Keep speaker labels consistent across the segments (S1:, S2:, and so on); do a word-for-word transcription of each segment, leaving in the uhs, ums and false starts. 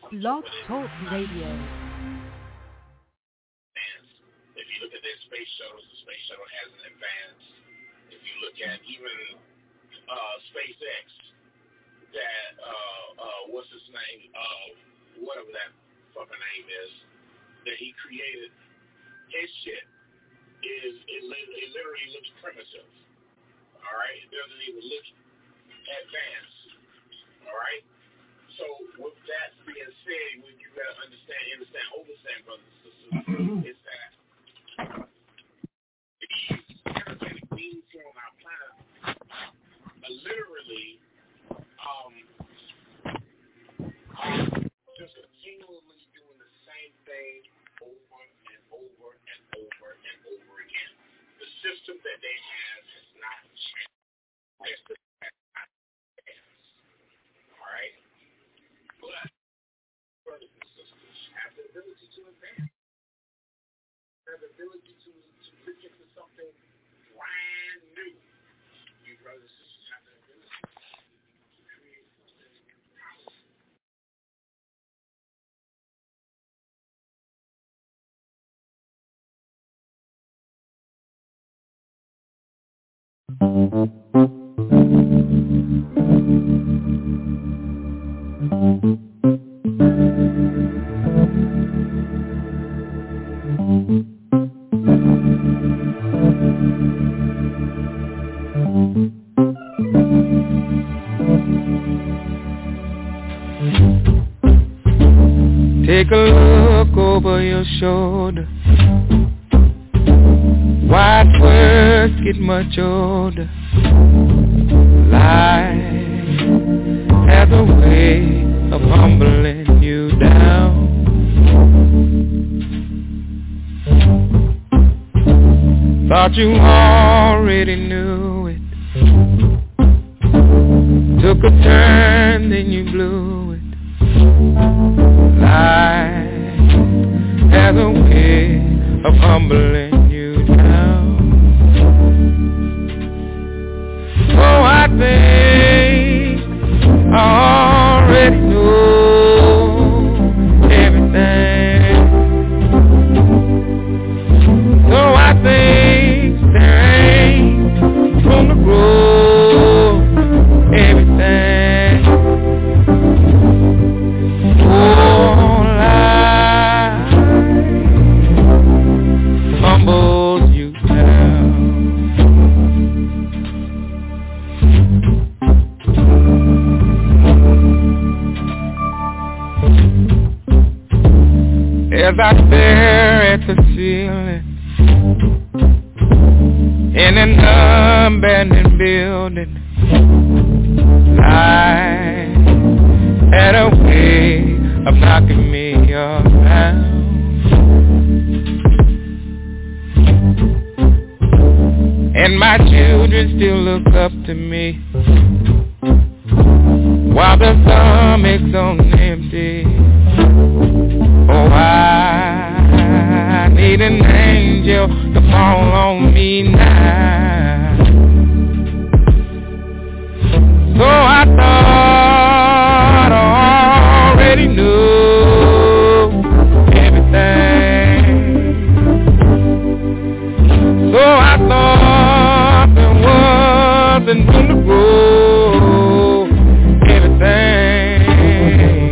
S1: Blog Talk Radio.
S2: If you look at their space shuttles, the space shuttle hasn't advanced. If you look at even uh, SpaceX, that, uh, uh, what's his name, uh, whatever that fucking name is, that he created, his shit is, it, it literally looks primitive. All right? It doesn't even look advanced. All right? So with that being said, what you gotta understand, understand, understand, brothers and sisters, is that these energetic beings here on our planet are literally um, um, just continually doing the same thing over and over and over and over again. The system that they have has not changed. All right? But brothers and sisters have the ability to advance, have the ability to, to look into something brand new. You brothers and sisters have the ability to create something powerful.
S3: Take a look over your shoulder. Wide words get much older. Life has a way of humbling you down. Thought you already knew it. Took a turn, then you blew it. Life has a way of humbling you down. Oh, I think I already know everything. So I think there ain't room to grow everything. Oh, life humbles you down. As I stare at the ceiling in an abandoned building, life had a way of knocking me around. And my children still look up to me while the stomach's on empty. Oh, I need an angel to fall on me now. So I thought I already knew everything. So I thought there wasn't room to grow everything.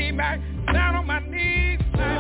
S3: me back down on my knees.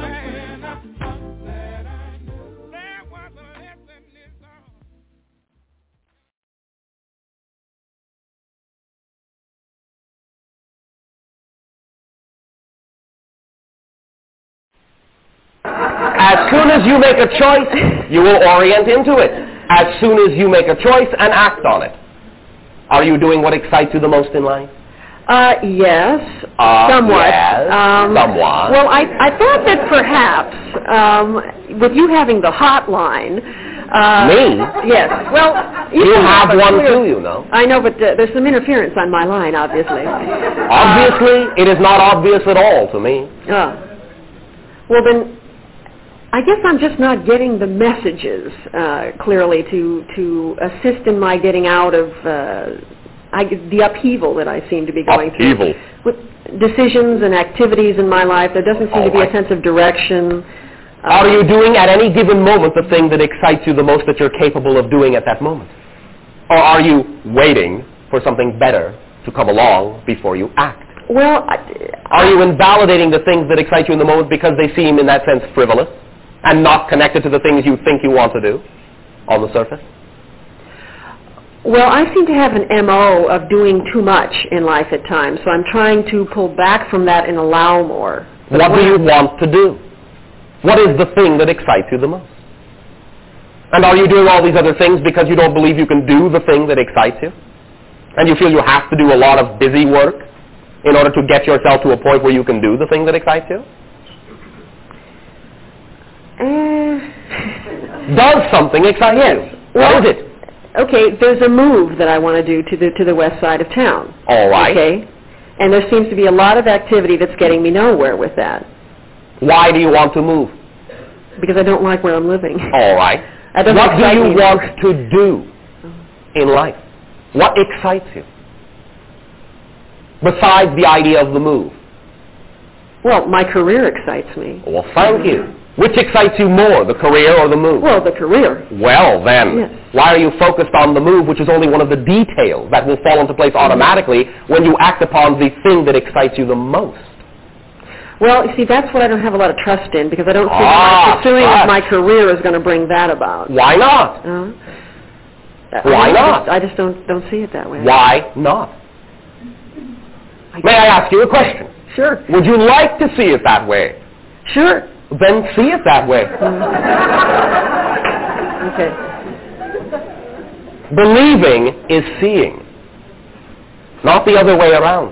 S4: As soon as you make a choice, you will orient into it. As soon as you make a choice and act on it. Are you doing what excites you the most in life?
S5: Uh, yes,
S4: Uh,
S5: somewhat.
S4: yes,
S5: um,
S4: somewhat.
S5: Well, I, I thought that perhaps, um, with you having the hotline... Uh,
S4: Me?
S5: Yes. Well, you,
S4: You
S5: can
S4: have
S5: a
S4: one
S5: clear-
S4: too, you know.
S5: I know, but uh, there's some interference on my line, obviously.
S4: Obviously, it is not obvious at all to me.
S5: Uh, well, then, I guess I'm just not getting the messages uh, clearly to to assist in my getting out of uh, I, the upheaval that I seem to be going
S4: Upheaval.
S5: through. With decisions and activities in my life, there doesn't seem
S4: All
S5: to be
S4: right.
S5: a sense of direction.
S4: Are you doing at any given moment the thing that excites you the most that you're capable of doing at that moment? Or are you waiting for something better to come along before you act?
S5: Well, I,
S4: Are you invalidating the things that excite you in the moment because they seem, in that sense, frivolous and not connected to the things you think you want to do on the surface?
S5: Well, I seem to have an M O of doing too much in life at times, so I'm trying to pull back from that and allow more. But
S4: What do
S5: when-
S4: you want to do? What is the thing that excites you the most? And are you doing all these other things because you don't believe you can do the thing that excites you? And you feel you have to do a lot of busy work in order to get yourself to a point where you can do the thing that excites you?
S5: Uh,
S4: Does something excite
S5: Yes.
S4: you?
S5: Well-
S4: What is it?
S5: okay, there's a move that I want to do to the to the west side of town.
S4: All right.
S5: Okay, and there seems to be a lot of activity that's getting me nowhere with that
S4: Why do you want to move?
S5: because I don't like where I'm living.
S4: All right.
S5: That doesn't
S4: What do
S5: excite
S4: you
S5: me
S4: want
S5: anymore.
S4: to do in life? What excites you? Besides the idea of the move.
S5: Well, my career excites me.
S4: Well, thank you. Which excites you more, the career or the move?
S5: Well, the career.
S4: Well, then,
S5: Yes.
S4: why are you focused on the move, which is only one of the details that will fall into place automatically when you act upon the thing that excites you the most?
S5: Well, you see, that's what I don't have a lot of trust in because I don't see
S4: Ah,
S5: that my pursuing
S4: trust.
S5: of my career is going to bring that about.
S4: Why not?
S5: Uh,
S4: Why
S5: I,
S4: not?
S5: I just, I just don't don't see it that way.
S4: Why not?
S5: I
S4: May I ask you a question?
S5: Sure.
S4: Would you like to see it that way?
S5: Sure.
S4: Then see it that way.
S5: Okay.
S4: Believing is seeing, not the other way around.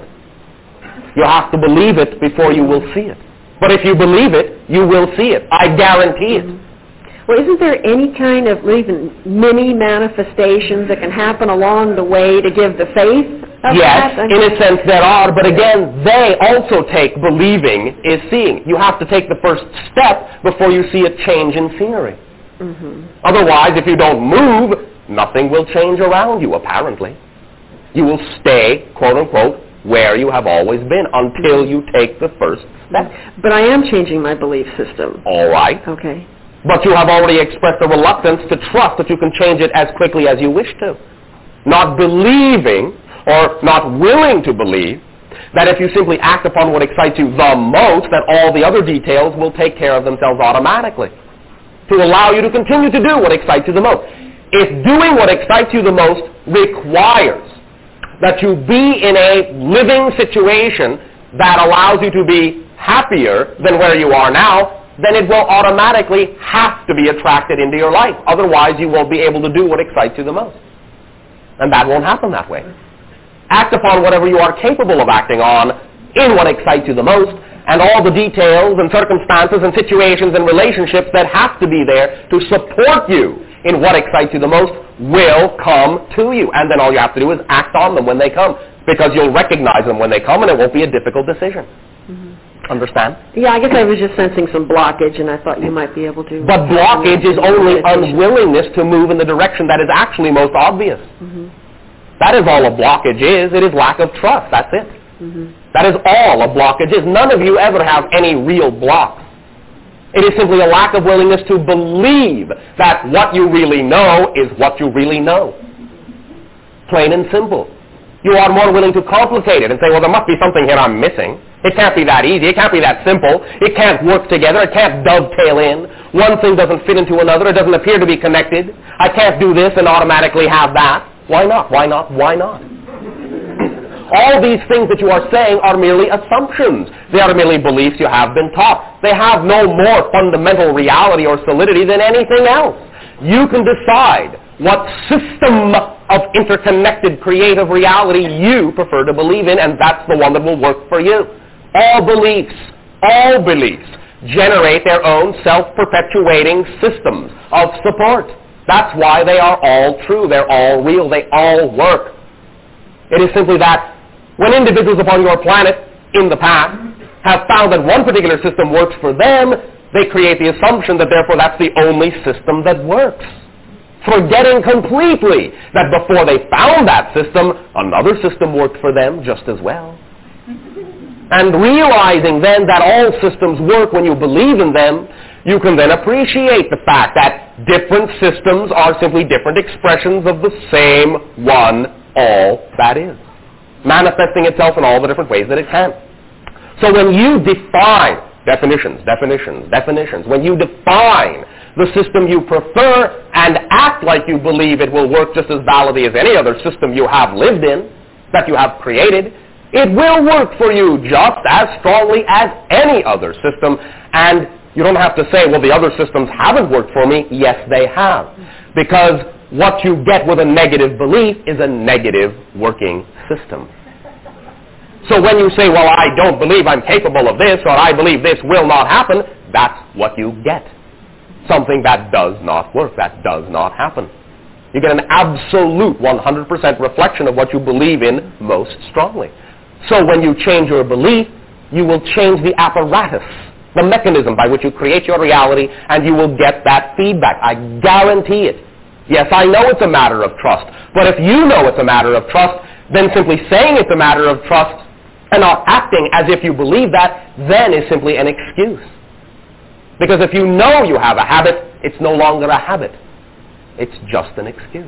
S4: You have to believe it before you will see it. But if you believe it, you will see it. I guarantee it.
S5: Well, isn't there any kind of even mini manifestations that can happen along the way to give the faith of
S4: Yes,
S5: that? I
S4: in
S5: mean-
S4: a sense there are, but again, they also take believing is seeing. You have to take the first step before you see a change in scenery.
S5: Mhm.
S4: Otherwise, if you don't move, nothing will change around you, apparently. You will stay, quote unquote, where you have always been until you take the first step.
S5: But I am changing my belief system.
S4: All right.
S5: Okay.
S4: But you have already expressed a reluctance to trust that you can change it as quickly as you wish to. Not believing, or not willing to believe, that if you simply act upon what excites you the most, that all the other details will take care of themselves automatically. To allow you to continue to do what excites you the most. If doing what excites you the most requires that you be in a living situation that allows you to be happier than where you are now, then it will automatically have to be attracted into your life. Otherwise, you won't be able to do what excites you the most. And that won't happen that way. Act upon whatever you are capable of acting on in what excites you the most, and all the details and circumstances and situations and relationships that have to be there to support you in what excites you the most will come to you. And then all you have to do is act on them when they come, because you'll recognize them when they come and it won't be a difficult decision.
S5: Mm-hmm.
S4: Understand?
S5: Yeah, I guess I was just sensing some blockage, and I thought you might be able to...
S4: But blockage is only
S5: Meditation.
S4: unwillingness to move in the direction that is actually most obvious.
S5: Mm-hmm.
S4: That is all a blockage is. It is lack of trust. That's it.
S5: Mm-hmm.
S4: That is all a blockage is. None of you ever have any real blocks. It is simply a lack of willingness to believe that what you really know is what you really know. Plain and simple. you are more willing to complicate it and say, well, there must be something here I'm missing. It can't be that easy. It can't be that simple. It can't work together. It can't dovetail in. One thing doesn't fit into another. It doesn't appear to be connected. I can't do this and automatically have that. Why not? Why not? Why not? All these things that you are saying are merely assumptions. They are merely beliefs you have been taught. They have no more fundamental reality or solidity than anything else. You can decide what system of interconnected creative reality you prefer to believe in, and that's the one that will work for you. All beliefs, all beliefs generate their own self-perpetuating systems of support. That's why they are all true. They're all real. They all work. It is simply that when individuals upon your planet in the past have found that one particular system works for them, they create the assumption that therefore that's the only system that works, forgetting completely that before they found that system, another system worked for them just as well. And realizing then that all systems work when you believe in them, you can then appreciate the fact that different systems are simply different expressions of the same one, all that is, manifesting itself in all the different ways that it can. So when you define definitions, definitions, definitions, when you define the system you prefer and act like you believe it will work just as validly as any other system you have lived in, that you have created, it will work for you just as strongly as any other system. And you don't have to say, well, the other systems haven't worked for me. Yes, they have. Because what you get with a negative belief is a negative working system. So when you say, well, I don't believe I'm capable of this, or I believe this will not happen, that's what you get. Something that does not work, that does not happen. You get an absolute one hundred percent reflection of what you believe in most strongly. So when you change your belief, you will change the apparatus, the mechanism by which you create your reality, and you will get that feedback. I guarantee it. Yes, I know it's a matter of trust, but if you know it's a matter of trust, then simply saying it's a matter of trust and not acting as if you believe that, then is simply an excuse. Because if you know you have a habit, it's no longer a habit. It's just an excuse.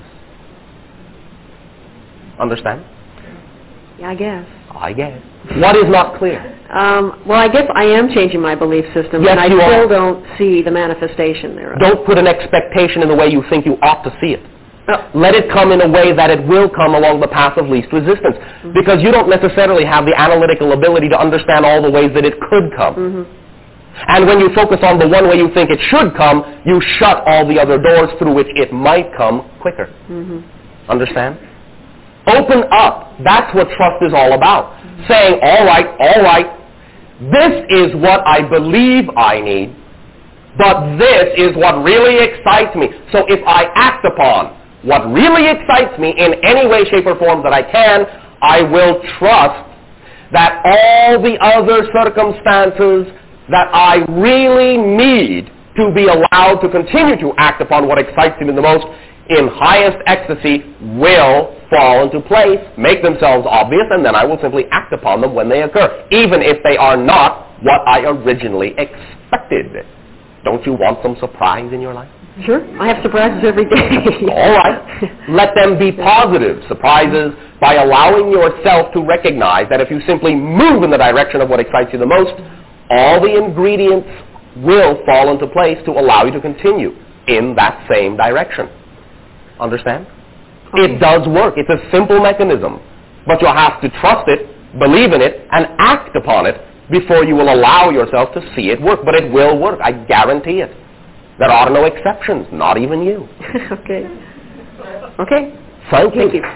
S4: Understand?
S5: Yeah, I guess.
S4: I guess. What is not clear?
S5: Um, well, I guess I am changing my belief system,
S4: Yes,
S5: and I
S4: you
S5: still
S4: are.
S5: don't see the manifestation thereof.
S4: Don't put an expectation in the way you think you ought to see it.
S5: Oh.
S4: Let it come in a way that it will come along the path of least resistance. Mm-hmm. Because you don't necessarily have the analytical ability to understand all the ways that it could come. Mm-hmm. And when you focus on the one way you think it should come, you shut all the other doors through which it might come quicker. Mm-hmm. Understand? Open up. That's what trust is all about. Mm-hmm. Saying, all right, all right, this is what I believe I need, but this is what really excites me. So if I act upon what really excites me in any way, shape, or form that I can, I will trust that all the other circumstances that I really need to be allowed to continue to act upon what excites me the most in highest ecstasy will fall into place, make themselves obvious, and then I will simply act upon them when they occur, even if they are not what I originally expected. Don't you want some surprise in your life?
S5: Sure. I have surprises every day.
S4: All right. Let them be positive surprises by allowing yourself to recognize that if you simply move in the direction of what excites you the most, all the ingredients will fall into place to allow you to continue in that same direction. Understand? Okay. It does work. It's a simple mechanism. But you'll have to trust it, believe in it, and act upon it before you will allow yourself to see it work. But it will work. I guarantee it. There are no exceptions, not even you.
S5: Okay. Okay.
S4: Thank you.
S5: Thank you.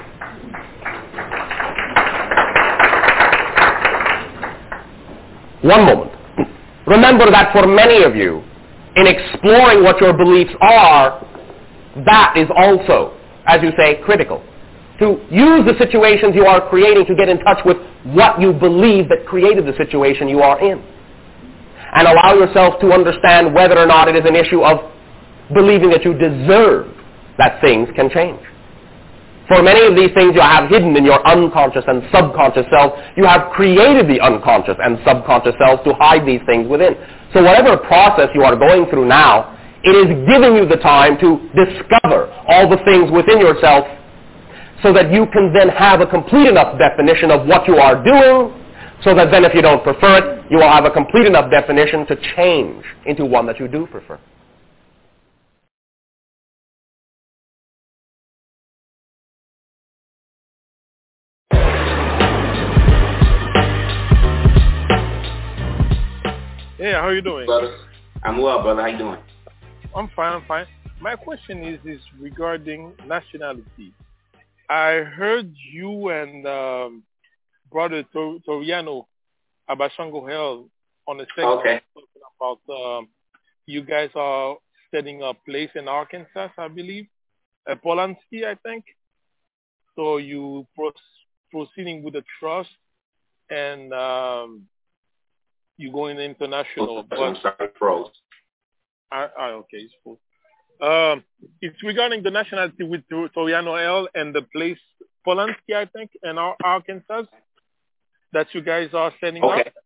S4: One moment. Remember that for many of you, in exploring what your beliefs are, that is also, as you say, critical. To use the situations you are creating to get in touch with what you believe that created the situation you are in. And allow yourself to understand whether or not it is an issue of believing that you deserve that things can change. For many of these things you have hidden in your unconscious and subconscious self, you have created the unconscious and subconscious selves to hide these things within. So whatever process you are going through now, it is giving you the time to discover all the things within yourself so that you can then have a complete enough definition of what you are doing, so that then if you don't prefer it, you will have a complete enough definition to change into one that you do prefer.
S6: Hey, how are you doing?
S7: Brother, I'm well, brother. How you doing?
S6: I'm fine, I'm fine. My question is, is regarding nationality. I heard you and um, Brother Tor- Toriano Abashango held on a segment
S7: okay.
S6: talking about um, you guys are setting a place in Arkansas, I believe, at Polanski, I think. So you pro- proceeding with the trust and um, you going international.
S7: But I'm sorry, pros.
S6: I, I, okay, it's cool. Um, it's regarding the nationality with Toriano L and the place Polanski, I think, in Arkansas that you guys are setting
S7: okay.
S6: up.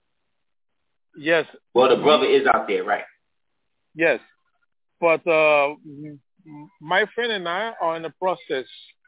S6: Yes.
S7: Well, the brother is out there, right?
S6: Yes. But uh, my friend and I are in the process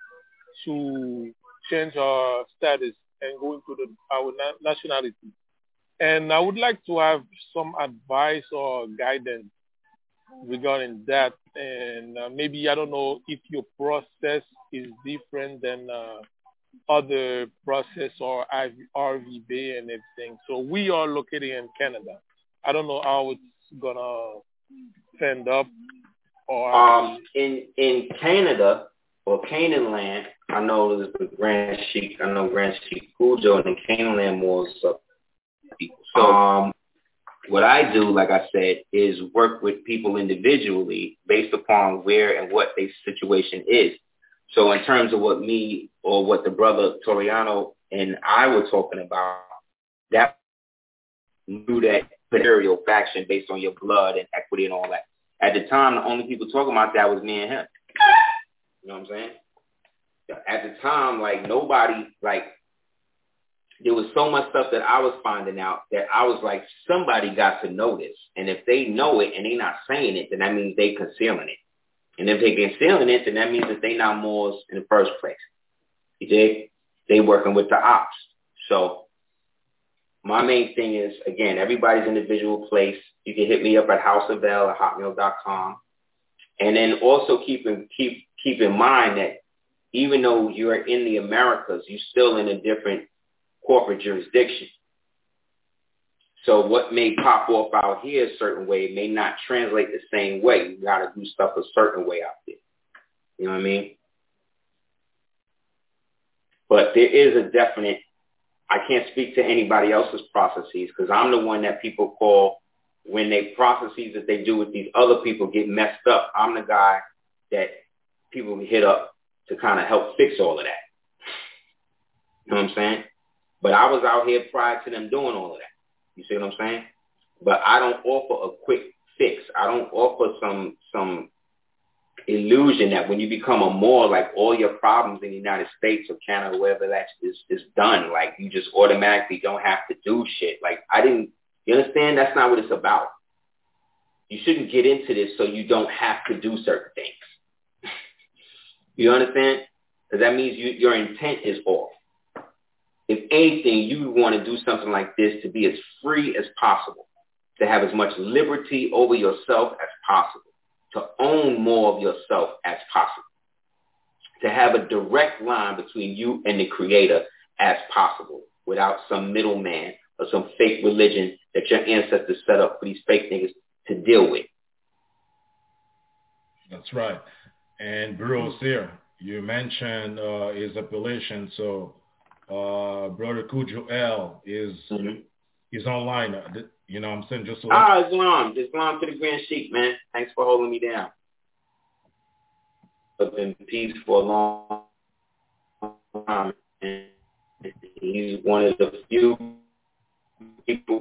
S6: to change our status and go into the, our na- nationality. And I would like to have some advice or guidance regarding that. And uh, maybe, I don't know if your process is different than uh, other process or R V B and everything. So we are located in Canada. I don't know how it's going to end up. Or
S7: um, in in Canada or Canaan land, I know there's the Grand Sheik. I know Grand Sheik Cujo, and in Canaan land more so people. So um, what I do, like I said, is work with people individually based upon where and what their situation is. So in terms of what me or what the brother Toriano and I were talking about, that knew that material faction based on your blood and equity and all that. At the time, the only people talking about that was me and him. You know what I'm saying? At the time, like nobody, like there was so much stuff that I was finding out that I was like, somebody got to know this. And if they know it and they not saying it, then that means they concealing it. And if they concealing it, then that means that they not Moors in the first place. You dig? They working with the ops. So my main thing is, again, everybody's individual place. You can hit me up at houseofl at hotmail dot com. And then also keep in, keep, keep in mind that even though you're in the Americas, you're still in a different corporate jurisdiction. So what may pop off out here a certain way may not translate the same way. You got to do stuff a certain way out there. You know what I mean? But there is a definite, I can't speak to anybody else's processes because I'm the one that people call when they processes that they do with these other people get messed up. I'm the guy that people hit up to kind of help fix all of that. You know what I'm saying? But I was out here prior to them doing all of that. You see what I'm saying? But I don't offer a quick fix. I don't offer some some illusion that when you become a Moor, like all your problems in the United States or Canada, wherever that is, is done, like you just automatically don't have to do shit. Like I didn't, you understand? That's not what it's about. You shouldn't get into this so you don't have to do certain things. You understand? Because that means you, your intent is off. If anything, you want to do something like this to be as free as possible, to have as much liberty over yourself as possible, to own more of yourself as possible, to have a direct line between you and the Creator as possible without some middleman or some fake religion that your ancestors set up for these fake niggas to deal with.
S8: That's right. And Bureau Seer, you mentioned uh, his appellation, so uh, Brother Cujo L is mm-hmm. is online. You know what I'm saying? Just so
S7: ah, Islam. Islam to the Grand Sheik, man. Thanks for holding me down. I've been in peace for a long time. And he's one of the few people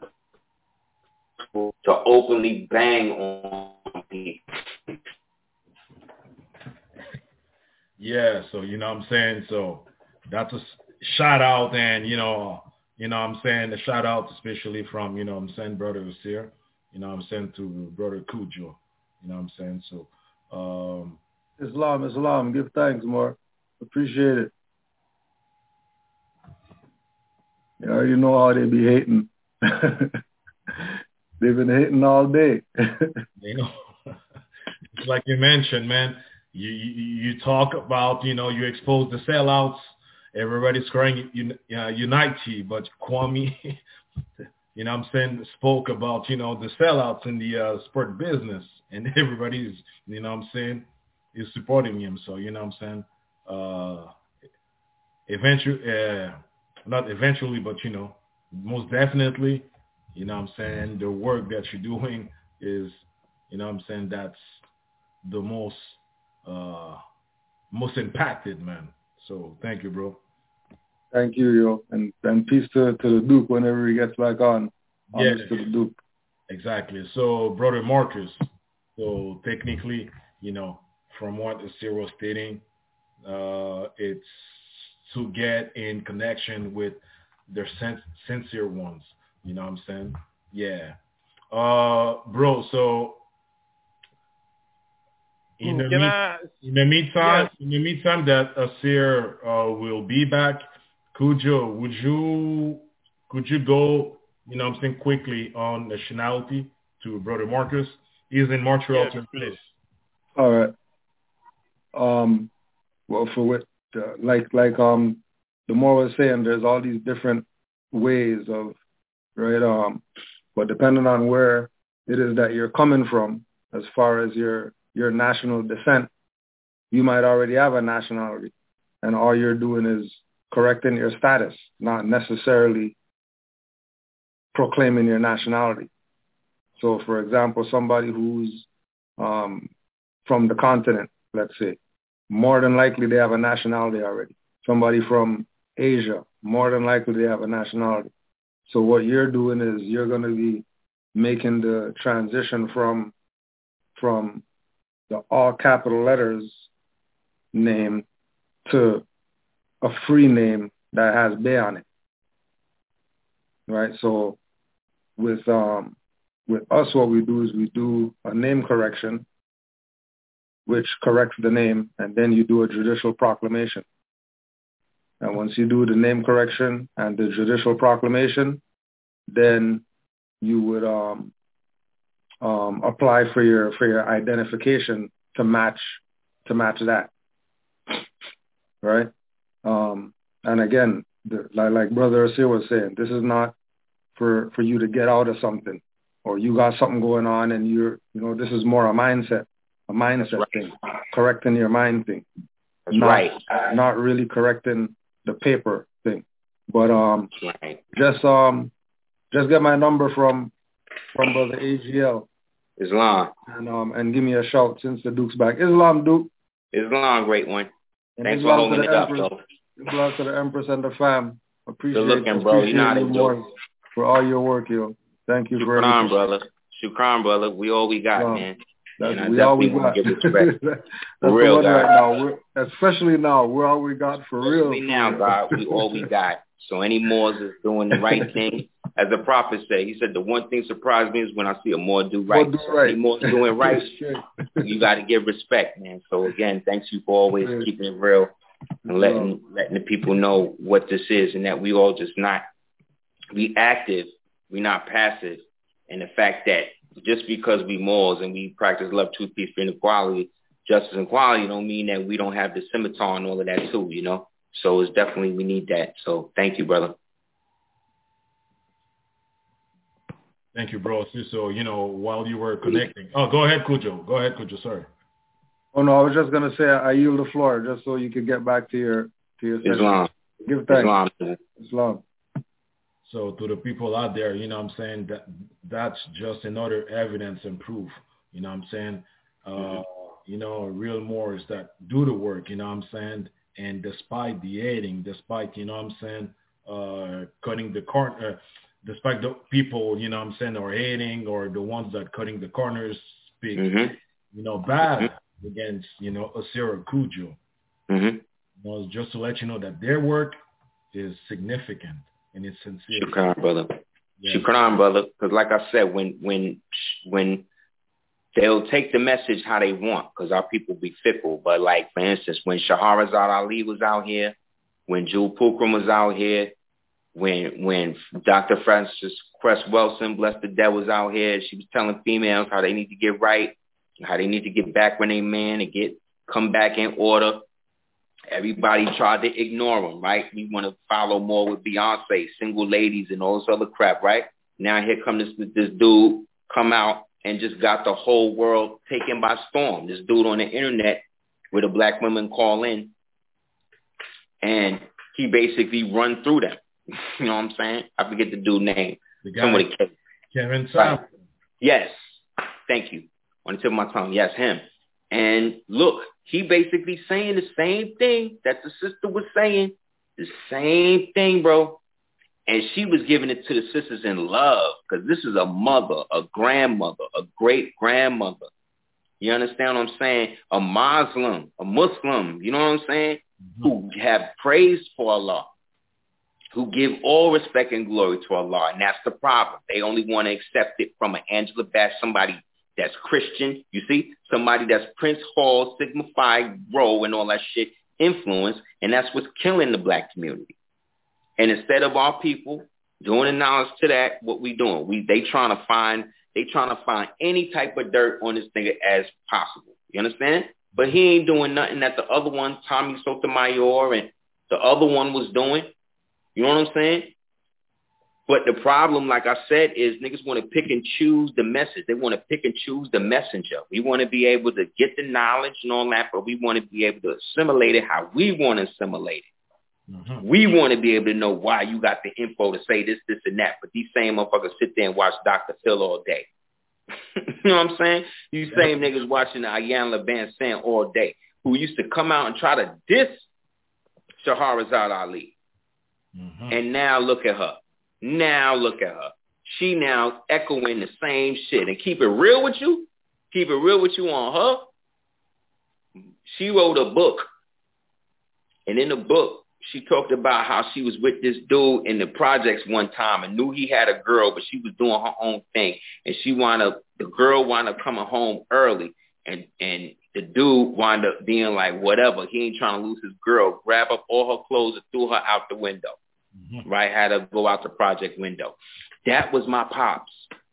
S7: to openly bang on people.
S8: Yeah, so you know what I'm saying? So that's a shout out, and you know, you know what I'm saying, a shout out especially from, you know what I'm saying, Brother Usir, you know what I'm saying, to Brother Cujo, you know what I'm saying? So um
S9: Islam, Islam, give thanks more. Appreciate it. You already know how they be hating. They've been hating all day.
S8: You know, it's like you mentioned, man. You, you you talk about, you know, you expose the sellouts. Everybody's crying un, uh, unity, but Kwame, you know what I'm saying, spoke about, you know, the sellouts in the uh, sport business, and everybody's, you know what I'm saying, is supporting him. So, you know what I'm saying, uh, eventually, uh, not eventually, but, you know, most definitely, you know what I'm saying, the work that you're doing is, you know what I'm saying, that's the most, uh, most impacted, man. So thank you, bro.
S9: Thank you, yo. And and peace to, to the Duke whenever he gets back on.
S8: Yeah,
S9: to the Duke.
S8: Exactly. So, Brother Marcus, so technically, you know, from what Asir was stating, uh, it's to get in connection with their sen- sincere ones. You know what I'm saying? Yeah. Uh, bro, so in the,
S6: Can
S8: mean,
S6: I,
S8: in the meantime,
S6: yes.
S8: in the meantime that Asir uh, will be back, Kujo, would you could you go, you know what I'm saying, quickly on nationality to Brother Marcus? He's in Montreal.
S6: Yes, please.
S9: All right. Um, well, for what, uh, like, like, um, the more was saying, there's all these different ways of, right, um, but depending on where it is that you're coming from, as far as your, your national descent, you might already have a nationality, and all you're doing is correcting your status, not necessarily proclaiming your nationality. So, for example, somebody who's um, from the continent, let's say, more than likely they have a nationality already. Somebody from Asia, more than likely they have a nationality. So what you're doing is you're going to be making the transition from from the all capital letters name to a free name that has Bay on it. Right? So with um with us, what we do is we do a name correction, which corrects the name, and then you do a judicial proclamation. And once you do the name correction and the judicial proclamation, then you would um, um, apply for your for your identification to match to match that, right? Um, and again, the, like, like Brother Asir was saying, this is not for for you to get out of something, or you got something going on and you're, you know, this is more a mindset, a mindset right. thing, correcting your mind thing.
S7: That's
S9: not,
S7: right.
S9: Not really correcting the paper thing, but um,
S7: right.
S9: just um, just get my number from from Brother A G L.
S7: Islam.
S9: And um, and give me a shout since the Duke's back. Islam, Duke.
S7: Islam, great one.
S9: And
S7: Thanks
S9: Islam
S7: for holding it up,
S9: Empress,
S7: though.
S9: Islam to the Empress and the fam. Appreciate,
S7: Good looking, bro.
S9: appreciate
S7: you know
S9: you more for all your work, yo. Thank you for
S7: Shukran,
S9: everything.
S7: brother. Shukran, brother. We all we got,
S9: Islam.
S7: man.
S9: That's
S7: and
S9: we
S7: I
S9: all we
S7: definitely want
S9: got.
S7: to give respect.
S9: That's
S7: for real,
S9: the one
S7: God.
S9: right now. We're, especially now, we're all we got for
S7: especially
S9: real.
S7: now, God. We all we got. So any Moors is doing the right thing. As the prophet said, he said the one thing surprised me is when I see a Moor do right.
S9: Do
S7: so
S9: right.
S7: any Moors doing right, you got to give respect, man. So again, thanks you for always yeah. keeping it real and letting yeah. letting the people know what this is, and that we all just not we active, we not passive, and the fact that just because we Moors and we practice love, truth, peace, and equality, justice, and equality, don't mean that we don't have the scimitar and all of that too, you know. So it's definitely we need that. So thank you, brother.
S8: Thank you, bro. So, you know, while you were connecting. Oh, go ahead, Kujo. Go ahead, Kujo. Sorry.
S9: Oh, no, I was just going to say I yield the floor just so you could get back to your to your session.
S7: Islam.
S9: Give thanks.
S7: Islam.
S9: Islam.
S8: So to the people out there, you know what I'm saying, that that's just another evidence and proof. You know what I'm saying? Uh, mm-hmm. You know, real Moors that do the work, you know what I'm saying? And despite the hating, despite, you know what I'm saying, uh, cutting the corner, uh, despite the people, you know what I'm saying, are hating, or the ones that cutting the corners speak,
S7: mm-hmm.
S8: you know, bad mm-hmm. against, you know, Asir Kujo.
S7: Mm-hmm.
S8: You know, just to let you know that their work is significant and it's sincere.
S7: Shukran, brother.
S8: Yeah.
S7: Shukran, brother. Because like I said, when when when they'll take the message how they want because our people be fickle. But like, for instance, when Shahrazad Ali was out here, when Jewel Pookrum was out here, when when Doctor Frances Cress Welsing, bless the dead, was out here, she was telling females how they need to get right, how they need to get back when they man and get come back in order. Everybody tried to ignore them, right? We want to follow more with Beyonce, single ladies, and all this other crap, right? Now here comes this this dude come out and just got the whole world taken by storm. This dude on the internet where the black women call in, and he basically run through them. You know what I'm saying? I forget the dude's name.
S8: The guy,
S7: Somebody,
S8: Kevin
S7: right.
S8: Samuels.
S7: Yes. Thank you. On the tip of my tongue. Yes, him. And look, he basically saying the same thing that the sister was saying. The same thing, bro. And she was giving it to the sisters in love because this is a mother, a grandmother, a great-grandmother. You understand what I'm saying? A Muslim, a Muslim, you know what I'm saying? Mm-hmm. Who have praise for Allah, who give all respect and glory to Allah. And that's the problem. They only want to accept it from an Angela Bash, somebody that's Christian, you see? Somebody that's Prince Hall, Sigma Phi Rho, and all that shit influence. And that's what's killing the black community. And instead of our people doing the knowledge to that, what we doing? We they trying to find they trying to find any type of dirt on this nigga as possible. You understand? But he ain't doing nothing that the other one, Tommy Sotomayor, and the other one was doing. You know what I'm saying? But the problem, like I said, is niggas want to pick and choose the message. They want to pick and choose the messenger. We want to be able to get the knowledge and all that, but we want to be able to assimilate it how we want to assimilate it. Mm-hmm. We want to be able to know why you got the info to say this, this, and that. But these same motherfuckers sit there and watch Doctor Phil all day. You know what I'm saying? These same niggas watching the Ayanla Bansan all day who used to come out and try to diss Shahrazad Ali. Mm-hmm. And now look at her. Now look at her. She now echoing the same shit. And keep it real with you, keep it real with you on her. She wrote a book. And in the book, she talked about how she was with this dude in the projects one time and knew he had a girl, but she was doing her own thing. And she wound up, the girl wound up coming home early. And, and the dude wound up being like, whatever. He ain't trying to lose his girl. Grab up all her clothes and threw her out the window. Mm-hmm. Right? Had her go out the project window. That was my pops.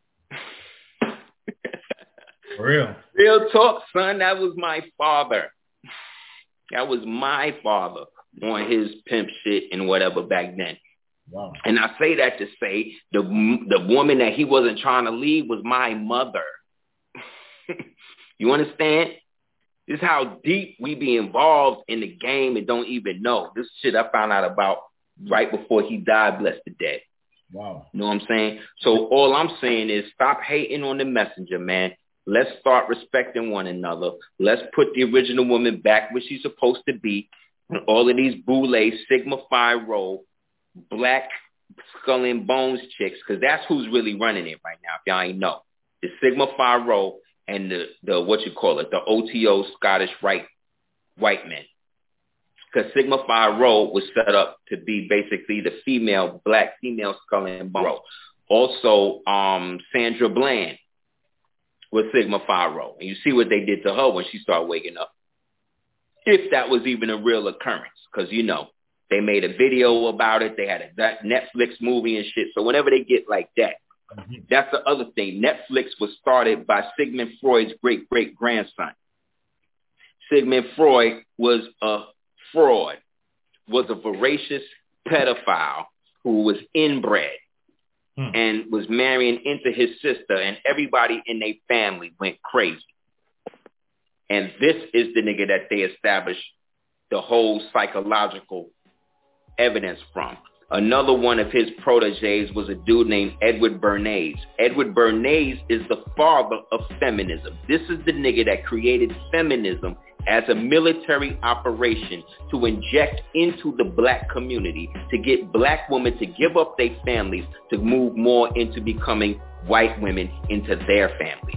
S8: For real.
S7: Real talk, son. That was my father. That was my father on his pimp shit and whatever back then. Wow. And I say that to say the the woman that he wasn't trying to leave was my mother. You understand? This is how deep we be involved in the game and don't even know. This shit I found out about right before he died, bless the dead.
S8: Wow.
S7: You know what I'm saying? So all I'm saying is stop hating on the messenger, man. Let's start respecting one another. Let's put the original woman back where she's supposed to be. And all of these boule, Sigma Phi Rho, black skull and bones chicks, because that's who's really running it right now, if y'all ain't know. The Sigma Phi Rho and the, the what you call it, the O T O Scottish Rite white men. Because Sigma Phi Rho was set up to be basically the female, black female skull and bone. Also, um, Sandra Bland was Sigma Phi Rho. And you see what they did to her when she started waking up. If that was even a real occurrence. Because, you know, they made a video about it. They had a Netflix movie and shit. So whenever they get like that, mm-hmm. That's the other thing. Netflix was started by Sigmund Freud's great-great-grandson. Sigmund Freud was a fraud, was a voracious pedophile who was inbred hmm. and was marrying into his sister, and everybody in their family went crazy. And this is the nigga that they established the whole psychological evidence from. Another one of his proteges was a dude named Edward Bernays. Edward Bernays is the father of feminism. This is the nigga that created feminism as a military operation to inject into the black community, to get black women to give up their families, to move more into becoming white women into their families.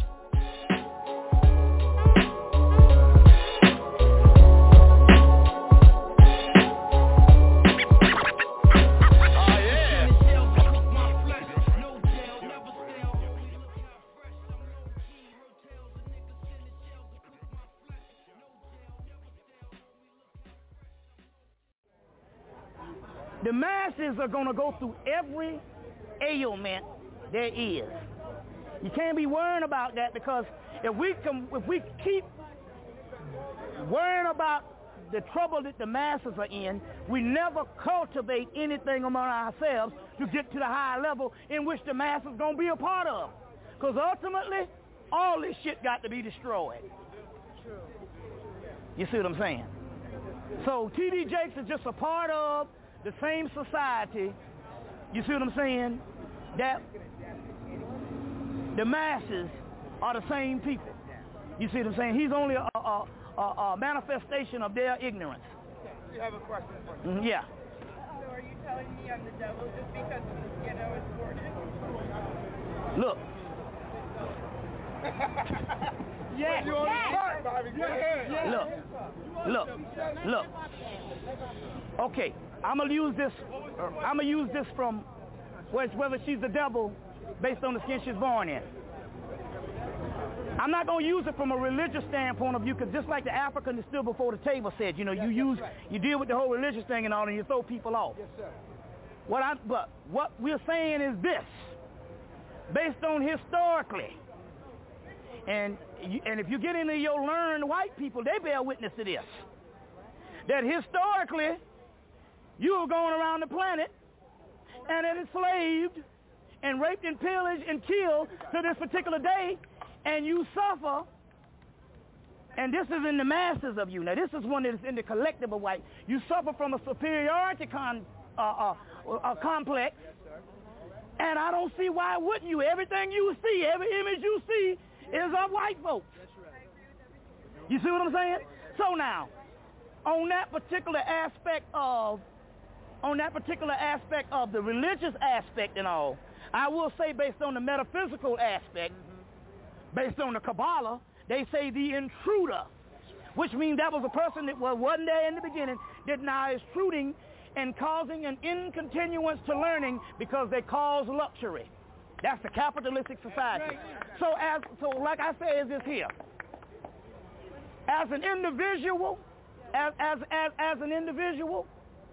S10: The masses are going to go through every ailment there is. You can't be worrying about that, because if we can, if we keep worrying about the trouble that the masses are in, we never cultivate anything among ourselves to get to the higher level in which the masses are going to be a part of. Because ultimately, all this shit got to be destroyed. You see what I'm saying? So T D Jakes is just a part of the same society, you see what I'm saying, that the masses are the same people. You see what I'm saying? He's only a, a, a, a manifestation of their ignorance.
S11: We have a question for you.
S10: Mm-hmm, yeah.
S11: So are you telling me I'm the devil just because the ghetto is born?
S10: Look.
S11: Yes.
S10: Yes. Yes. Look. Look. Look. Okay. I'm gonna use this. I'm gonna use this from whether she's the devil based on the skin she's born in. I'm not gonna use it from a religious standpoint of view, because just like the African that stood before the table said, you know, you use, you deal with the whole religious thing and all, and you throw people off.
S11: Yes, sir.
S10: What I, but what we're saying is this, based on historically, and you, and if you get into your learned white people, they bear witness to this, that historically, you were going around the planet and enslaved and raped and pillaged and killed to this particular day, and you suffer, and this is in the masses of you. Now, this is one that is in the collective of white. You suffer from a superiority con, uh, uh, uh, complex, and I don't see why wouldn't you. Everything you see, every image you see is of white folks. You see what I'm saying? So now, on that particular aspect of, on that particular aspect of the religious aspect and all, I will say based on the metaphysical aspect, based on the Kabbalah, they say the intruder, which means that was a person that was, wasn't there in the beginning, that now is intruding and causing an incontinuance to learning because they cause luxury. That's the capitalistic society. So as so like I say is this here. As an individual, as as as, as an individual,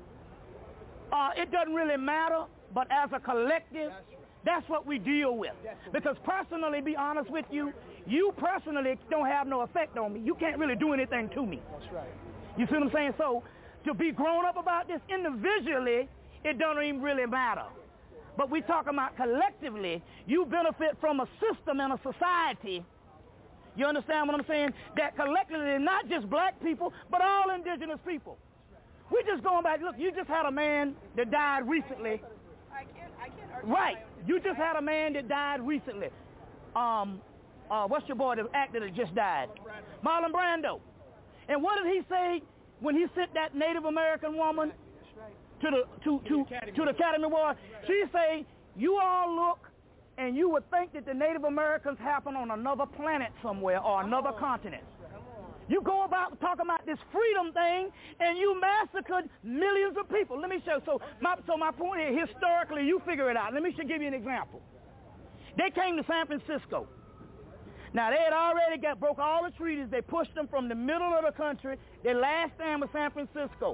S10: uh, it doesn't really matter, but as a collective, that's what we deal with. Because personally, be honest with you, you personally don't have no effect on me. You can't really do anything to me.
S11: That's right.
S10: You see what I'm saying? So to be grown up about this individually, it doesn't even really matter. But we talking about collectively, you benefit from a system and a society. You understand what I'm saying? That collectively, not just black people, but all indigenous people. We just going back, look, you just had a man that died recently.
S11: I can't, I can't argue.
S10: Right. You just had a man that died recently. Um, uh, what's your boy, the actor that just died? Marlon Brando. And what did he say when he sent that Native American woman to the to to to the Academy Award? She say, you all look and you would think that the Native Americans happen on another planet somewhere or another continent. You go about talking about this freedom thing, and you massacred millions of people. Let me show. So my, so my point here, historically, you figure it out. Let me should give you an example. They came to San Francisco. Now, they had already got broke all the treaties. They pushed them from the middle of the country. Their last stand was San Francisco.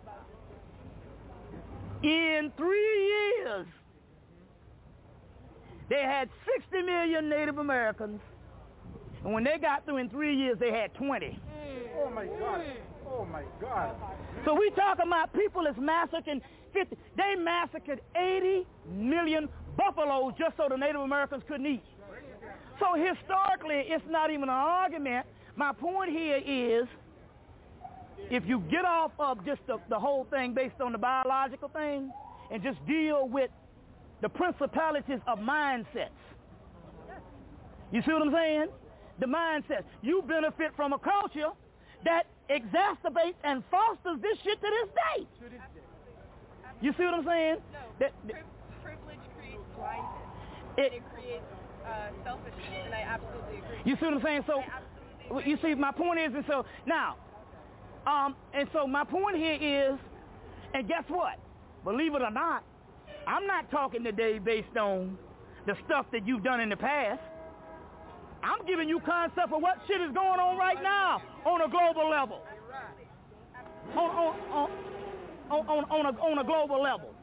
S10: In three years, they had sixty million Native Americans. And when they got through in three years, they had twenty.
S11: Oh, my God. Oh, my God.
S10: So we talking about people that's massacring fifty. They massacred eighty million buffaloes just so the Native Americans couldn't eat. So historically, it's not even an argument. My point here is, if you get off of just the, the whole thing based on the biological thing and just deal with the principalities of mindsets. You see what I'm saying? The mindset. You benefit from a culture that exacerbates and fosters this shit to this day. You see what I'm saying?
S11: No.
S10: That,
S11: Pri- privilege creates blindness.
S10: It,
S11: it creates uh, selfishness, and I absolutely agree.
S10: You see what I'm saying? So, you see, my point is, and so now, um, and so my point here is, and guess what? Believe it or not, I'm not talking today based on the stuff that you've done in the past. I'm giving you concept of what shit is going on right now on a global level. On, on, on, on, on, on, a, on a global level.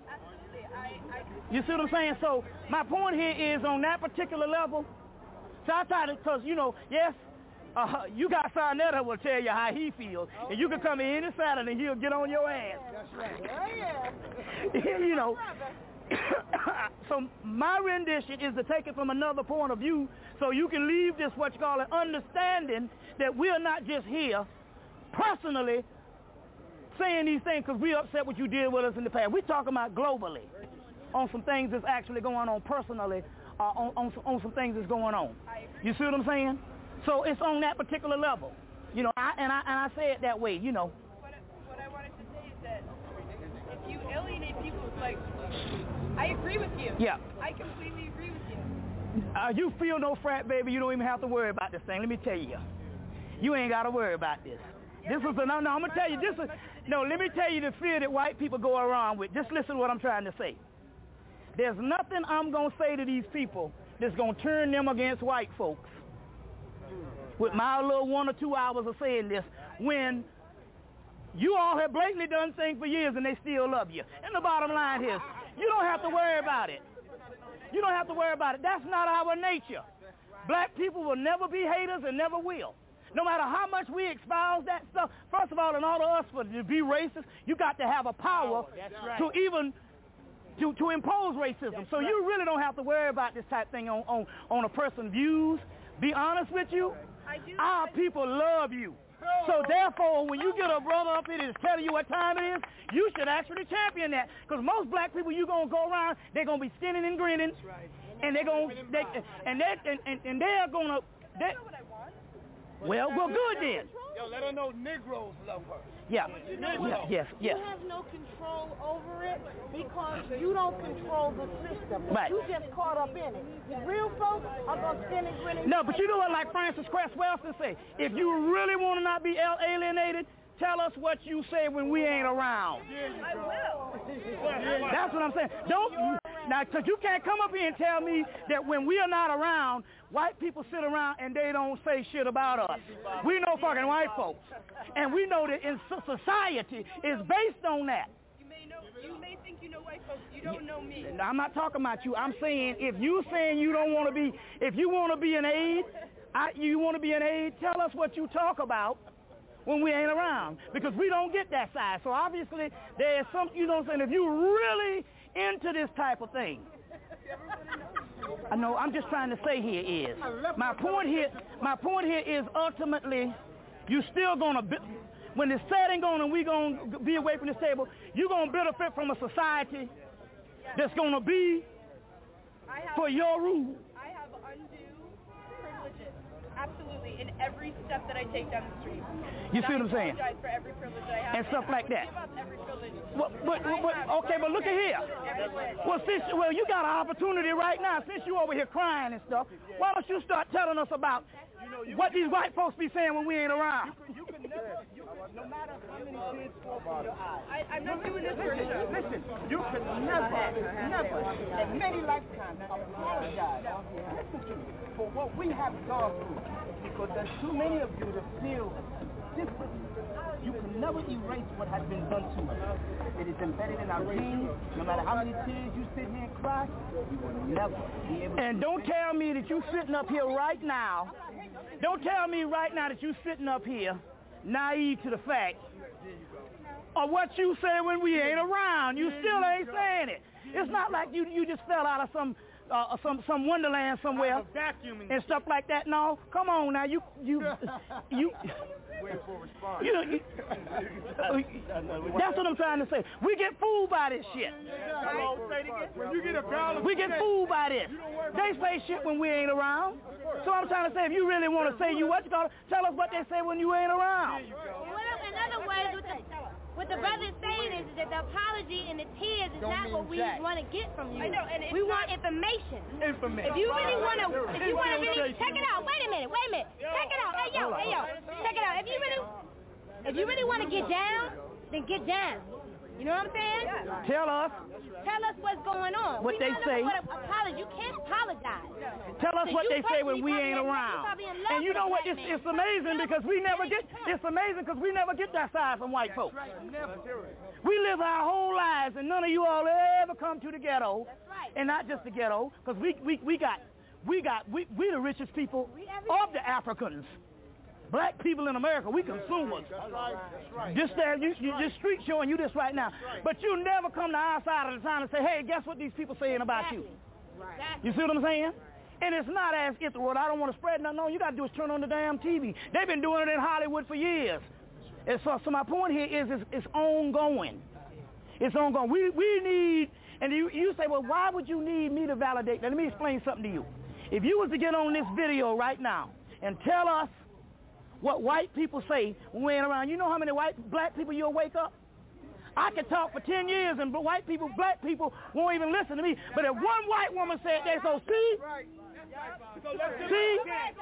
S10: You see what I'm saying? So my point here is on that particular level, so I try to, because, you know, yes, uh, you got Sarnetta will tell you how he feels, and you can come in any Saturday and he'll get on your ass.
S11: That's right. Oh, yeah.
S10: You know, so my rendition is to take it from another point of view so you can leave this, what you call it, understanding that we're not just here personally saying these things because we're upset what you did with us in the past. We're talking about globally on some things that's actually going on personally, uh, on, on, some, on some things that's going on. You see what I'm saying? So it's on that particular level. You know, I, and, I, and I say it that way, you know.
S11: What, what I wanted to say is that if you alienate people, like, I agree with you.
S10: Yeah.
S11: I completely agree with you.
S10: Uh, you feel no frat, baby, you don't even have to worry about this thing. Let me tell you. You ain't got to worry about this. This is a, no, no, I'm going to tell you, this is, no, let me tell you the fear that white people go around with. Just listen to what I'm trying to say. There's nothing I'm going to say to these people that's going to turn them against white folks with my little one or two hours of saying this when you all have blatantly done things for years and they still love you. And the bottom line is, you don't have to worry about it. You don't have to worry about it. That's not our nature. Black people will never be haters and never will. No matter how much we espouse that stuff, first of all, in order for us for, to be racist, you got to have a power right. to even to, to impose racism. That's so right. You really don't have to worry about this type of thing on, on, on a person's views. Be honest with you, our people love you. So therefore, when you get a brother up here that's telling you what time it is, you should actually champion that. Because most black people you going to go around, they're going to be skinning and grinning. Right. And they're going to, they, and, they, and, and, and they're going to, they, well, well, good then.
S12: Yo, let her know Negroes love her.
S10: Yeah.
S12: You know
S10: yeah. Yes. Yes.
S13: You have no control over it because you don't control the system.
S10: Right.
S13: You just caught up in it. The real folks are going to spin and grin and
S10: No, but you know what, like Francis Cress Welsing say, if you really want to not be alienated, tell us what you say when we ain't around.
S11: I will.
S10: That's what I'm saying. Don't now, because you can't come up here and tell me that when we are not around, white people sit around and they don't say shit about us. We know fucking white folks, and we know that in society is based on that.
S11: You may know, you may think you know white folks. You don't know me.
S10: I'm not talking about you. I'm saying if you saying you don't want to be, if you want to be an aide, I, you want to be an aide, tell us what you talk about when we ain't around, because we don't get that side. So obviously there's some, you know what I'm saying, if you really into this type of thing. I know, I'm just trying to say here is, my point here, my point here is ultimately, you still gonna, be, when it's said and gone and we gonna be away from this table, you're gonna benefit from a society that's gonna be
S11: have,
S10: for your rule.
S11: I have undue privileges. Absolutely, in every step that I take down the street.
S10: You see what I'm saying?
S11: I apologize for every privilege I have.
S10: And stuff like that.
S11: Give up every privilege.
S10: Well, but, but, okay, but look at here. Well, since, well, you got an opportunity right now. Since you over here crying and stuff, why don't you start telling us about what these white folks be saying when we ain't around?
S12: You can never, you can, no matter how many tears fall from your eyes.
S11: I, I'm not doing this for a show.
S12: Listen, you can never, never, in many lifetimes, apologize. Listen to me, for what we have gone through. Because there's too many of you that feel different. You can never erase what has been done to us. It is embedded in our genes. No matter how many tears you sit here and cry, you will never be able to...
S10: And don't tell me that you sitting up here right now, don't tell me right now that you sitting up here naive to the fact of what you say when we ain't around. You still ain't saying it. It's not like you, you just fell out of some... Uh, some some wonderland somewhere and stuff like that. No, come on now, you you you. You know, you, that's what I'm trying to say. We get fooled by this shit. We get fooled by this. They say shit when we ain't around. So I'm trying to say, if you really want to say you what you gonna tell us what they say when you ain't around.
S14: In other words, with the, what the brother's saying is that the apology and the tears is not what we want to get from you.
S11: I know, and
S14: we want information.
S12: Information.
S14: If you really want to, if you want to really check it out. Wait a minute, wait a minute. Check it out. Hey yo, hey yo, check it out. If you really, if you really want to get down, then get down. You know what I'm saying? Yeah.
S10: Tell us.
S14: Tell us what's going on.
S10: What
S14: we
S10: they say.
S14: What apology. You can't apologize.
S10: Tell us
S14: so
S10: what they say when we ain't
S14: in,
S10: around. And you know what? It's, it's amazing because we never get. It's amazing because we never get that side from white folks. We live our whole lives, and none of you all ever come to the ghetto,
S14: right.
S10: and not just the ghetto, because we we we got we got we we the richest people of the Africans. Black people in America, we consumers. That's right. That's right. This, uh, you, you, this street showing you this right now. Right. But you never come to our side of the town and say, hey, guess what these people saying about
S14: exactly.
S10: you?
S14: Right.
S10: You see what I'm saying? And it's not as if the word, I don't want to spread nothing on. You got to do is turn on the damn T V. They've been doing it in Hollywood for years. And so, so my point here is it's, it's ongoing. It's ongoing. We, we need, and you, you say, well, why would you need me to validate that? Let me explain something to you. If you was to get on this video right now and tell us what white people say when we ain't around. You know how many white, black people you'll wake up? I could talk for ten years and white people, black people won't even listen to me. But if one white woman said that, so see? See?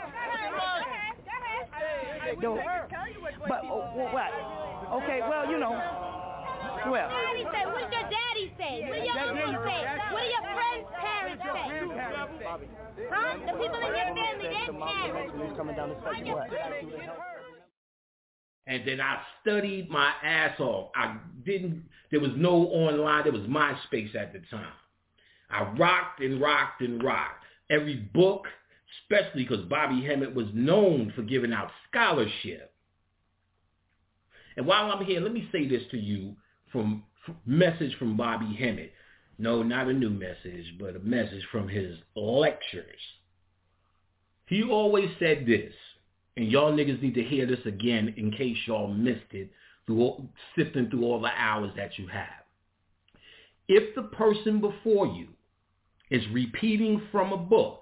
S10: No. But, oh, what? Okay, well, you know. Well.
S14: Daddy say, what did your daddy say? What did your uncle say? What did your friend's parents say? Huh? The people in your family, their parents.
S15: And then I studied my ass off. I didn't, there was no online, there was MySpace at the time. I rocked and rocked and rocked. Every book, especially because Bobby Hemmitt was known for giving out scholarship. And while I'm here, let me say this to you from, from message from Bobby Hemmitt. No, not a new message, but a message from his lectures. He always said this, and y'all niggas need to hear this again in case y'all missed it, through all, sifting through all the hours that you have. If the person before you is repeating from a book,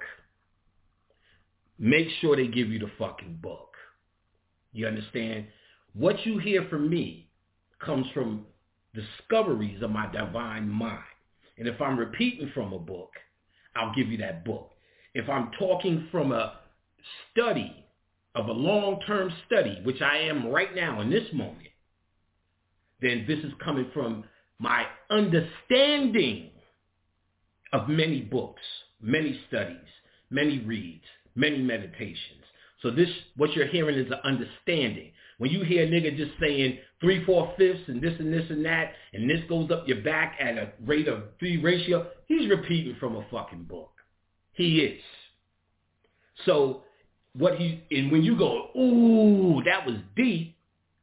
S15: make sure they give you the fucking book. You understand? What you hear from me comes from discoveries of my divine mind. And if I'm repeating from a book, I'll give you that book. If I'm talking from a study, of a long-term study, which I am right now in this moment, then this is coming from my understanding of many books, many studies, many reads, many meditations. So this, what you're hearing is an understanding. When you hear a nigga just saying three, four fifths and this and this and that, and this goes up your back at a rate of three ratio, he's repeating from a fucking book. He is. So what he, and when you go, ooh, that was deep,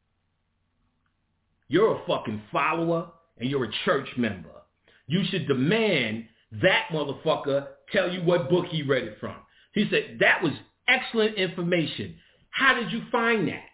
S15: you're a fucking follower and you're a church member. You should demand that motherfucker tell you what book he read it from. He said, that was excellent information. How did you find that?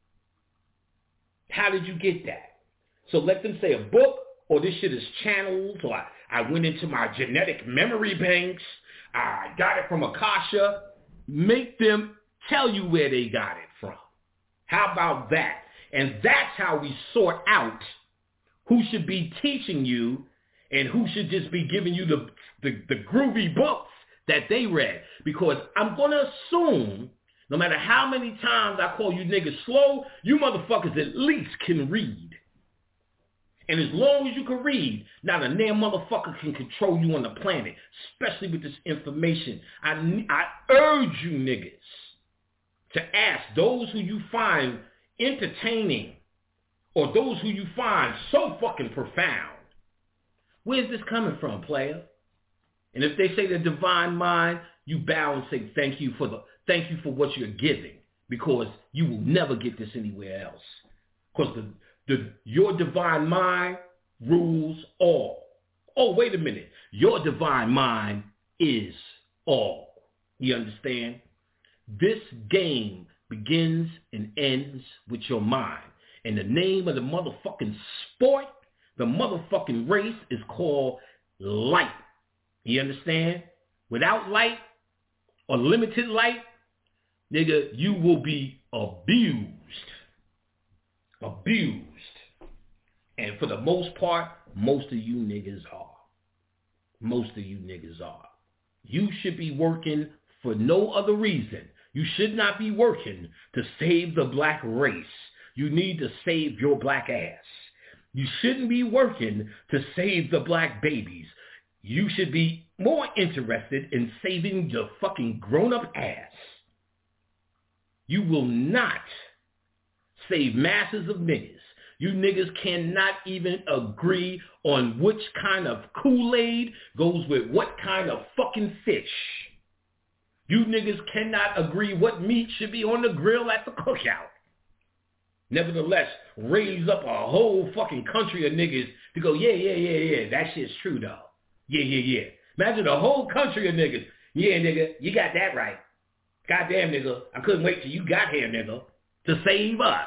S15: How did you get that? So let them say a book, or this shit is channels, or I, I went into my genetic memory banks, I got it from Akasha. Make them tell you where they got it from. How about that? And that's how we sort out who should be teaching you and who should just be giving you the, the, the groovy books that they read. Because I'm going to assume no matter how many times I call you niggas slow, you motherfuckers at least can read. And as long as you can read, not a damn motherfucker can control you on the planet, especially with this information. I, I urge you niggas to ask those who you find entertaining or those who you find so fucking profound, where's this coming from, player? And if they say the divine mind, you bow and say thank you for the thank you for what you're giving, because you will never get this anywhere else. Because the The, your divine mind rules all. Oh, wait a minute. Your divine mind is all. You understand? This game begins and ends with your mind. And the name of the motherfucking sport, the motherfucking race is called light. You understand? Without light or limited light, nigga, you will be abused. Abused. And for the most part, most of you niggas are. Most of you niggas are. You should be working for no other reason. You should not be working to save the black race. You need to save your black ass. You shouldn't be working to save the black babies. You should be more interested in saving your fucking grown-up ass. You will not save masses of niggas. You niggas cannot even agree on which kind of Kool-Aid goes with what kind of fucking fish. You niggas cannot agree what meat should be on the grill at the cookout. Nevertheless, raise up a whole fucking country of niggas to go, yeah, yeah, yeah, yeah, that shit's true though. Yeah, yeah, yeah. Imagine a whole country of niggas. Yeah, nigga, you got that right. Goddamn, nigga, I couldn't wait till you got here, nigga, to save us.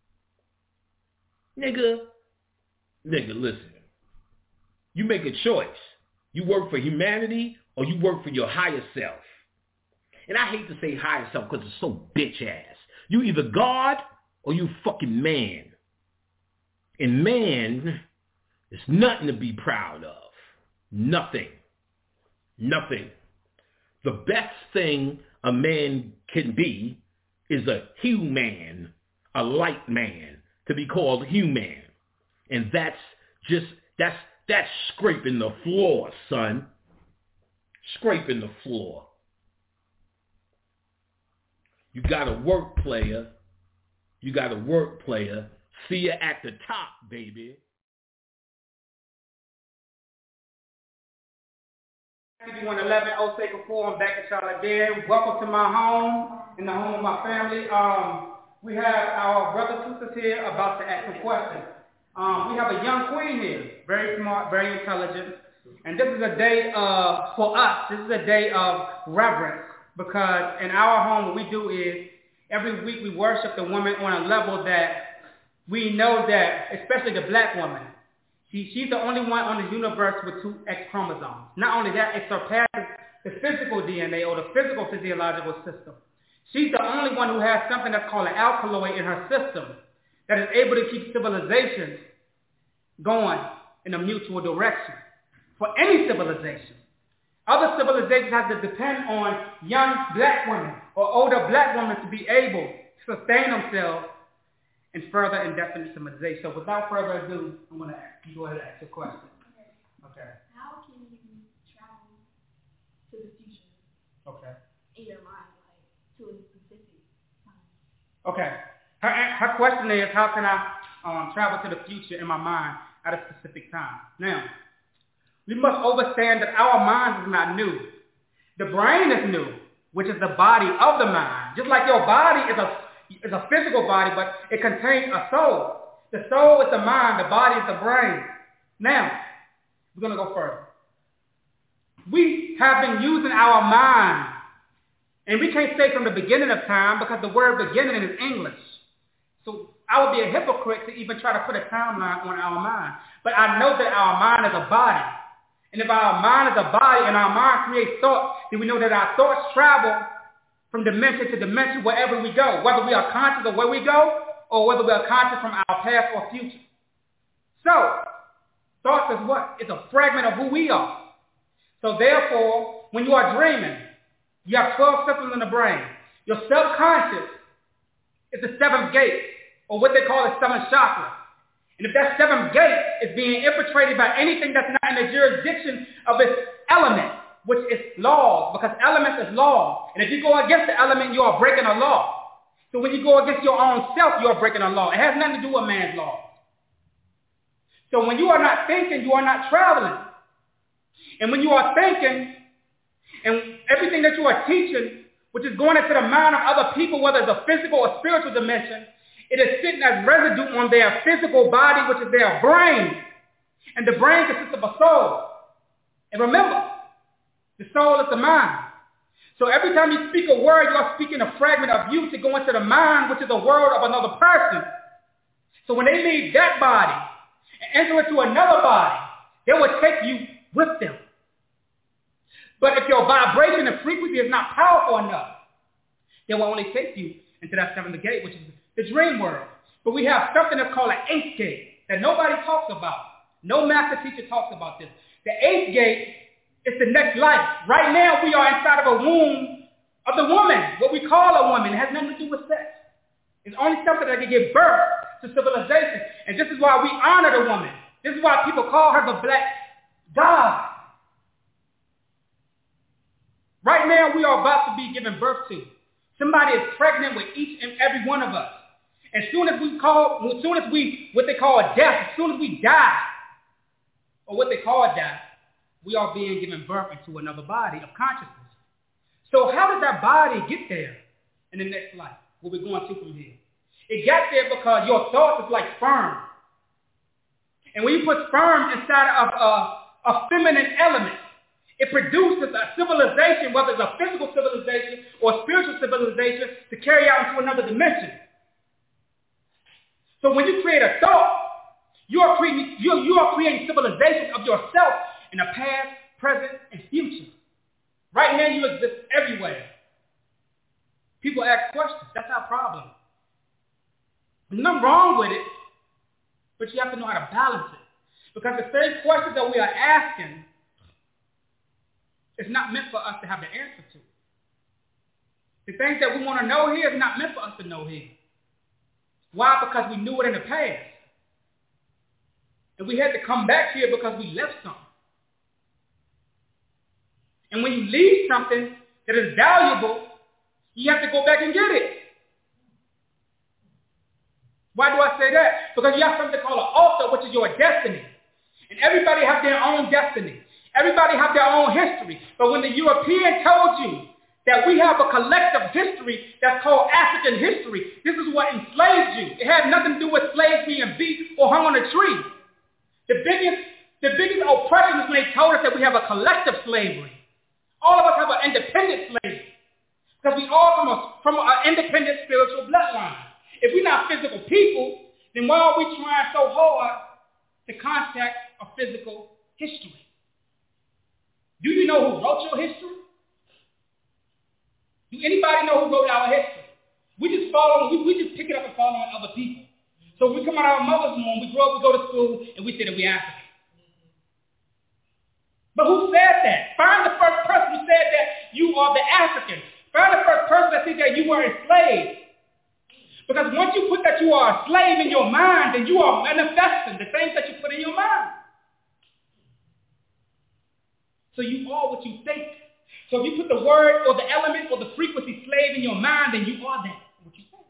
S15: Nigga, nigga, listen. You make a choice. You work for humanity or you work for your higher self. And I hate to say higher self because it's so bitch ass. You either God or you fucking man. And man is nothing to be proud of. Nothing. Nothing. The best thing a man can be is a human, a light man, to be called human. And that's just, that's, that's scraping the floor, son. Scraping the floor. You got to work, player. You got to work, player. See you at the top, baby.
S16: one eleven Osaka Forum, back at y'all again. Welcome to my home, and the home of my family. Um, we have our brother sisters here about to ask some questions. Um, we have a young queen here, very smart, very intelligent. And this is a day of, for us, this is a day of reverence, because in our home what we do is every week we worship the woman on a level that we know that, especially the black woman, she, she's the only one on the universe with two X chromosomes. Not only that, it surpasses the physical D N A or the physical physiological system. She's the only one who has something that's called an alkaloid in her system that is able to keep civilizations going in a mutual direction. For any civilization. Other civilizations have to depend on young black women or older black women to be able to sustain themselves in further indefinite civilization. So without further ado, I'm going to ask you go ahead and ask your question. Okay. Okay.
S17: How can you travel to the future?
S16: Okay.
S17: In your mind, like to a specific time.
S16: Okay. Her, her question is, how can I um, travel to the future in my mind at a specific time? Now, we must understand that our mind is not new. The brain is new, which is the body of the mind. Just like your body is a is a physical body, but it contains a soul. The soul is the mind, the body is the brain. Now, we're going to go further. We have been using our mind, and we can't say from the beginning of time because the word beginning is English. So I would be a hypocrite to even try to put a timeline on our mind. But I know that our mind is a body. And if our mind is a body and our mind creates thoughts, then we know that our thoughts travel from dimension to dimension wherever we go, whether we are conscious of where we go or whether we are conscious from our past or future. So, thoughts is what? It's a fragment of who we are. So therefore, when you are dreaming, you have twelve systems in the brain. Your subconscious is the seventh gate, or what they call the seventh chakra. And if that seventh gate is being infiltrated by anything that's not in the jurisdiction of its element, which is laws, because elements is law. And if you go against the element, you are breaking a law. So when you go against your own self, you are breaking a law. It has nothing to do with man's law. So when you are not thinking, you are not traveling. And when you are thinking, and everything that you are teaching, which is going into the mind of other people, whether it's a physical or spiritual dimension, it is sitting as residue on their physical body, which is their brain. And the brain consists of a soul. And remember, the soul is the mind. So every time you speak a word, you are speaking a fragment of you to go into the mind, which is a word of another person. So when they leave that body and enter into another body, they will take you with them. But if your vibration and frequency is not powerful enough, they will only take you into that seventh gate, which is the dream world. But we have something that's called an eighth gate that nobody talks about. No master teacher talks about this. The eighth gate is the next life. Right now, we are inside of a womb of the woman, what we call a woman. It has nothing to do with sex. It's only something that can give birth to civilization. And this is why we honor the woman. This is why people call her the black god. Right now, we are about to be given birth to. Somebody is pregnant with each and every one of us. As soon as we call, as soon as we, what they call a death, as soon as we die, or what they call a death, we are being given birth into another body of consciousness. So how did that body get there in the next life? Where we're going to from here? It got there because your thoughts is like sperm. And when you put sperm inside of a, a feminine element, it produces a civilization, whether it's a physical civilization or a spiritual civilization, to carry out into another dimension. So when you create a thought, you are creating, you, you are creating civilization of yourself in the past, present, and future. Right now, you exist everywhere. People ask questions. That's our problem. There's nothing wrong with it, but you have to know how to balance it. Because the same questions that we are asking is not meant for us to have the answer to. The things that we want to know here is not meant for us to know here. Why? Because we knew it in the past. And we had to come back here because we left something. And when you leave something that is valuable, you have to go back and get it. Why do I say that? Because you have something called an altar, which is your destiny. And everybody has their own destiny. Everybody has their own history. But when the European told you that we have a collective history that's called African history, this is what enslaved you. It had nothing to do with slaves being beat or hung on a tree. The biggest, the biggest oppression is when they told us that we have a collective slavery. All of us have an independent slavery. Because we all come from an independent spiritual bloodline. If we're not physical people, then why are we trying so hard to contact a physical history? Do you know who wrote your history? Do anybody know who wrote our history? We just follow, we, we just pick it up and follow on other people. So we come out of our mother's womb, we grow up, we go to school, and we say that we're African. But who said that? Find the first person who said that you are the African. Find the first person that said that you were enslaved. Because once you put that you are a slave in your mind, then you are manifesting the things that you put in your mind. So you are what you think. So if you put the word or the element or the frequency slave in your mind, then you are that, what you think.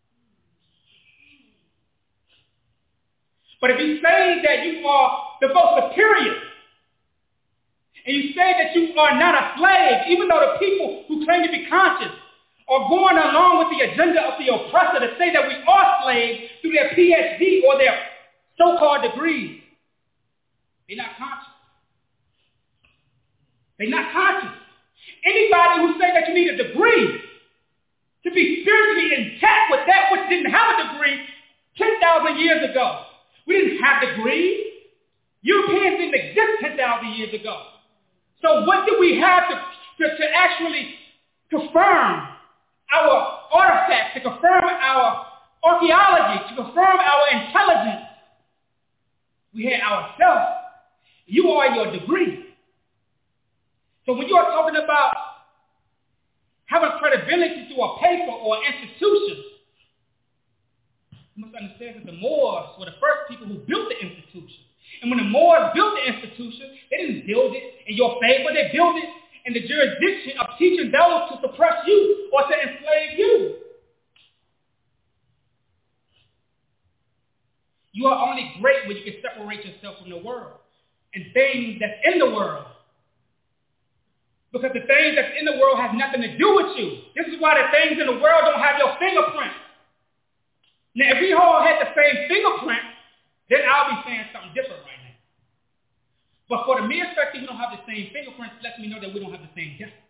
S16: But if you say that you are the most superior, and you say that you are not a slave, even though the people who claim to be conscious are going along with the agenda of the oppressor to say that we are slaves through their P H D or their so-called degrees, they're not conscious. They're not conscious. Anybody who say that you need a degree to be spiritually intact with that which didn't have a degree ten thousand years ago. We didn't have degrees. Europeans didn't exist ten thousand years ago. So what do we have to, to, to actually confirm our artifacts, to confirm our archaeology, to confirm our intelligence? We had ourselves. You are your degree. So when you are talking about having credibility through a paper or an institution, you must understand that the Moors were the first people who built the institution. And when the Moors built the institution, they didn't build it in your favor. They built it in the jurisdiction of teaching those to suppress you or to enslave you. You are only great when you can separate yourself from the world and things that's in the world. Because the things that's in the world has nothing to do with you. This is why the things in the world don't have your fingerprint. Now, if we all had the same fingerprint, then I'll be saying something different right now. But for the mere fact that we don't have the same fingerprints, lets me know that we don't have the same destiny.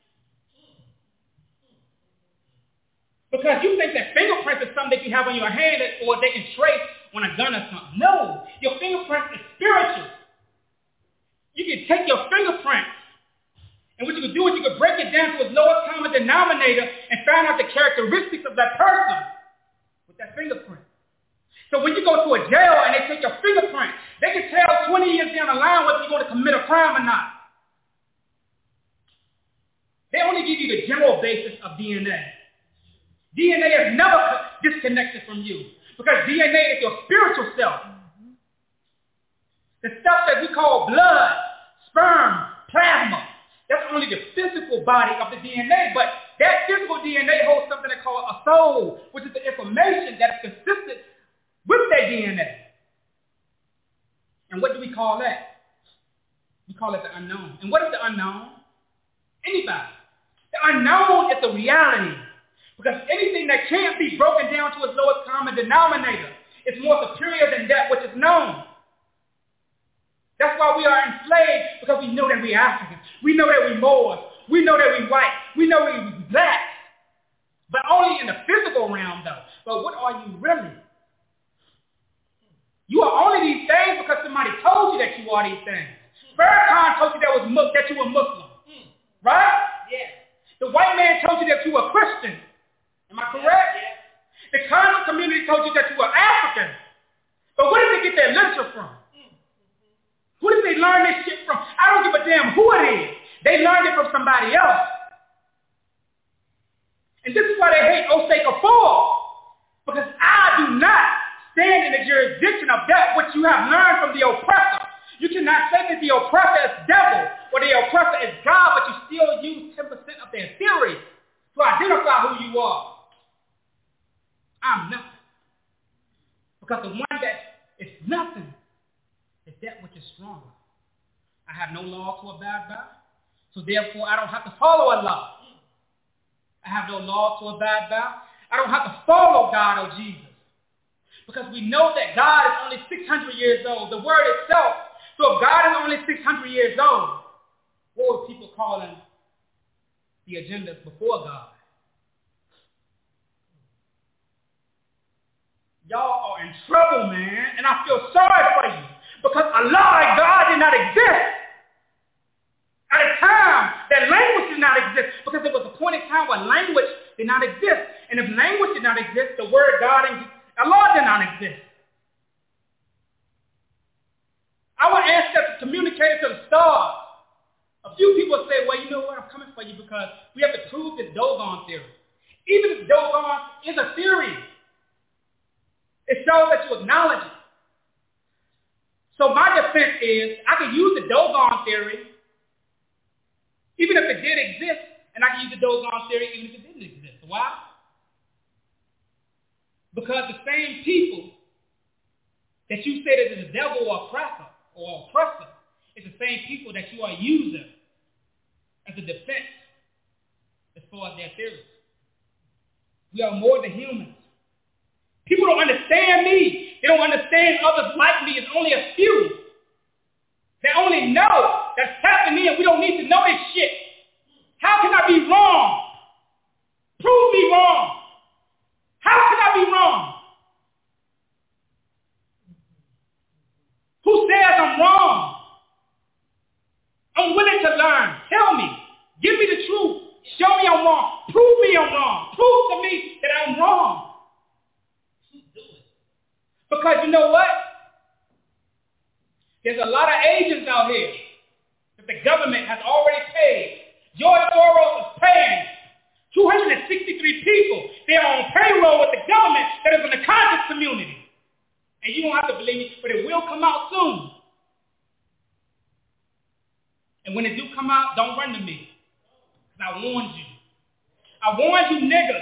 S16: Because you think that fingerprints is something that you have on your hand or they can trace on a gun or something. No, your fingerprint is spiritual. You can take your fingerprint, and what you can do is you can break it down to its lowest common denominator and find out the characteristics of that person with that fingerprint. So when you go to a jail and they take your fingerprint, they can tell twenty years down the line whether you're going to commit a crime or not. They only give you the general basis of D N A. D N A is never disconnected from you. Because D N A is your spiritual self. The stuff that we call blood, sperm, plasma, that's only the physical body of the D N A, but that physical D N A holds something they call a soul, which is the information that is consistent with that D N A. And what do we call that? We call it the unknown. And what is the unknown? Anybody. The unknown is the reality. Because anything that can't be broken down to its lowest common denominator is more superior than that which is known. That's why we are enslaved, because we know that we're Africans. We know that we're Moors. We know that we're white. We know that we're black. But only in the physical realm, though. But what are you really? You are only these things because somebody told you that you are these things. Farrakhan told you that, was, that you were Muslim. Right? Yeah. The white man told you that you were Christian. Am I correct? Yeah. The Kano community told you that you were African. But where did they get their literature from? Who did they learn this shit from? I don't give a damn who it is. They learned it from somebody else. And this is why they hate Osei Kafur. Because I do not stand in the jurisdiction of that which you have learned from the oppressor. You cannot say that the oppressor is devil or the oppressor is God, but you still use ten percent of their theory to identify who you are. I'm nothing. Because the one that is nothing is that which is stronger. I have no law to abide by, so therefore I don't have to follow a law. I have no law to abide by. I don't have to follow God or Jesus. Because we know that God is only six hundred years old. The word itself. So if God is only six hundred years old, what were people calling the agenda before God? Y'all are in trouble, man, and I feel sorry for you. Because Allah and God did not exist. At a time that language did not exist, because there was a point in time where language did not exist. And if language did not exist, the word God and Allah did not exist. Our ancestors communicated to the stars. A few people say, well, you know what, I'm coming for you because we have to prove this Dogon theory. Even if Dogon is a theory, it shows that you acknowledge it. So my defense is, I can use the Dogon theory, even if it did exist, and I can use the Dogon theory even if it didn't exist. Why? Because the same people that you say that is the devil or oppressor, or oppressor, is the same people that you are using as a defense as far as their theories. We are more than humans. People don't understand me. They don't understand others like me. It's only a few. They only know that's happening and we don't need to know this shit. How can I be wrong? Prove me wrong. How can I be wrong? Who says I'm wrong? I'm willing to learn. Tell me. Give me the truth. Show me I'm wrong. Prove me I'm wrong. Prove to me that I'm wrong. Because you know what? There's a lot of agents out here that the government has already paid. George Soros is paying two hundred sixty-three people. They're on payroll with the government that is in the conscious community. And you don't have to believe me, but it will come out soon. And when it do come out, don't run to me. Because I warned you. I warned you niggas.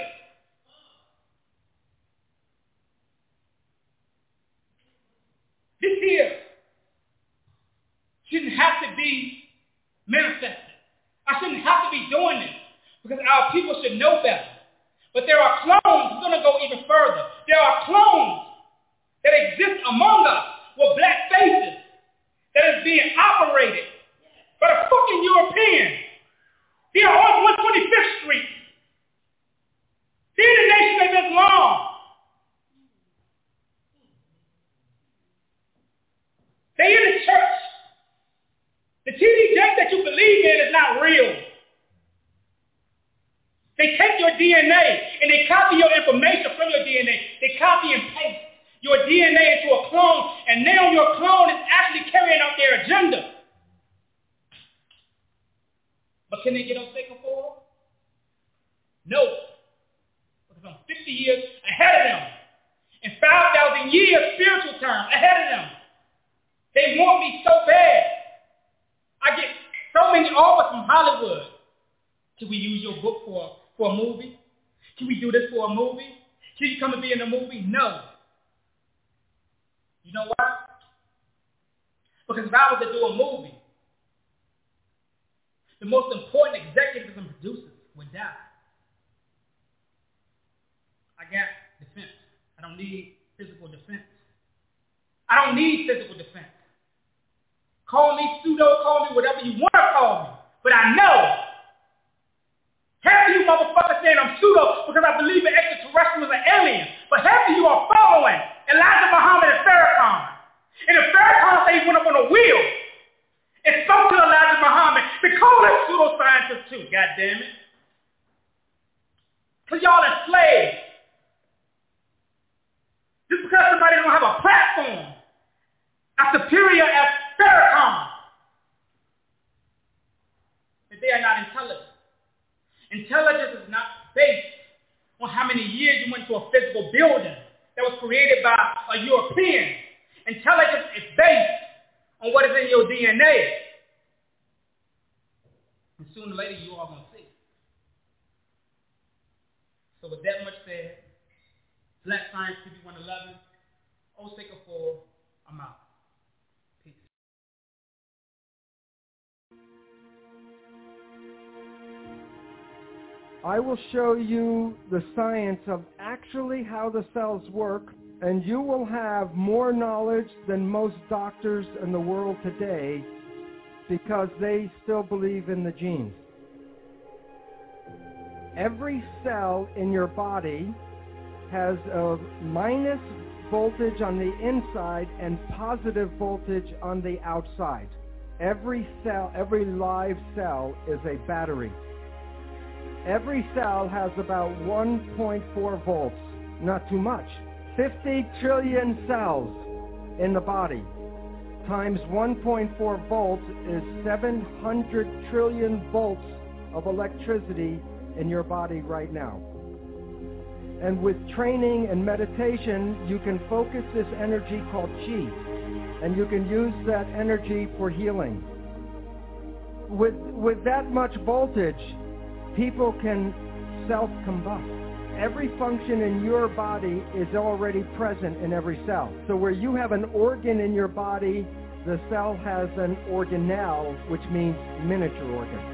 S16: This here shouldn't have to be manifested. I shouldn't have to be doing this because our people should know better. But there are clones, we're going to go even further. There are clones that exist among us with black faces that is being operated by the fucking Europeans. They are on one twenty-fifth Street. They're the Nation of Islam. They in the church. The T D J that you believe in is not real. They take your D N A and they copy your information from your D N A. They copy and paste your D N A into a clone, and now your clone is actually carrying out their agenda. But can they get on Osei Kafur? No. Because I'm fifty years ahead of them. and five thousand years spiritual term ahead of them. They want me so bad. I get so many offers from Hollywood. Can we use your book for, for a movie? Can we do this for a movie? Can you come and be in a movie? No. You know why? Because if I was to do a movie, the most important executives and producers would die. I got defense. I don't need physical defense. I don't need physical defense. Call me pseudo, call me whatever you want to call me. But I know half of you motherfuckers saying I'm pseudo because I believe in extraterrestrials and aliens. But half of you are following Elijah Muhammad and Farrakhan. And if Farrakhan say he went up on a wheel and spoke to Elijah Muhammad, they call him pseudoscientists too, God damn it. Because y'all enslaved. Just because somebody don't have a platform as superior as Farrakhan, that they are not intelligent. Intelligence is not based on how many years you went to a physical building that was created by a European. Intelligence is based on what is in your D N A. And sooner or later, you all going to see. So with that much said, Black Science T V one eleven, Osaka four, I'm out. Peace.
S18: I will show you the science of actually how the cells work, and you will have more knowledge than most doctors in the world today because they still believe in the genes. Every cell in your body has a minus voltage on the inside and positive voltage on the outside. Every cell, every live cell is a battery. Every cell has about one point four volts, not too much. fifty trillion cells in the body times one point four volts is seven hundred trillion volts of electricity in your body right now. And with training and meditation, you can focus this energy called chi, and you can use that energy for healing. With, with that much voltage, people can self-combust. Every function in your body is already present in every cell. So where you have an organ in your body, the cell has an organelle, which means miniature organ.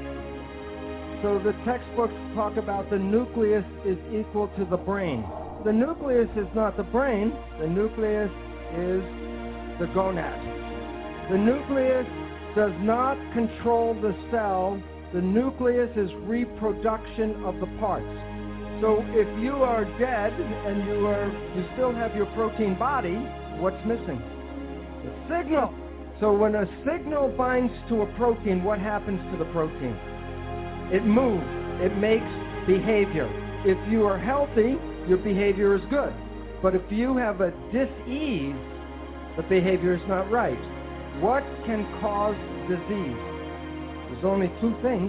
S18: So the textbooks talk about the nucleus is equal to the brain. The nucleus is not the brain. The nucleus is the gonad. The nucleus does not control the cell. The nucleus is reproduction of the parts. So if you are dead and you are you still have your protein body, what's missing? The signal. So when a signal binds to a protein, what happens to the protein? It moves. It makes behavior. If you are healthy, your behavior is good. But if you have a dis-ease, the behavior is not right. What can cause disease? There's only two things.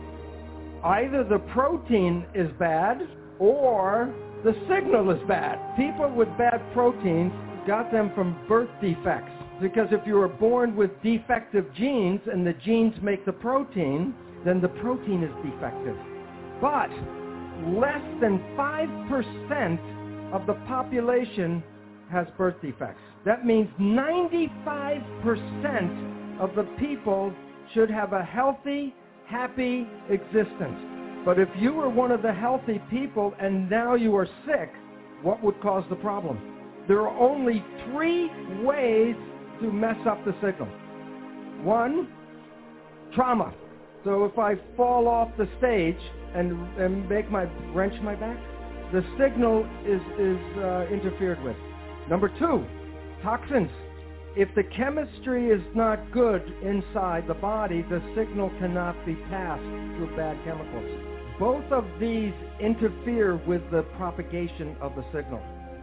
S18: Either the protein is bad or the signal is bad. People with bad proteins got them from birth defects. Because if you were born with defective genes and the genes make the protein, then the protein is defective. But less than five percent of the population has birth defects. That means ninety-five percent of the people should have a healthy, happy existence. But if you were one of the healthy people and now you are sick, what would cause the problem? There are only three ways to mess up the signal. One, trauma. So if I fall off the stage and, and make my wrench my back, the signal is, is uh, interfered with. Number two, toxins. If the chemistry is not good inside the body, the signal cannot be passed through bad chemicals. Both of these interfere with the propagation of the signal.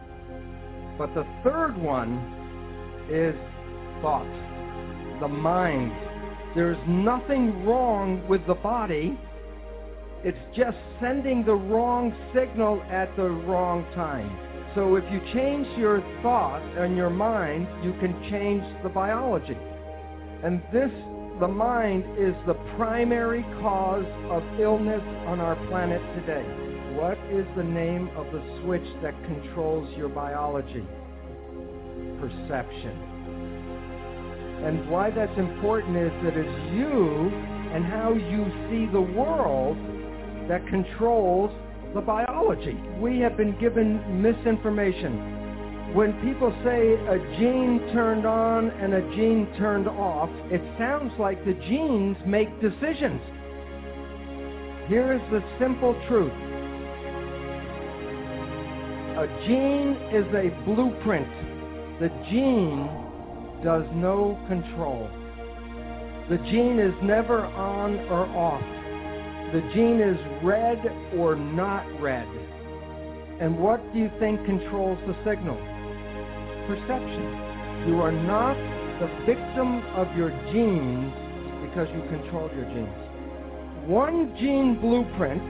S18: But the third one is thought, the mind. There's nothing wrong with the body. It's just sending the wrong signal at the wrong time. So if you change your thought and your mind, you can change the biology. And this, the mind, is the primary cause of illness on our planet today. What is the name of the switch that controls your biology? Perception. And why that's important is that it's you and how you see the world that controls the biology. We have been given misinformation. When people say a gene turned on and a gene turned off, it sounds like the genes make decisions. Here is the simple truth. A gene is a blueprint. The gene does no control. The gene is never on or off. The gene is red or not red. And what do you think controls the signal? Perception. You are not the victim of your genes because you control your genes. One gene blueprint,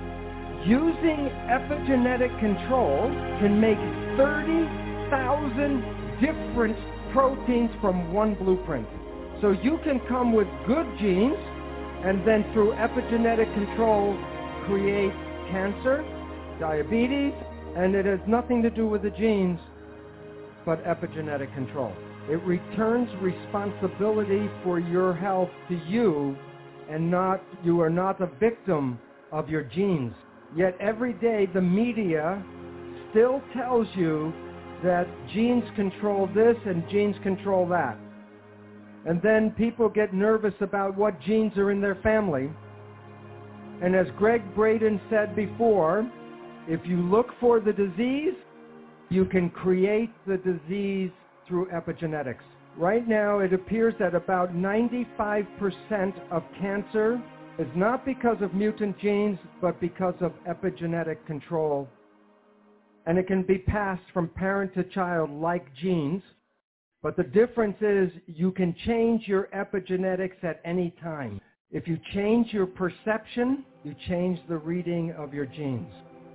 S18: using epigenetic control, can make thirty thousand different proteins from one blueprint. So you can come with good genes and then through epigenetic control create cancer, diabetes, and it has nothing to do with the genes but epigenetic control. It returns responsibility for your health to you, and not you are not a victim of your genes. Yet every day the media still tells you that genes control this and genes control that. And then people get nervous about what genes are in their family. And as Greg Braden said before, if you look for the disease, you can create the disease through epigenetics. Right now, it appears that about ninety-five percent of cancer is not because of mutant genes, but because of epigenetic control. And it can be passed from parent to child like genes. But the difference is you can change your epigenetics at any time. If you change your perception, you change the reading of your genes.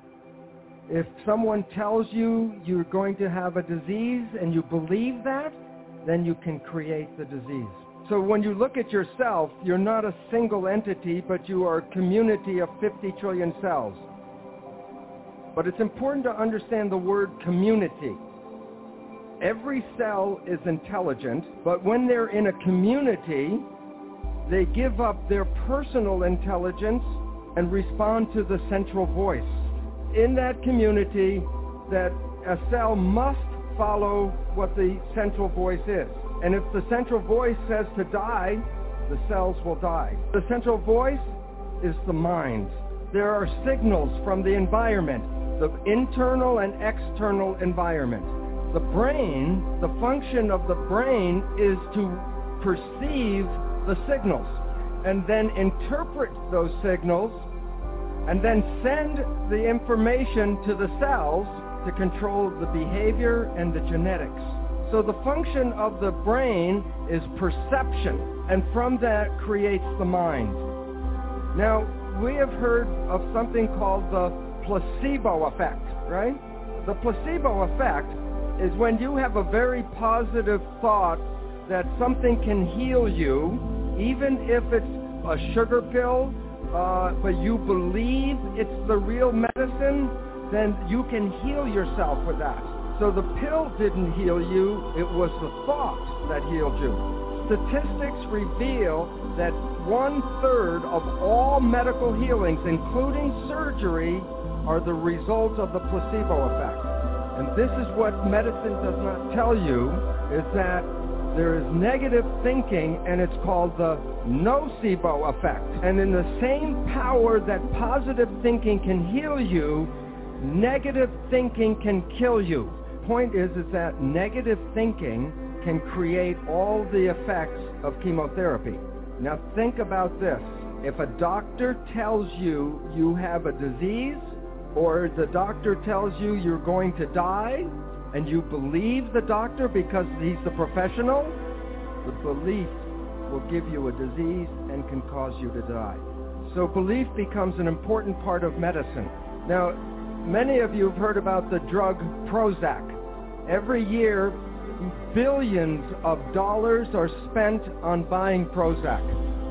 S18: If someone tells you you're going to have a disease and you believe that, then you can create the disease. So when you look at yourself, you're not a single entity, but you are a community of fifty trillion cells. But it's important to understand the word community. Every cell is intelligent, but when they're in a community, they give up their personal intelligence and respond to the central voice. In that community, that a cell must follow what the central voice is. And if the central voice says to die, the cells will die. The central voice is the mind. There are signals from the environment, the internal and external environment. The brain, the function of the brain is to perceive the signals and then interpret those signals and then send the information to the cells to control the behavior and the genetics. So the function of the brain is perception, and from that creates the mind. Now, we have heard of something called the placebo effect, right? The placebo effect is when you have a very positive thought that something can heal you, even if it's a sugar pill, uh, but you believe it's the real medicine, then you can heal yourself with that. So the pill didn't heal you, it was the thought that healed you. Statistics reveal that one-third of all medical healings, including surgery, are the result of the placebo effect. And this is what medicine does not tell you, is that there is negative thinking, and it's called the nocebo effect. And in the same power that positive thinking can heal you, negative thinking can kill you. Point is, is that negative thinking can create all the effects of chemotherapy. Now think about this. If a doctor tells you you have a disease, or the doctor tells you you're going to die, and you believe the doctor because he's the professional, the belief will give you a disease and can cause you to die. So belief becomes an important part of medicine. Now, many of you have heard about the drug Prozac. Every year, billions of dollars are spent on buying Prozac.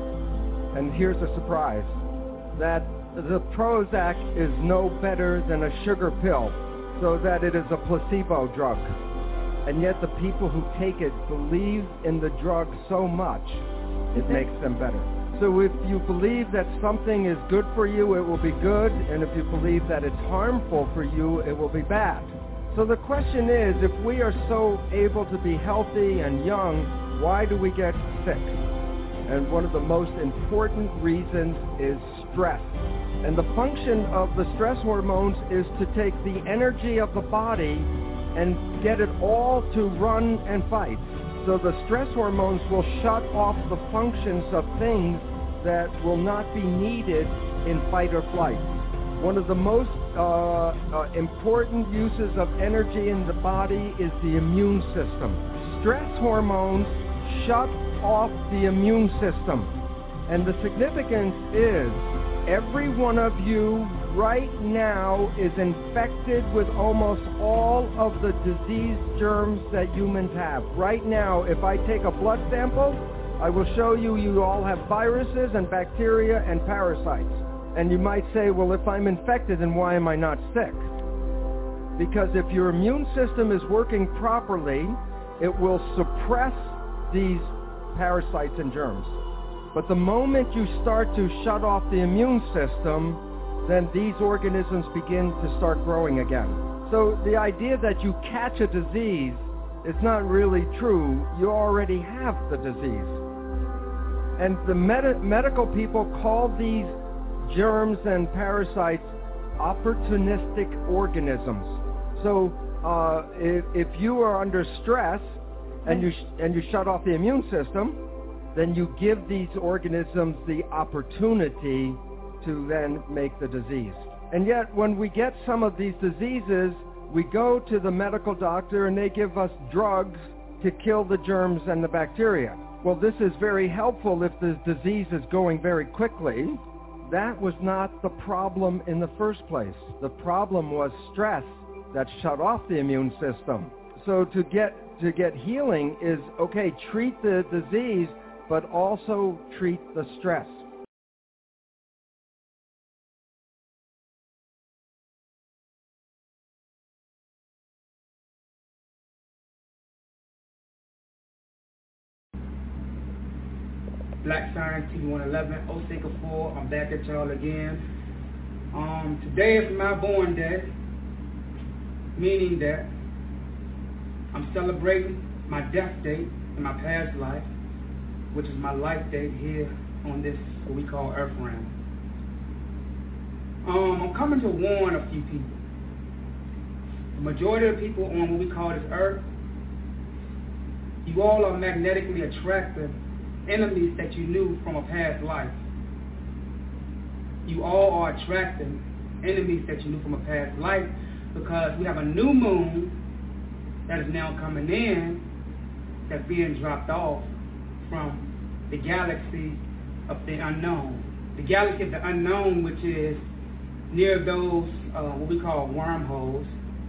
S18: And here's a surprise, that the Prozac is no better than a sugar pill, so that it is a placebo drug. And yet the people who take it believe in the drug so much, it makes them better. So if you believe that something is good for you, it will be good, and if you believe that it's harmful for you, it will be bad. So the question is, if we are so able to be healthy and young, why do we get sick? And one of the most important reasons is stress. And the function of the stress hormones is to take the energy of the body and get it all to run and fight. So the stress hormones will shut off the functions of things that will not be needed in fight or flight. One of the most uh, uh, important uses of energy in the body is the immune system. Stress hormones shut off the immune system. And the significance is every one of you right now is infected with almost all of the disease germs that humans have. Right now, if I take a blood sample, I will show you you all have viruses and bacteria and parasites. And you might say, well, if I'm infected, then why am I not sick? Because if your immune system is working properly, it will suppress these parasites and germs. But the moment you start to shut off the immune system, then these organisms begin to start growing again. So the idea that you catch a disease is not really true. You already have the disease. And the med- medical people call these germs and parasites opportunistic organisms. So uh, if, if you are under stress and you, sh- and you shut off the immune system, then you give these organisms the opportunity to then make the disease. And yet when we get some of these diseases, we go to the medical doctor and they give us drugs to kill the germs and the bacteria. Well, this is very helpful if the disease is going very quickly. That was not the problem in the first place. The problem was stress that shut off the immune system. So to get to get healing is, okay, treat the disease, but also treat the stress.
S16: Black Science T V one eleven, Osaka four, I'm back at y'all again. Um, today is my born day, meaning that I'm celebrating my death date in my past life, which is my life date here on this, what we call Earth realm. Um, I'm coming to warn a few people. The majority of the people on what we call this Earth, you all are magnetically attracted enemies that you knew from a past life. You all are attracting enemies that you knew from a past life because we have a new moon that is now coming in that's being dropped off from the galaxy of the unknown. The galaxy of the unknown, which is near those, uh, what we call wormholes,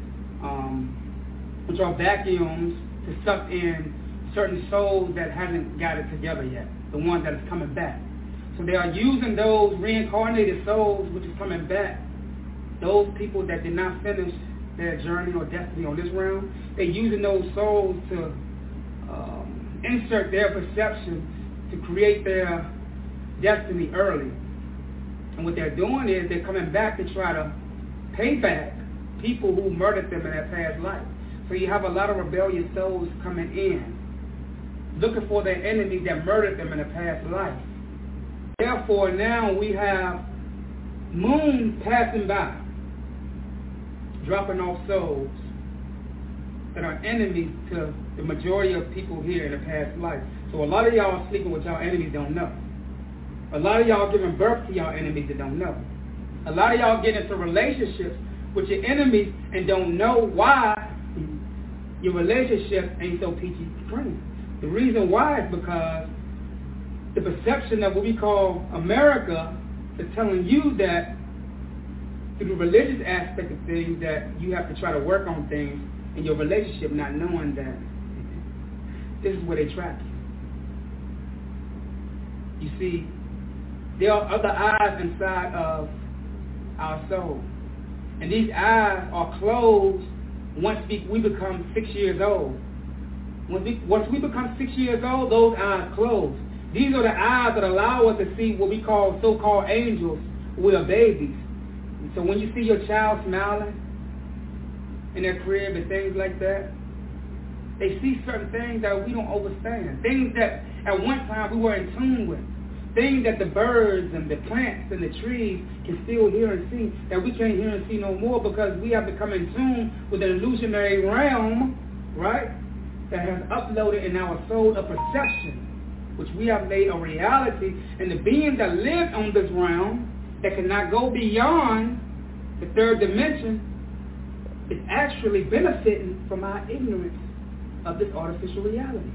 S16: um, which are vacuums to suck in certain souls that hasn't got it together yet, the one that is coming back. So they are using those reincarnated souls which is coming back, those people that did not finish their journey or destiny on this realm, they're using those souls to um, insert their perceptions to create their destiny early. And what they're doing is they're coming back to try to pay back people who murdered them in their past life. So you have a lot of rebellious souls coming in, looking for their enemies that murdered them in a past life. Therefore, now we have moons passing by, dropping off souls that are enemies to the majority of people here in a past life. So a lot of y'all are sleeping with y'all enemies don't know. A lot of y'all giving birth to y'all enemies that don't know. A lot of y'all get into relationships with your enemies and don't know why your relationship ain't so peachy clean. The reason why is because the perception of what we call America is telling you that through the religious aspect of things that you have to try to work on things in your relationship, not knowing that this is where they trap you. You see, there are other eyes inside of our soul. And these eyes are closed once we, we become six years old. Once we, once we become six years old, those eyes close. These are the eyes that allow us to see what we call so-called angels. We are babies. And so when you see your child smiling in their crib and things like that, they see certain things that we don't understand. Things that at one time we were in tune with. Things that the birds and the plants and the trees can still hear and see that we can't hear and see no more because we have become in tune with an illusionary realm, right, that has uploaded in our soul a perception, which we have made a reality. And the beings that live on this realm that cannot go beyond the third dimension is actually benefiting from our ignorance of this artificial reality.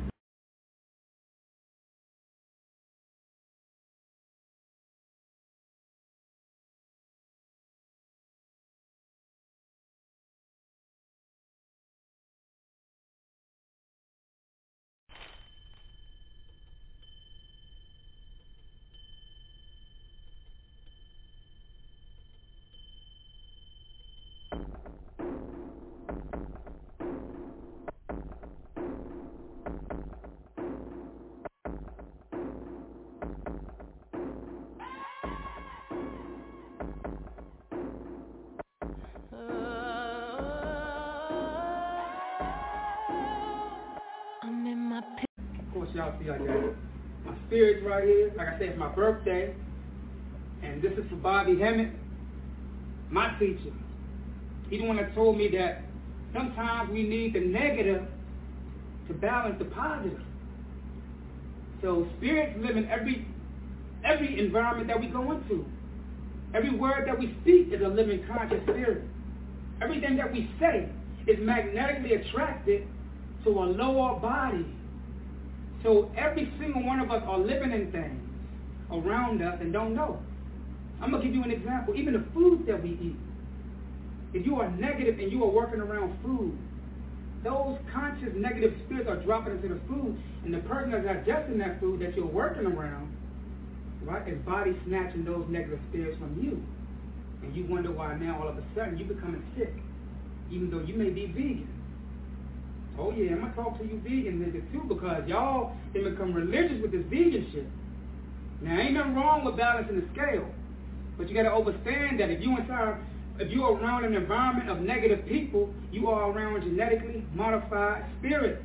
S16: Y'all see I got my spirits right here. Like I said, it's my birthday. And this is for Bobby Hemmett, my teacher. He's the one that told me that sometimes we need the negative to balance the positive. So spirits live in every every environment that we go into. Every word that we speak is a living conscious spirit. Everything that we say is magnetically attracted to a lower body. So every single one of us are living in things around us and don't know. I'm going to give you an example. Even the foods that we eat. If you are negative and you are working around food, those conscious negative spirits are dropping into the food, and the person that's digesting that food that you're working around, right, is body snatching those negative spirits from you. And you wonder why now all of a sudden you're becoming sick, even though you may be vegan. Oh yeah, I'm going to talk to you vegan niggas too, because y'all they become religious with this vegan shit. Now ain't nothing wrong with balancing the scale, but you got to understand that if you inside, if you're around an environment of negative people, you are around genetically modified spirits.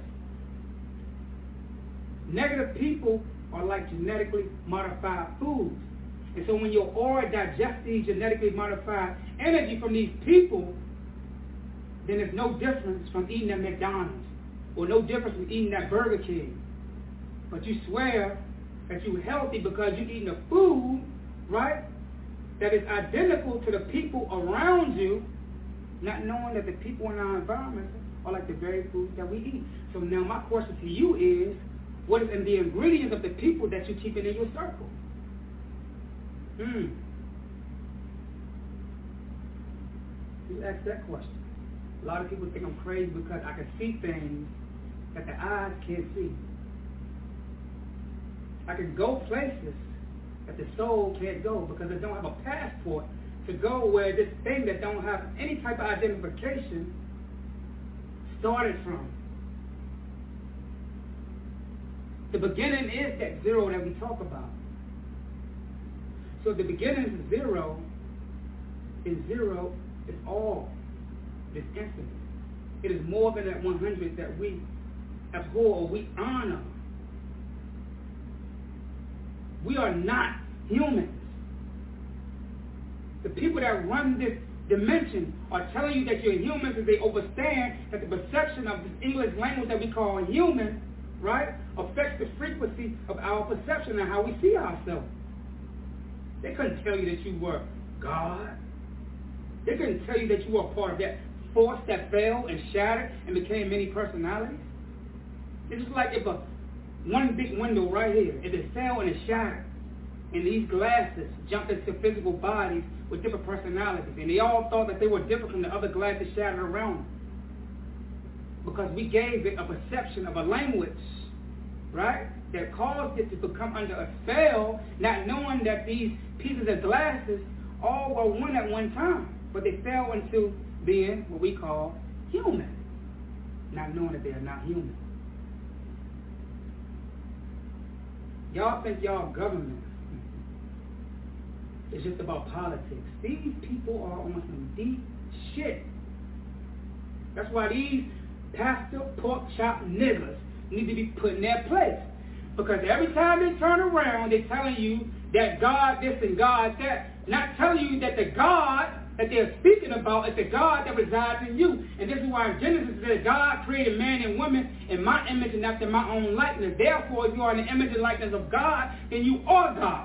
S16: Negative people are like genetically modified foods. And so when your aura digests these genetically modified energy from these people, then it's no difference from eating at McDonald's or no difference from eating at Burger King. But you swear that you're healthy because you're eating a food, right, that is identical to the people around you, not knowing that the people in our environment are like the very foods that we eat. So now my question to you is, what is in the ingredients of the people that you're keeping in your circle? Hmm. You ask that question. A lot of people think I'm crazy because I can see things that the eyes can't see. I can go places that the soul can't go because it don't have a passport to go where this thing that don't have any type of identification started from. The beginning is that zero that we talk about. So the beginning is zero, and zero is all. It is infinite. It is more than that one hundred that we abhor or we honor. We are not humans. The people that run this dimension are telling you that you're humans because they understand that the perception of this English language that we call human, right, affects the frequency of our perception and how we see ourselves. They couldn't tell you that you were God. They couldn't tell you that you were a part of that force that fell and shattered and became many personalities. It's just like if a one big window right here, if it fell and it shattered, and these glasses jumped into physical bodies with different personalities, and they all thought that they were different from the other glasses shattered around them. Because we gave it a perception of a language, right, that caused it to become under a spell, not knowing that these pieces of glasses all were one at one time, but they fell into being what we call human, not knowing that they are not human. Y'all think y'all government is just about politics. These people are on some deep shit. That's why these pastor pork chop niggas need to be put in their place. Because every time they turn around, they're telling you that God this and God that. Not telling you that the God that they're speaking about is the God that resides in you. And this is why in Genesis it says God created man and woman in my image and after my own likeness. Therefore, if you are in the image and likeness of God, then you are God.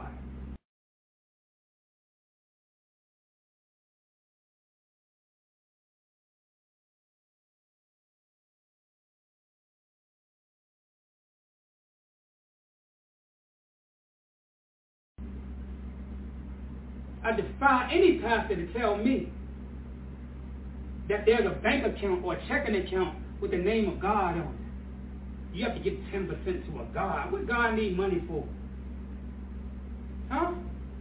S16: I defy any pastor to tell me that there's a bank account or a checking account with the name of God on it. You have to give ten percent to a God. What God need money for? Huh?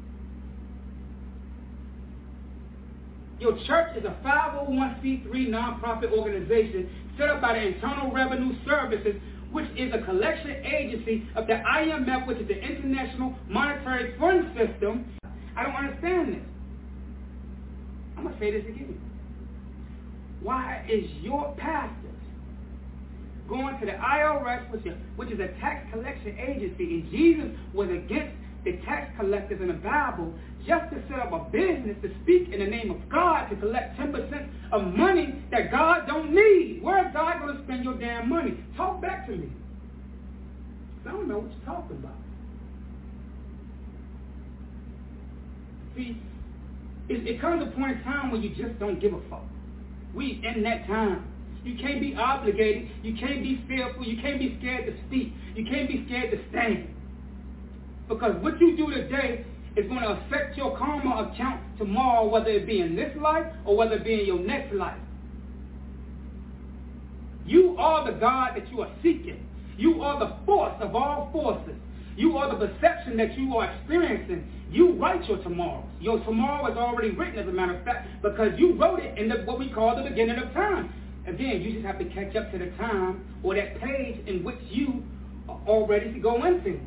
S16: Your church is a five oh one c three nonprofit organization set up by the Internal Revenue Services, which is a collection agency of the I M F, which is the International Monetary Fund System. I don't understand this. I'm going to say this again. Why is your pastors going to the I R S, which is, which is a tax collection agency, and Jesus was against the tax collectors in the Bible just to set up a business to speak in the name of God to collect ten percent of money that God don't need? Where is God going to spend your damn money? Talk back to me. I don't know what you're talking about. See, it, it comes a point in time when you just don't give a fuck. We in that time. You can't be obligated. You can't be fearful. You can't be scared to speak. You can't be scared to stand. Because what you do today is going to affect your karma account tomorrow, whether it be in this life or whether it be in your next life. You are the God that you are seeking. You are the force of all forces. You are the perception that you are experiencing. You write your tomorrows. Your tomorrow is already written, as a matter of fact, because you wrote it in the, what we call the beginning of time. Again, you just have to catch up to the time or that page in which you are all ready to go into.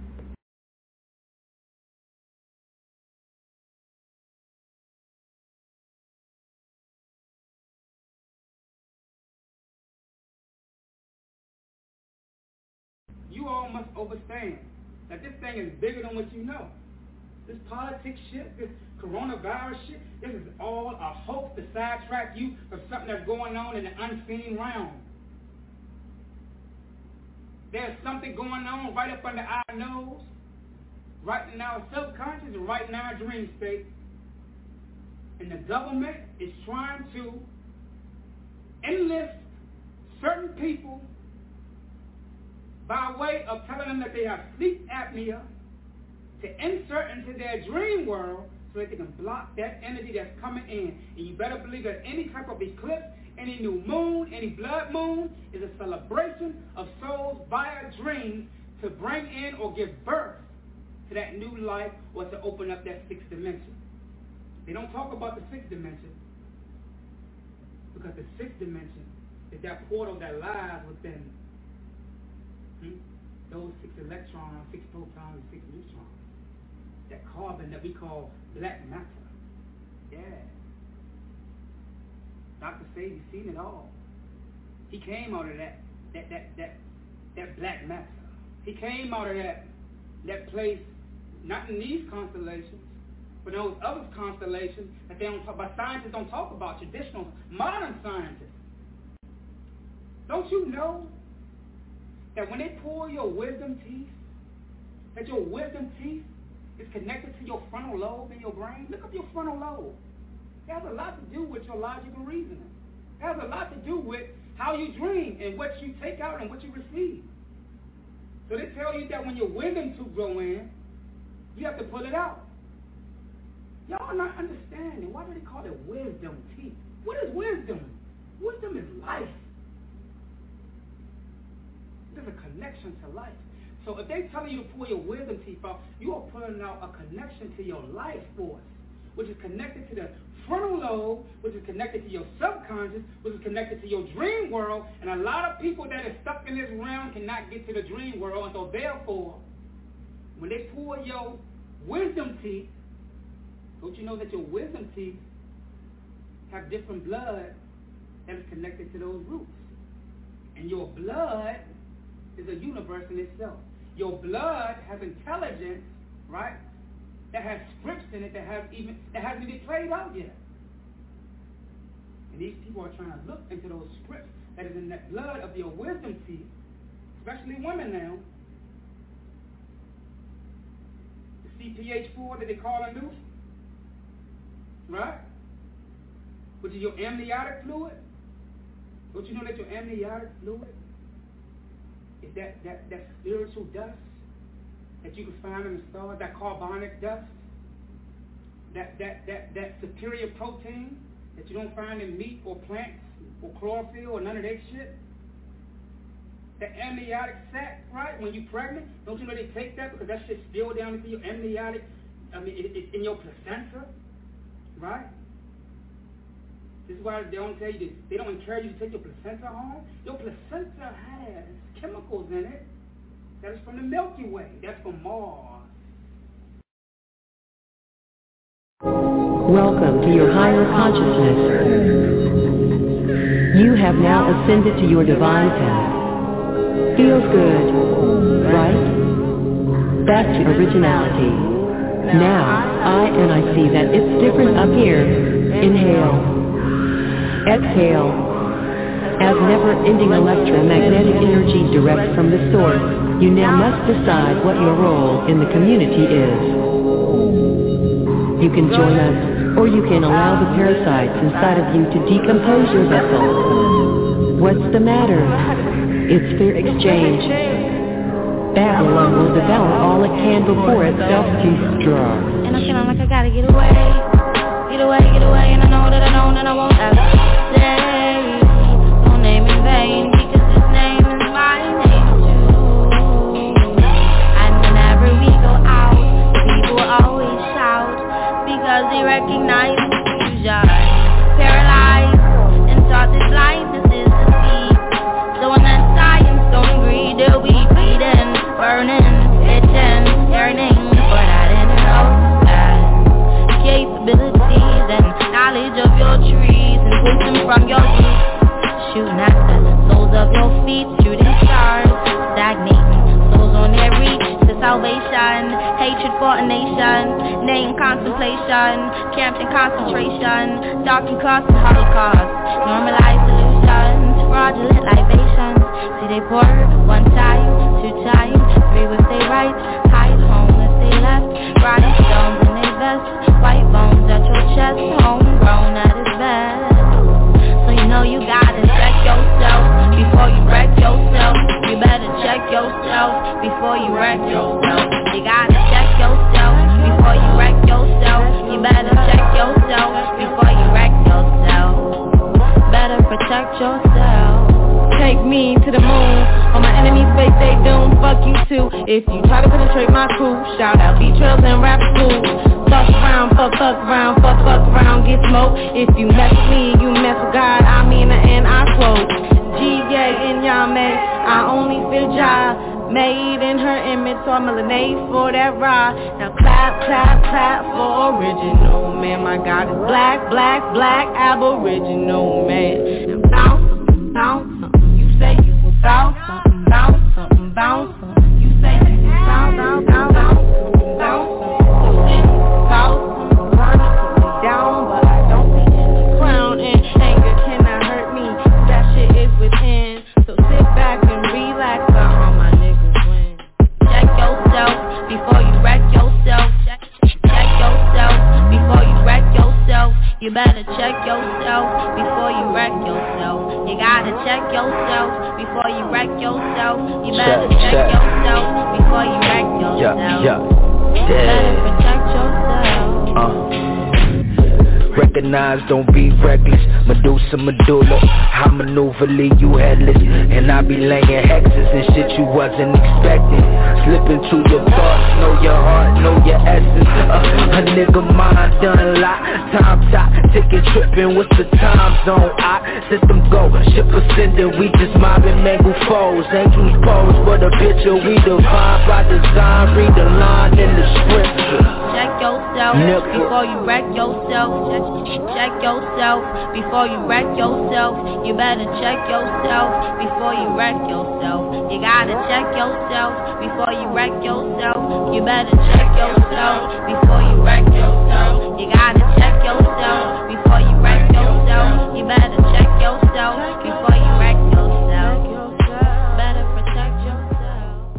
S16: You all must understand that this thing is bigger than what you know. This politics shit, this coronavirus shit, this is all a hoax to sidetrack you from something that's going on in the unseen realm. There's something going on right up under our nose, right in our subconscious and right in our dream state. And the government is trying to enlist certain people by way of telling them that they have sleep apnea to insert into their dream world so that they can block that energy that's coming in. And you better believe that any type of eclipse, any new moon, any blood moon is a celebration of souls via dreams to bring in or give birth to that new life or to open up that sixth dimension. They don't talk about the sixth dimension because the sixth dimension is that portal that lies within hmm, those six electrons, six protons, and six neutrons. That carbon that we call black matter. Yeah. Doctor says he's seen it all. He came out of that, that, that, that, that black matter. He came out of that, that place, not in these constellations, but those other constellations that they don't talk about. Scientists don't talk about, traditional, modern scientists. Don't you know that when they pull your wisdom teeth, that your wisdom teeth is connected to your frontal lobe in your brain? Look up your frontal lobe. It has a lot to do with your logical reasoning. It has a lot to do with how you dream and what you take out and what you receive. So they tell you that when your wisdom tooth grow in, You have to pull it out. Y'all are not understanding. Why do they call it wisdom teeth? What is wisdom? Wisdom is life. There's a connection to life. So if they tell you to pull your wisdom teeth out, you are pulling out a connection to your life force, which is connected to the frontal lobe, which is connected to your subconscious, which is connected to your dream world. And a lot of people that are stuck in this realm cannot get to the dream world. And so therefore, when they pull your wisdom teeth, don't you know that your wisdom teeth have different blood that is connected to those roots? And your blood is a universe in itself. Your blood has intelligence, right? That has scripts in it that has even that hasn't even played out yet. And these people are trying to look into those scripts that is in that blood of your wisdom teeth, especially women now. The C P H four that they call a noose, right? Which is your amniotic fluid. Don't you know that your amniotic fluid is that, that, that spiritual dust that you can find in the stars, that carbonic dust, that, that, that, that superior protein that you don't find in meat or plants or chlorophyll or none of that shit? The amniotic sac, right? When you're pregnant, don't you know they take that because that shit's still down into your amniotic, I mean, it, it's in your placenta, right? This is why they don't tell you, to, they don't encourage you to take your placenta home. Your placenta has chemicals in it that is from the Milky Way. That's from Mars.
S19: Welcome to your higher consciousness. You have now ascended to your divine path. Feels good, right? Back to originality. Now, I and I see that it's different up here. Inhale. Exhale. As never-ending electromagnetic energy direct from the source, you now must decide what your role in the community is. You can join us, or you can allow the parasites inside of you to decompose your vessel. What's the matter? It's fair exchange. Babylon will devour all it can before itself destroys.
S14: And I'm feeling like I gotta get away. Get away, get away, and I know that I know that I won't ever stay. Don't name in vain, because this name is my name too. And whenever we go out, people always shout, because they recognize confusion. Paralyzed and taught that blindness is the sea. So when that science don't agree, they'll be bleeding, burning, itching, yearning for that inner outside. Capabilities and knowledge of your trees and wisdom from your youth. Shooting at the soles of your feet, shooting stars, stagnating, souls on their reach to salvation, hatred for a nation, name contemplation, camped in concentration, dark and cost and holocaust, normalized solutions, fraudulent libations. See they pour one time, two times, three with they right, hide home if they left, riding stones in their vest, white bones at your chest, homegrown at his best. So you know you gotta check yourself before you wreck yourself. You better check yourself before you wreck yourself. You gotta check yourself before you wreck yourself. You better check yourself before you wreck yourself. Better protect yourself. Take me to the moon. On my enemies' face they doom. Fuck you too. If you try to penetrate my crew, shout out B-Trails and rap school. Fuck around, fuck, fuck around, fuck, fuck around, get smoked. If you mess with me, you mess with God. I mean, and I quote G-Yay and Yame, I only feel Jah. Made in her image, so I'm melanate for that ride. Now clap, clap, clap for original man. My God is black, black, black, aboriginal man. Now bounce, bounce, something. You say you will bounce, something, bounce, something, bounce, something. You say you will bounce, bounce, bounce, bounce, something, bounce, something, bounce, something, burn something down, but I don't be in the crown. And anger cannot hurt me. That shit is within. So sit back and relax. All my niggas win. Check yourself before you wreck yourself. Check, check yourself before you wreck yourself. You better check yourself before you wreck yourself. You gotta check yourself before you wreck yourself. You better check, check, check yourself before you wreck yourself.
S20: Yeah, yeah.
S14: Better protect yourself.
S20: Uh. Recognize, don't be reckless. Medusa, medulla, I maneuver, leave you headless. And I be laying hexes and shit you wasn't expecting. Slip into your thoughts, know your heart, know your essence. uh, A nigga mind done a lot. Time shot, ticket tripping, what's the time zone? I system go, ship ascending. We just mobbing mangle foes. Angels pose for the picture, we divine by design. Read the line in the scripture.
S14: Check yourself before you wreck yourself. Check, check yourself before you wreck yourself. You better check yourself before you wreck yourself. You gotta check yourself before you wreck yourself. You better check yourself before you wreck yourself. You gotta check yourself before you wreck yourself. You better check yourself before you wreck yourself. Better protect yourself.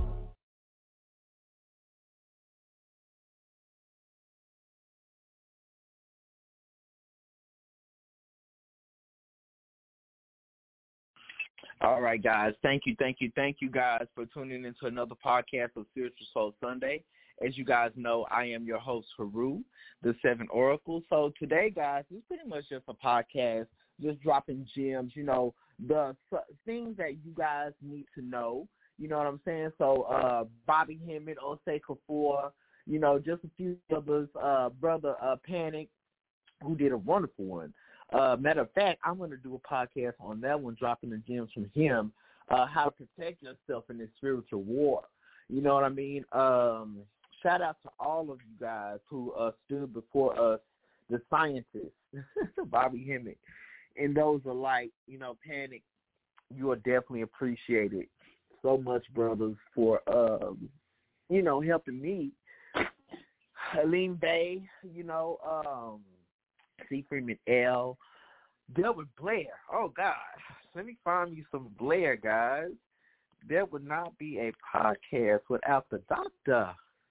S21: All right, guys. Thank you, thank you, thank you, guys, for tuning into another podcast of Spiritual Soul Sunday. As you guys know, I am your host, Haru, the Seven Oracles. So today, guys, it's pretty much just a podcast, just dropping gems, you know, the uh, things that you guys need to know. You know what I'm saying? So uh, Bobby Hemmett, Osei Kafur, you know, just a few others, uh, Brother uh, Panic, who did a wonderful one. Uh, matter of fact, I'm going to do a podcast on that one, dropping the gems from him, uh, how to protect yourself in this spiritual war. You know what I mean? Um, shout out to all of you guys who uh, stood before us, the scientists, Bobby Hemmett, and those alike, you know, Panic, you are definitely appreciated so much, brothers, for, um, you know, helping me. Halim Bey, you know, um, C. Freeman L. Delbert Blair. Oh, God. Let me find you some Blair, guys. There would not be a podcast without the doctor.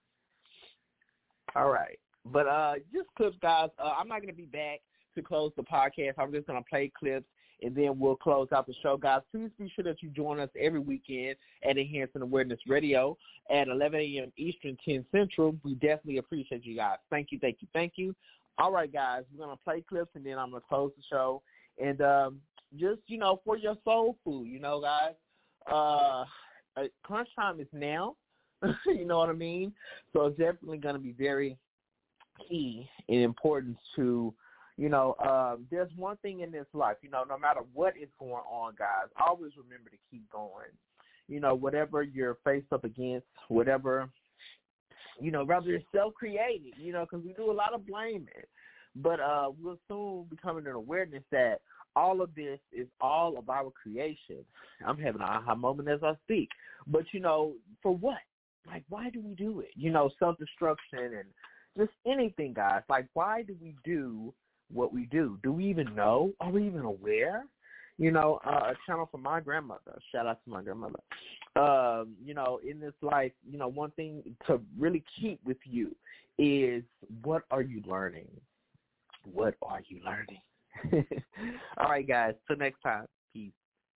S21: All right. But uh, just clips, guys. Uh, I'm not going to be back to close the podcast. I'm just going to play clips, and then we'll close out the show, guys. Please be sure that you join us every weekend at Enhancing Awareness Radio at eleven a.m. Eastern, ten Central. We definitely appreciate you guys. Thank you, thank you, thank you. All right, guys, we're going to play clips, and then I'm going to close the show. And um, just, you know, for your soul food, you know, guys, uh, crunch time is now. You know what I mean? So it's definitely going to be very key and important to, you know, uh, there's one thing in this life, you know, no matter what is going on, guys, always remember to keep going. You know, whatever you're faced up against, whatever, you know, rather it's self-created, you know, because we do a lot of blaming. But uh, we'll soon be coming to an awareness that all of this is all of our creation. I'm having an aha moment as I speak. But, you know, for what? Like, why do we do it? You know, self-destruction and just anything, guys. Like, why do we do what we do? Do we even know? Are we even aware? You know, uh, a channel from my grandmother. Shout out to my grandmother. Um, you know, in this life, you know, one thing to really keep with you is what are you learning? What are you learning? All right, guys. Till next time. Peace.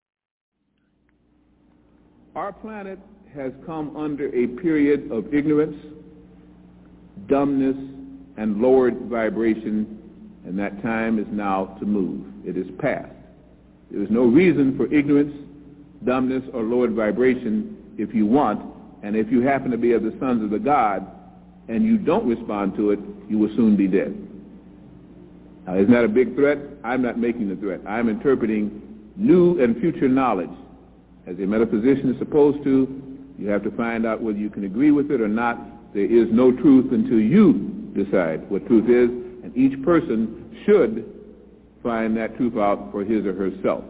S22: Our planet has come under a period of ignorance, dumbness, and lowered vibration, and that time is now to move. It is past. There is no reason for ignorance, dumbness, or lowered vibration if you want, and if you happen to be of the sons of the God and you don't respond to it, you will soon be dead. Now, isn't that a big threat? I'm not making the threat. I'm interpreting new and future knowledge. As a metaphysician is supposed to, you have to find out whether you can agree with it or not. There is no truth until you decide what truth is, and each person should find that truth out for his or herself.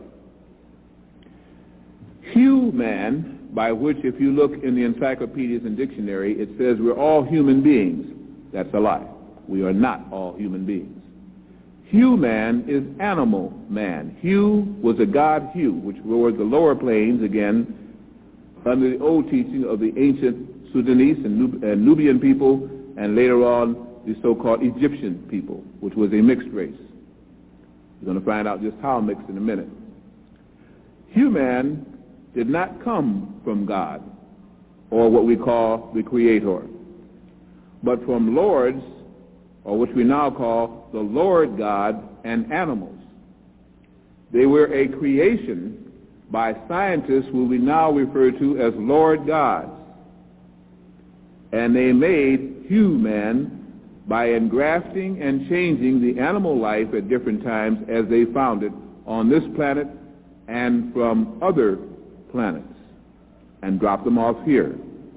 S22: Human, by which if you look in the encyclopedias and dictionary, it says we're all human beings. That's a lie. We are not all human beings. Human is animal man. Hu was a god Hu, which ruled the lower plains, again, under the old teaching of the ancient Sudanese and, Nub- and Nubian people, and later on the so-called Egyptian people, which was a mixed race. You're going to find out just how mixed in a minute. Human did not come from God, or what we call the Creator. but from lords, or which we now call the Lord God, and animals. They were a creation by scientists who we now refer to as Lord gods. And they made human by engrafting and changing the animal life at different times as they found it on this planet and from other planets, and dropped them off here.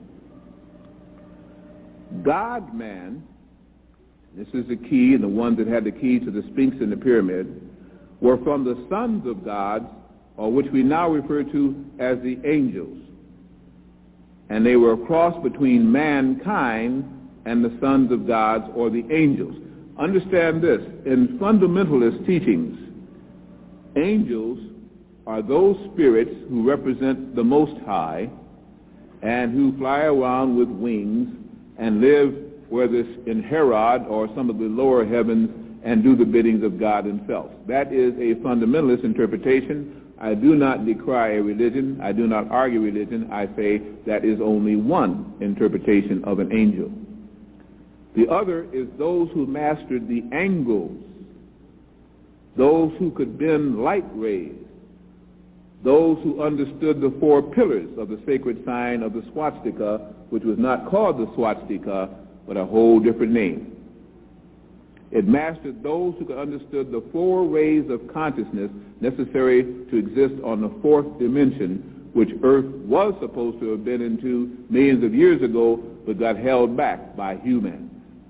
S22: God-man, this is the key, and the one that had the key to the Sphinx and the pyramid, were from the sons of God, or which we now refer to as the angels. And they were a cross between mankind and the sons of God, or the angels. Understand this, in fundamentalist teachings, angels are those spirits who represent the Most High and who fly around with wings and live, whether it's in Herod or some of the lower heavens, and do the biddings of God himself. That is a fundamentalist interpretation. I do not decry a religion. I do not argue religion. I say that is only one interpretation of an angel. The other is those who mastered the angles, those who could bend light rays, those who understood the four pillars of the sacred sign of the swastika, which was not called the swastika, but a whole different name. It mastered those who could understood the four rays of consciousness necessary to exist on the fourth dimension, which Earth was supposed to have been into millions of years ago, but got held back by humans.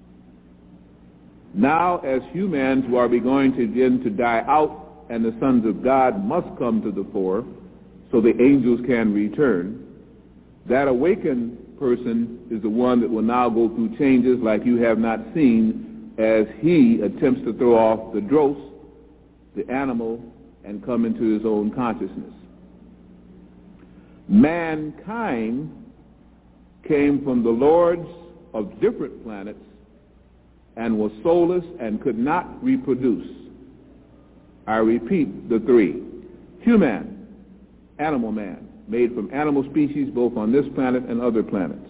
S22: Now, as humans who are going to begin to die out, and the sons of God must come to the fore, so the angels can return, that awakened person is the one that will now go through changes like you have not seen, as he attempts to throw off the dross, the animal, and come into his own consciousness. Mankind came from the lords of different planets and was soulless and could not reproduce. I repeat the three. Human, animal man, made from animal species both on this planet and other planets.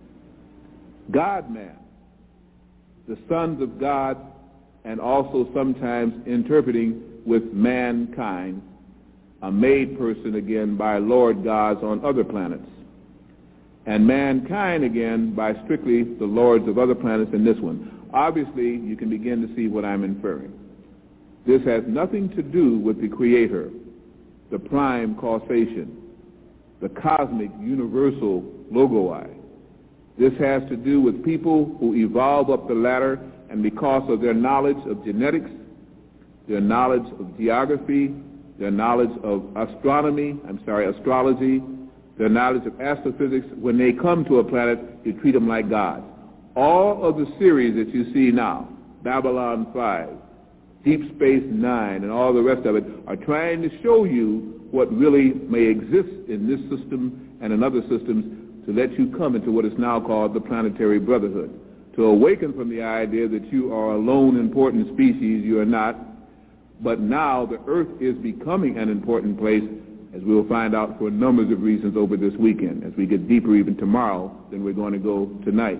S22: God-man, the sons of God, and also sometimes interpreting with mankind, a made person again by Lord gods on other planets. And mankind again by strictly the lords of other planets in this one. Obviously, you can begin to see what I'm inferring. This has nothing to do with the Creator, the prime causation, the cosmic universal logoi. This has to do with people who evolve up the ladder, and because of their knowledge of genetics, their knowledge of geography, their knowledge of astronomy, I'm sorry, astrology, their knowledge of astrophysics, when they come to a planet, you treat them like gods. All of the series that you see now, Babylon five, Deep Space Nine, and all the rest of it, are trying to show you what really may exist in this system and in other systems to let you come into what is now called the planetary brotherhood, to awaken from the idea that you are a lone important species. You are not. But now the Earth is becoming an important place, as we will find out for numbers of reasons over this weekend, as we get deeper even tomorrow than we're going to go tonight.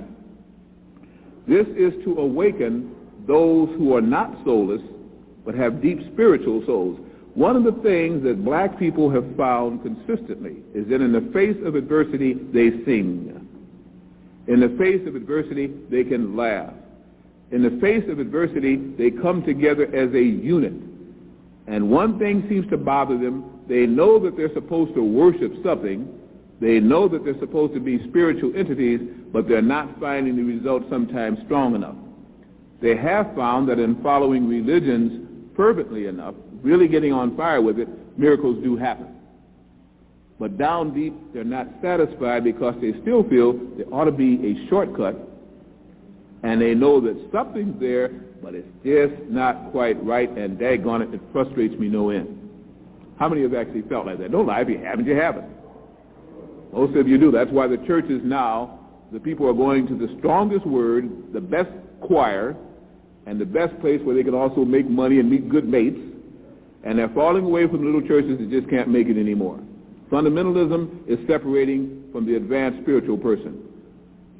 S22: This is to awaken those who are not soulless, but have deep spiritual souls. One of the things that black people have found consistently is that in the face of adversity, they sing. In the face of adversity, they can laugh. In the face of adversity, they come together as a unit. And one thing seems to bother them. They know that they're supposed to worship something. They know that they're supposed to be spiritual entities, but they're not finding the results sometimes strong enough. They have found that in following religions fervently enough, really getting on fire with it, miracles do happen. But down deep, they're not satisfied because they still feel there ought to be a shortcut, and they know that something's there, but it's just not quite right, and daggone it, it frustrates me no end. How many have actually felt like that? Don't lie. If you haven't, you haven't. Most of you do. That's why the churches now, the people are going to the strongest word, the best choir, and the best place where they can also make money and meet good mates, and they're falling away from the little churches that just can't make it anymore. Fundamentalism is separating from the advanced spiritual person.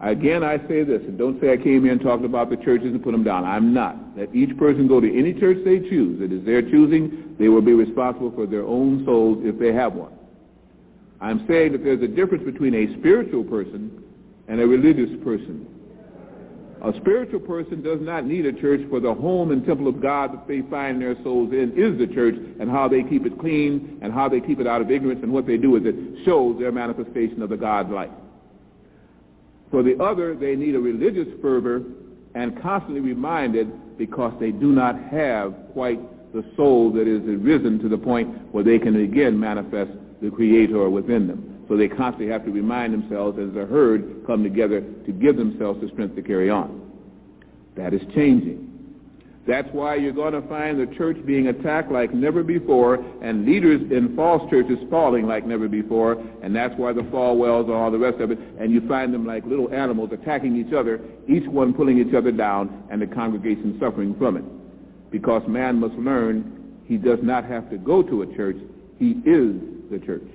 S22: Again, I say this, and don't say I came here and talked about the churches and put them down. I'm not. Let each person go to any church they choose. It is their choosing. They will be responsible for their own souls if they have one. I'm saying that there's a difference between a spiritual person and a religious person. A spiritual person does not need a church, for the home and temple of God that they find their souls in is the church, and how they keep it clean and how they keep it out of ignorance and what they do with it shows their manifestation of the God's life. For the other, they need a religious fervor and constantly reminded, because they do not have quite the soul that is arisen to the point where they can again manifest the Creator within them. So they constantly have to remind themselves as a herd come together to give themselves the strength to carry on. That is changing. That's why you're going to find the church being attacked like never before, and leaders in false churches falling like never before, and that's why the Falwells and all the rest of it, and you find them like little animals attacking each other, each one pulling each other down, and the congregation suffering from it. Because man must learn he does not have to go to a church, he is the church.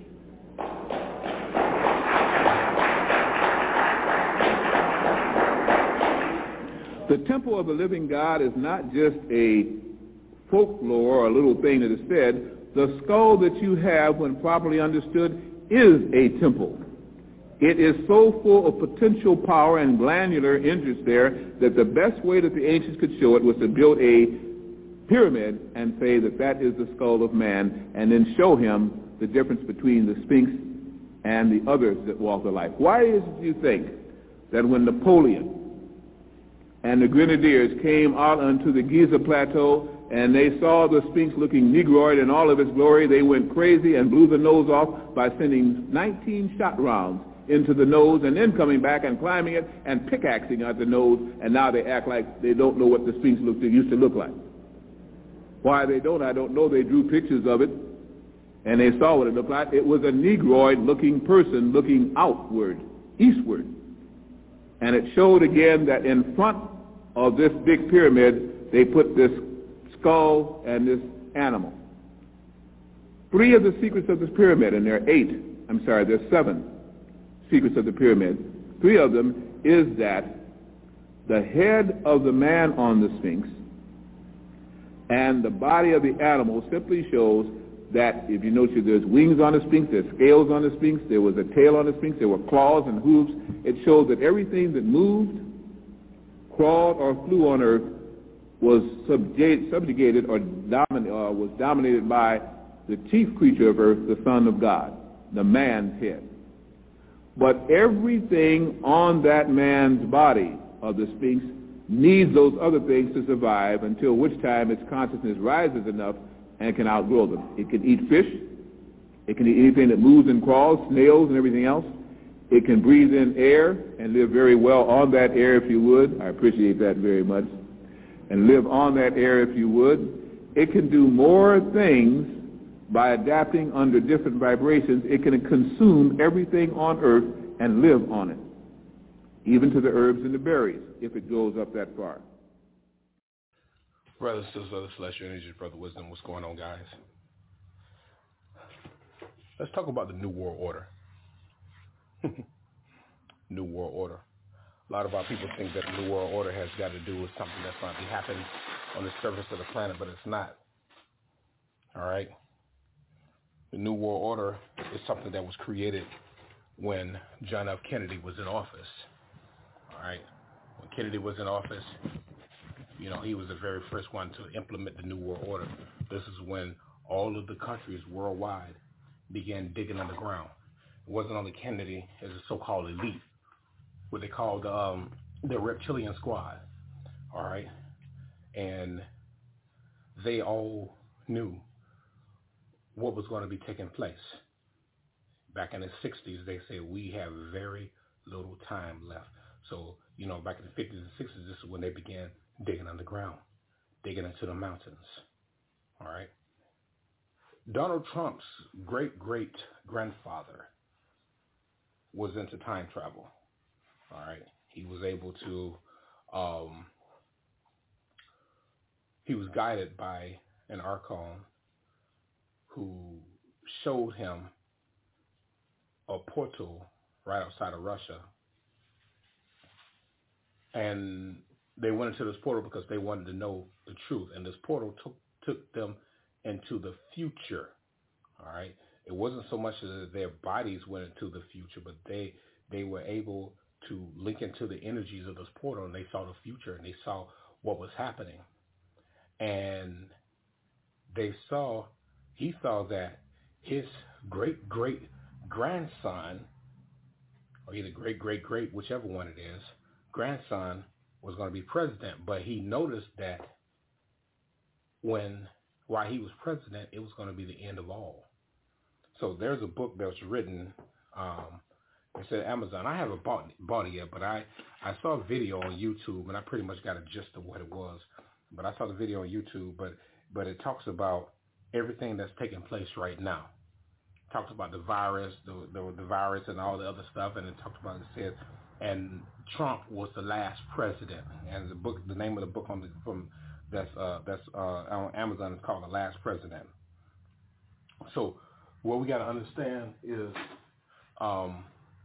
S22: The temple of the living God is not just a folklore or a little thing that is said. The skull that you have, when properly understood, is a temple. It is so full of potential power and glandular interest there that the best way that the ancients could show it was to build a pyramid and say that that is the skull of man, and then show him the difference between the Sphinx and the others that walk the life. Why is it you think that when Napoleon and the Grenadiers came out onto the Giza Plateau and they saw the Sphinx looking negroid in all of its glory, they went crazy and blew the nose off by sending nineteen shot rounds into the nose, and then coming back and climbing it and pickaxing at the nose, and now they act like they don't know what the Sphinx looked, used to look like. Why they don't, I don't know. They drew pictures of it, and they saw what it looked like. It was a negroid-looking person looking outward, eastward. And it showed again that in front of this big pyramid, they put this skull and this animal. Three of the secrets of this pyramid, and there are eight, I'm sorry, there are seven secrets of the pyramid. Three of them is that the head of the man on the Sphinx and the body of the animal simply shows that, if you notice, there's wings on the Sphinx, there's scales on the Sphinx, there was a tail on the Sphinx, there were claws and hooves. It showed that everything that moved, crawled, or flew on earth was subjugated, subjugated or domin- uh, was dominated by the chief creature of earth, the Son of God, the man's head. But everything on that man's body of the Sphinx needs those other things to survive, until which time its consciousness rises enough and can outgrow them. It can eat fish. It can eat anything that moves and crawls, snails and everything else. It can breathe in air and live very well on that air, if you would. I appreciate that very much. And live on that air, if you would. It can do more things by adapting under different vibrations. It can consume everything on earth and live on it, even to the herbs and the berries, if it goes up that far.
S1: Brothers, sisters of the Celestial Energy, Brother Wisdom, what's going on, guys? Let's talk about the New World Order. New World Order. A lot of our people think that the New World Order has got to do with something that's going to be happening on the surface of the planet, but it's not. All right? The New World Order is something that was created when John F. Kennedy was in office. All right? When Kennedy was in office, you know, he was the very first one to implement the New World Order. This is when all of the countries worldwide began digging underground. It wasn't only Kennedy, it was a so-called elite, what they called um, the reptilian squad, all right? And they all knew what was going to be taking place. Back in the sixties, they said, we have very little time left. So, you know, back in the fifties and sixties, this is when they began digging underground, digging into the mountains, all right? Donald Trump's great-great-grandfather was into time travel, all right? He was able to, um, he was guided by an archon who showed him a portal right outside of Russia And they went into this portal because they wanted to know the truth. And this portal took took them into the future. All right. It wasn't so much that their bodies went into the future, but they they were able to link into the energies of this portal, and they saw the future, and they saw what was happening. And they saw, he saw that his great great grandson, or either great great great, whichever one it is, grandson was going to be president. But he noticed that when while he was president, it was going to be the end of all. So there's a book that was written. Um, it said Amazon. I haven't bought bought it yet, but I, I saw a video on YouTube, and I pretty much got a gist of what it was. But I saw the video on YouTube, but but it talks about everything that's taking place right now. It talks about the virus, the, the the virus, and all the other stuff, and it talks about it says, and Trump was the last president. And the book, the name of the book on the from that's uh, that's uh, on Amazon is called The Last President. So what we got to understand is um,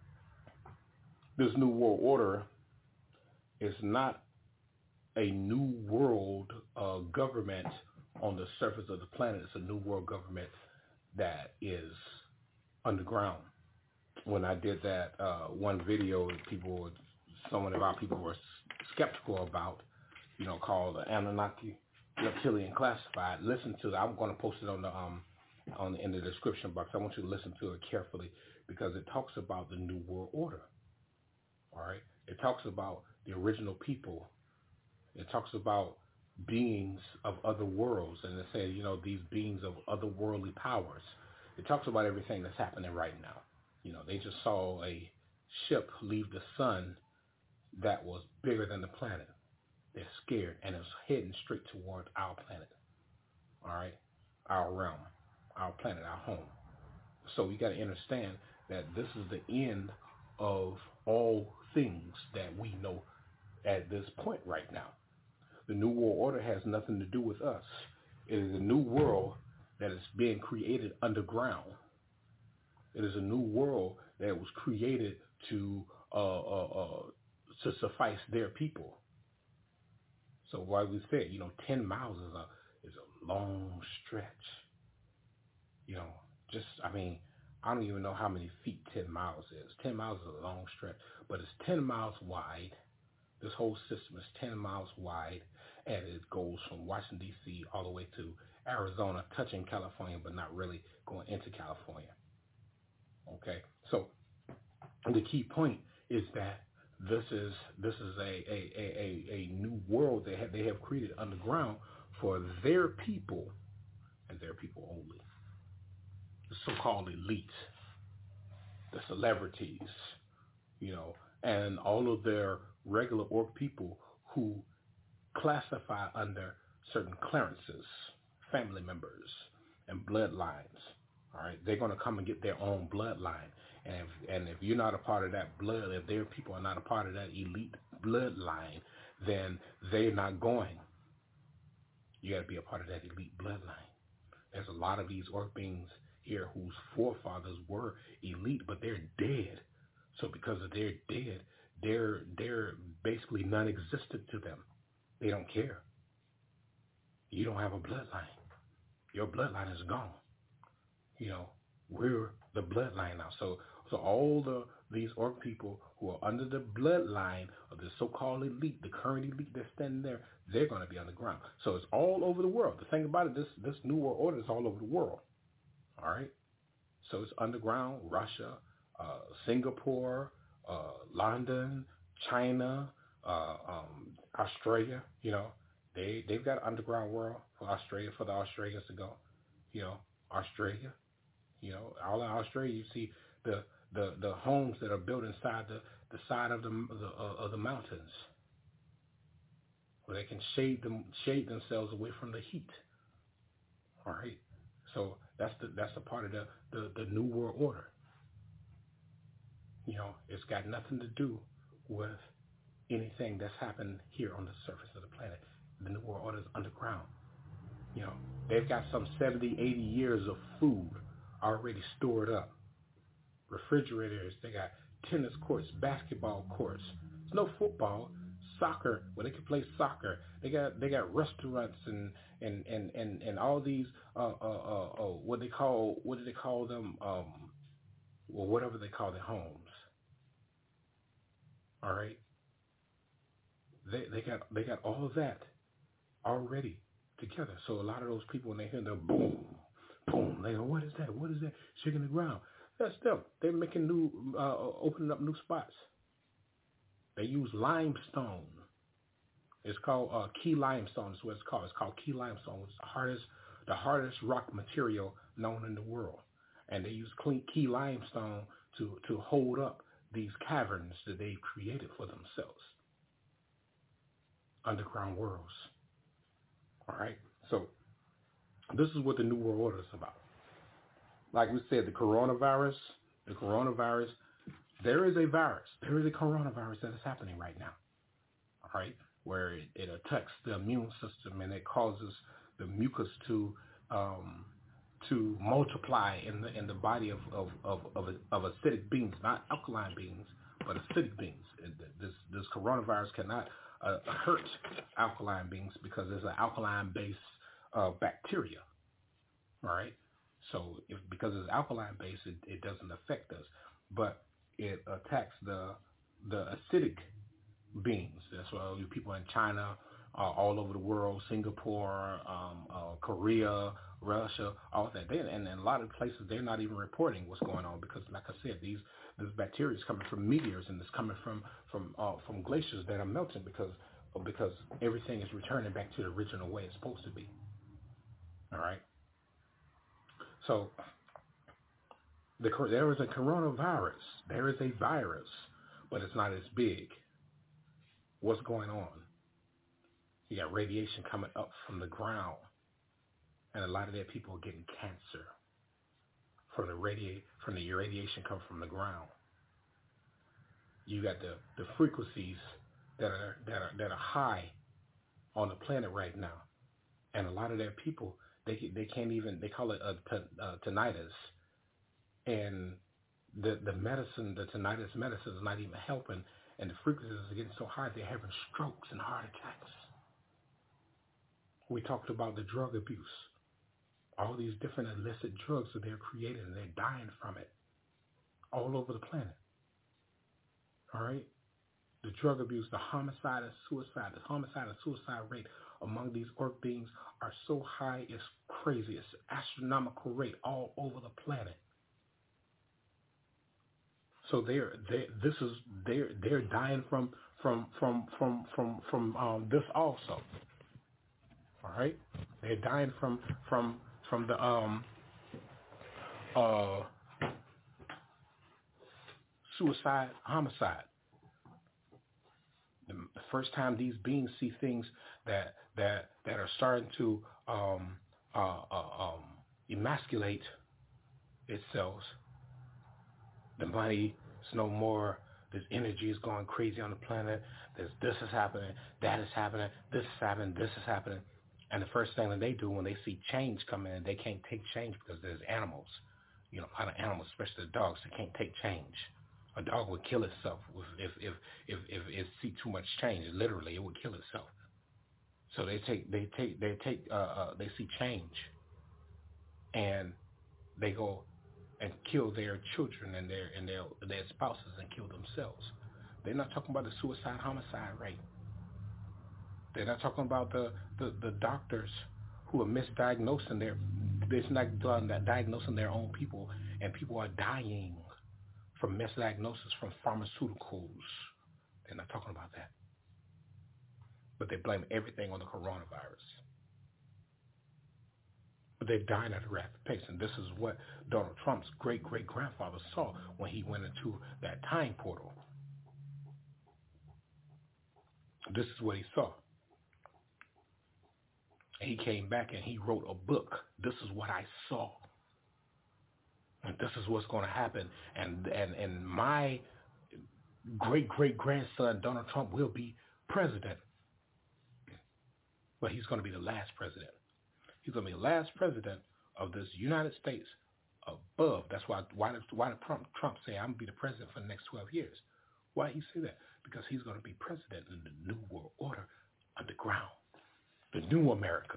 S1: this new world order is not a new world uh, government on the surface of the planet. It's a new world government that is underground. When I did that uh, one video, people, were, some of our people were skeptical about, you know, called the Anunnaki Reptilian Classified. Listen to that. I'm going to post it on the um, on the, in the description box. I want you to listen to it carefully because it talks about the New World Order. All right? It talks about the original people. It talks about beings of other worlds, and it says, you know, these beings of otherworldly powers. It talks about everything that's happening right now. You know, they just saw a ship leave the sun that was bigger than the planet. They're scared, and it's heading straight toward our planet. All right? Our realm, our planet, our home. So we got to understand that this is the end of all things that we know at this point right now. The New World Order has nothing to do with us. It is a new world that is being created underground. It is a new world that was created to uh, uh, uh, to suffice their people. So why we said, you know, ten miles is a is a long stretch. You know, just I mean, I don't even know how many feet ten miles is. Ten miles is a long stretch, but it's ten miles wide. This whole system is ten miles wide, and it goes from Washington, D C all the way to Arizona, touching California, but not really going into California. Okay, so the key point is that this is this is a a, a, a new world they have they have created underground for their people and their people only. The so-called elite, the celebrities, you know, and all of their regular orc people who classify under certain clearances, family members, and bloodlines. All right, they're going to come and get their own bloodline, and if, and if you're not a part of that blood, if their people are not a part of that elite bloodline, then they're not going. You got to be a part of that elite bloodline. There's a lot of these orc beings here whose forefathers were elite, but they're dead. So because of they're dead, they're they're basically non-existent to them. They don't care. You don't have a bloodline. Your bloodline is gone. You know, we're the bloodline now. So so all the these orc people who are under the bloodline of the so-called elite, the current elite that's standing there, they're going to be underground. So it's all over the world. The thing about it, this this New World Order is all over the world. All right? So it's underground, Russia, uh, Singapore, uh, London, China, uh, um, Australia, you know. They, they've got an underground world for Australia, for the Australians to go. You know, Australia, you know, all in Australia, you see the, the, the homes that are built inside the, the side of the, the uh, of the mountains where they can shade them, shade themselves away from the heat. All right. So that's the that's the part of the, the, the New World Order. You know, it's got nothing to do with anything that's happened here on the surface of the planet. The New World Order is underground. You know, they've got some seventy, eighty years of food already stored up. Refrigerators, they got tennis courts, basketball courts. It's no football. soccer, where they can play soccer. They got they got restaurants and and and and, and all these uh, uh uh uh what they call what do they call them um well whatever they call their homes. All right. They they got they got all of that already together. So a lot of those people, when they hear the boom, boom, they go, what is that? What is that? Shaking the ground. That's them. They're making new, uh, opening up new spots. They use limestone. It's called uh, key limestone. That's what it's called. It's called key limestone. It's the hardest, the hardest rock material known in the world. And they use clean, key limestone to to hold up these caverns that they created for themselves. Underground worlds. All right. So this is what the New World Order is about. Like we said, the coronavirus, the coronavirus, there is a virus. There is a coronavirus that is happening right now. All right. Where it, it attacks the immune system and it causes the mucus to um, to multiply in the in the body of of of, of, of acidic beings, not alkaline beings, but acidic beings. This this coronavirus cannot uh, hurt alkaline beings because it's an alkaline-based uh, bacteria. All right. So if because it's alkaline based, it, it doesn't affect us, but it attacks the the acidic beings. That's why you people in China, uh, all over the world, Singapore, um, uh, Korea, Russia, all that. They, and, and a lot of places they're not even reporting what's going on because, like I said, these this bacteria is coming from meteors and it's coming from from uh, from glaciers that are melting because because everything is returning back to the original way it's supposed to be. All right. So the, there is a coronavirus. There is a virus, but it's not as big. What's going on? You got radiation coming up from the ground, and a lot of their people are getting cancer from the radi- from the radiation coming from the ground. You got the, the frequencies that are that are that are high on the planet right now, and a lot of their people. They they can't even, they call it a, a tinnitus. And the the medicine, the tinnitus medicine is not even helping. And the frequencies are getting so high, they're having strokes and heart attacks. We talked about the drug abuse. All these different illicit drugs that they're creating and they're dying from it all over the planet. All right? The drug abuse, the homicide and suicide, the homicide and suicide rate among these orc beings are so high, it's crazy. It's an astronomical rate all over the planet. So they're they this is they're they're dying from from from from from from um, this also. All right, they're dying from from from the um uh suicide homicide. The first time these beings see things that that that are starting to um, uh, uh, um, emasculate itself, the money is no more. This energy is going crazy on the planet. There's this is happening, that is happening, this is happening, this is happening. And the first thing that they do when they see change coming in, they can't take change because there's animals. You know, a lot of animals, especially the dogs, they can't take change. A dog would kill itself if if if if it see too much change. Literally, it would kill itself. So they take they take they take uh, uh, they see change, and they go and kill their children and their and their their spouses and kill themselves. They're not talking about the suicide homicide rate. They're not talking about the the, the doctors who are misdiagnosing their they're not done that diagnosing their own people, and people are dying from misdiagnosis from pharmaceuticals. They're not talking about that. But they blame everything on the coronavirus. But they're dying at a rapid pace. And this is what Donald Trump's great-great-grandfather saw when he went into that time portal. This is what he saw. And he came back and he wrote a book. This is what I saw. And this is what's going to happen. And and and my great-great-grandson, Donald Trump, will be president. But he's going to be the last president. He's going to be the last president of this United States above. That's why why did, why did Trump, Trump say, I'm going to be the president for the next twelve years? Why he say that? Because he's going to be president in the New World Order underground, the new America.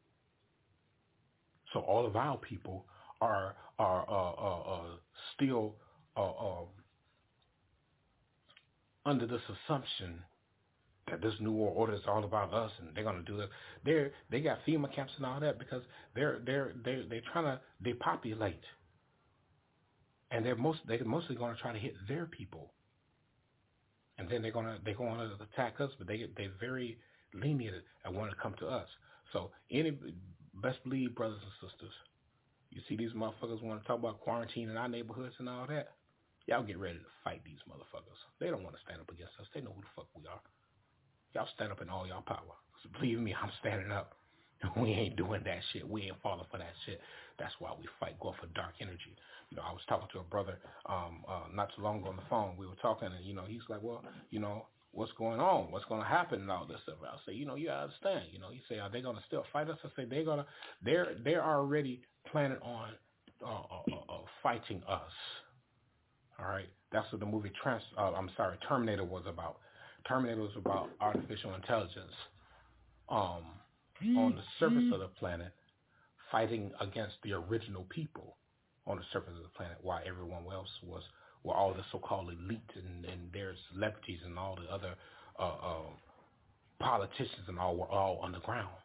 S1: So all of our people are are uh, uh, uh, still uh, uh, under this assumption that this New World Order is all about us, and they're going to do it. They they got FEMA camps and all that because they're they're they're they're trying to depopulate, and they're most they're mostly going to try to hit their people, and then they're gonna they're going to attack us, but they they're very lenient and want to come to us. So any best believe, brothers and sisters, you see these motherfuckers want to talk about quarantine in our neighborhoods and all that. Y'all get ready to fight these motherfuckers. They don't want to stand up against us. They know who the fuck we are. Y'all stand up in all y'all power. So believe me, I'm standing up. We ain't doing that shit. We ain't falling for that shit. That's why we fight, go for dark energy. You know, I was talking to a brother um, uh, not too long ago on the phone. We were talking, and, you know, he's like, well, you know, what's going on? What's going to happen and all this stuff? I say, you know, you understand. You know, you say, are they going to still fight us? I say, they're going to, they're, they're already planning on uh, uh, uh, fighting us. All right? That's what the movie, Trans, uh, I'm sorry, Terminator was about. Terminator was about artificial intelligence um, on the surface of the planet fighting against the original people on the surface of the planet, while everyone else was, well, all the so-called elite and, and their celebrities and all the other uh, uh, politicians and all were all underground.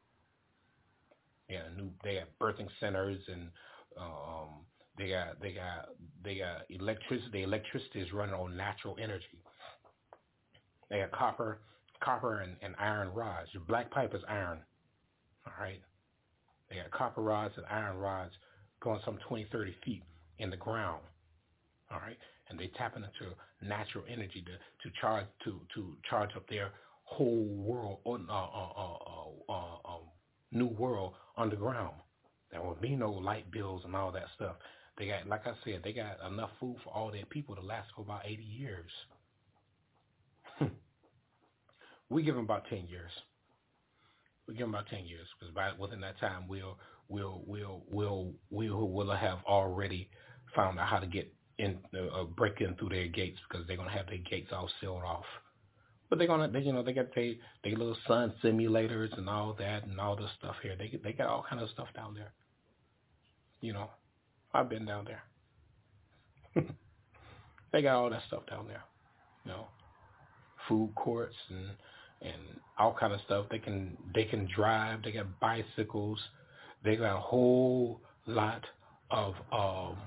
S1: Yeah, new, they have birthing centers and um, they got they got they got electricity. The electricity is running on natural energy. They got copper, copper and, and iron rods. Your black pipe is iron. All right. They got copper rods and iron rods going some twenty, thirty feet in the ground. All right. And they tap into natural energy to, to charge to, to charge up their whole world, uh, uh, uh, uh, um, new world underground. There will be no light bills and all that stuff. They got, like I said, they got enough food for all their people to last for about eighty years. We give them about ten years. We give them about ten years because by within that time we'll we'll we'll we'll we'll will have already found out how to get in, uh, break in through their gates because they're gonna have their gates all sealed off. But they're gonna, they, you know, they got their they little sun simulators and all that and all this stuff here. They they got all kind of stuff down there. You know, I've been down there. They got all that stuff down there. You know, food courts and. and all kind of stuff. They can they can drive. They got bicycles. They got a whole lot of um,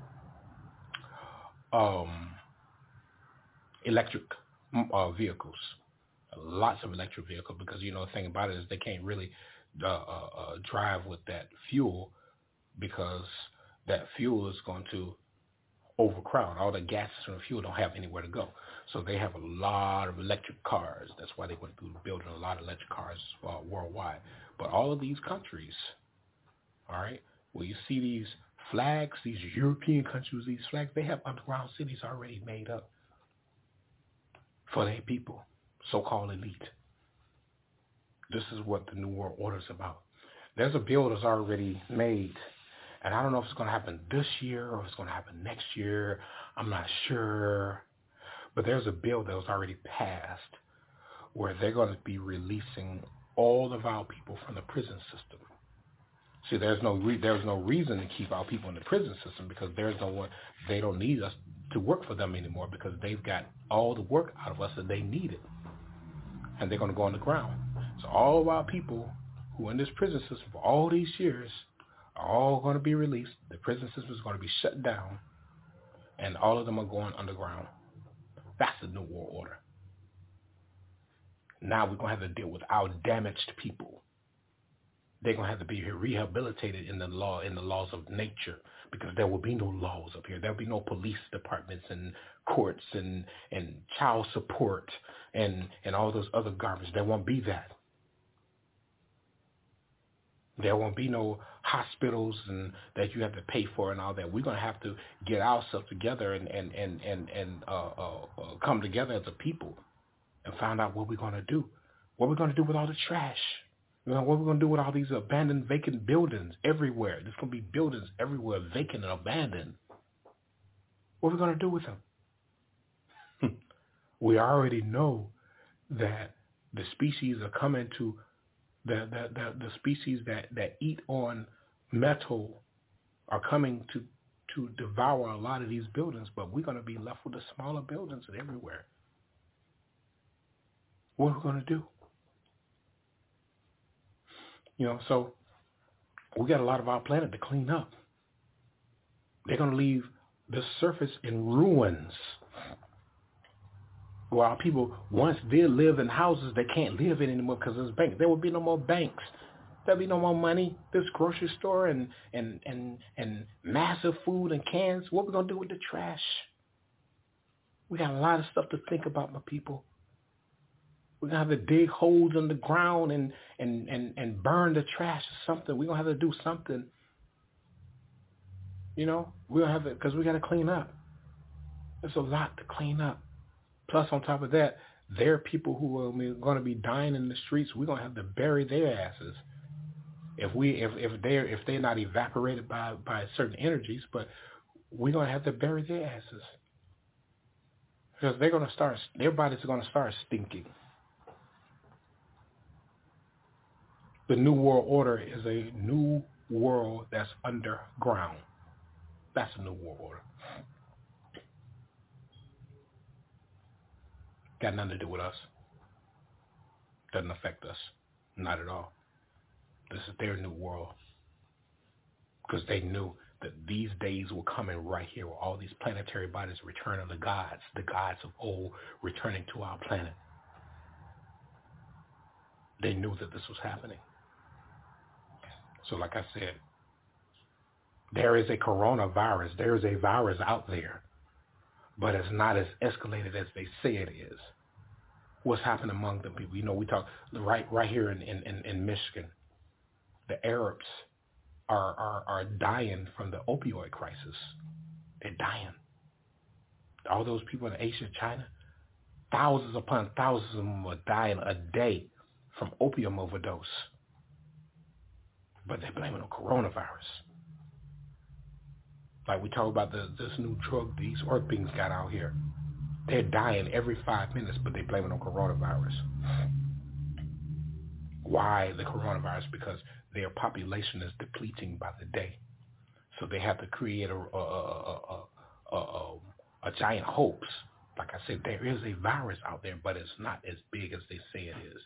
S1: um, electric uh, vehicles. Lots of electric vehicles because, you know, the thing about it is they can't really uh, uh, uh, drive with that fuel because that fuel is going to overcrowd. All the gases from the fuel don't have anywhere to go. So they have a lot of electric cars. That's why they went through building a lot of electric cars uh, worldwide. But all of these countries, all right, where you see these flags, these European countries with these flags, they have underground cities already made up for their people, so-called elite. This is what the New World Order is about. There's a bill that's already made. And I don't know if it's going to happen this year or if it's going to happen next year. I'm not sure. But there's a bill that was already passed where they're going to be releasing all of our people from the prison system. See, there's no re- there's no reason to keep our people in the prison system because there's no one. They don't need us to work for them anymore because they've got all the work out of us that they needed. And they're going to go on the ground. So all of our people who are in this prison system for all these years are all going to be released. The prison system is going to be shut down, and all of them are going underground. That's the New World Order. Now we're going to have to deal with our damaged people. They're going to have to be rehabilitated in the law, in the laws of nature, because there will be no laws up here. There will be no police departments and courts and, and child support and, and all those other garbage. There won't be that. There won't be no hospitals and that you have to pay for and all that. We're going to have to get ourselves together and and and and, and uh, uh, uh, come together as a people and find out what we're going to do. What we're going to do with all the trash. You know, what we're going to do with all these abandoned, vacant buildings everywhere. There's going to be buildings everywhere vacant and abandoned. What are we going to do with them? We already know that the species are coming to the the, the, the species that, that eat on metal are coming to, to devour a lot of these buildings, but we're going to be left with the smaller buildings everywhere. What are we going to do? You know, so we got a lot of our planet to clean up. They're going to leave the surface in ruins. While people once did live in houses, they can't live in anymore because there's banks. There will be no more banks. There'll be no more money. This grocery store and and and and massive food and cans. What we gonna do with the trash? We got a lot of stuff to think about, my people. We're gonna have to dig holes in the ground and and and and burn the trash or something. We're gonna have to do something. You know, we're gonna have to, because we gotta clean up. There's a lot to clean up. Plus, on top of that, there are people who are going to be dying in the streets. We're going to have to bury their asses if we if if they're if they're not evaporated by by certain energies. But we're going to have to bury their asses because they're going to start. Their bodies are going to start stinking. The New World Order is a new world that's underground. That's a new world order. Got nothing to do with us. Doesn't affect us. Not at all. This is their new world. Because they knew that these days were coming right here where all these planetary bodies returning the gods, the gods of old returning to our planet. They knew that this was happening. So like I said, there is a coronavirus. There is a virus out there. But it's not as escalated as they say it is. What's happened among the people? You know, we talk right right here in, in, in Michigan. The Arabs are, are are dying from the opioid crisis. They're dying. All those people in Asia, China, thousands upon thousands of them are dying a day from opium overdose. But they're blaming on coronavirus. Like we talk about the, this new drug these earth beings got out here. They're dying every five minutes, but they blame it on coronavirus. Why the coronavirus? Because their population is depleting by the day. So they have to create a, a, a, a, a, a giant hoax. Like I said, there is a virus out there, but it's not as big as they say it is.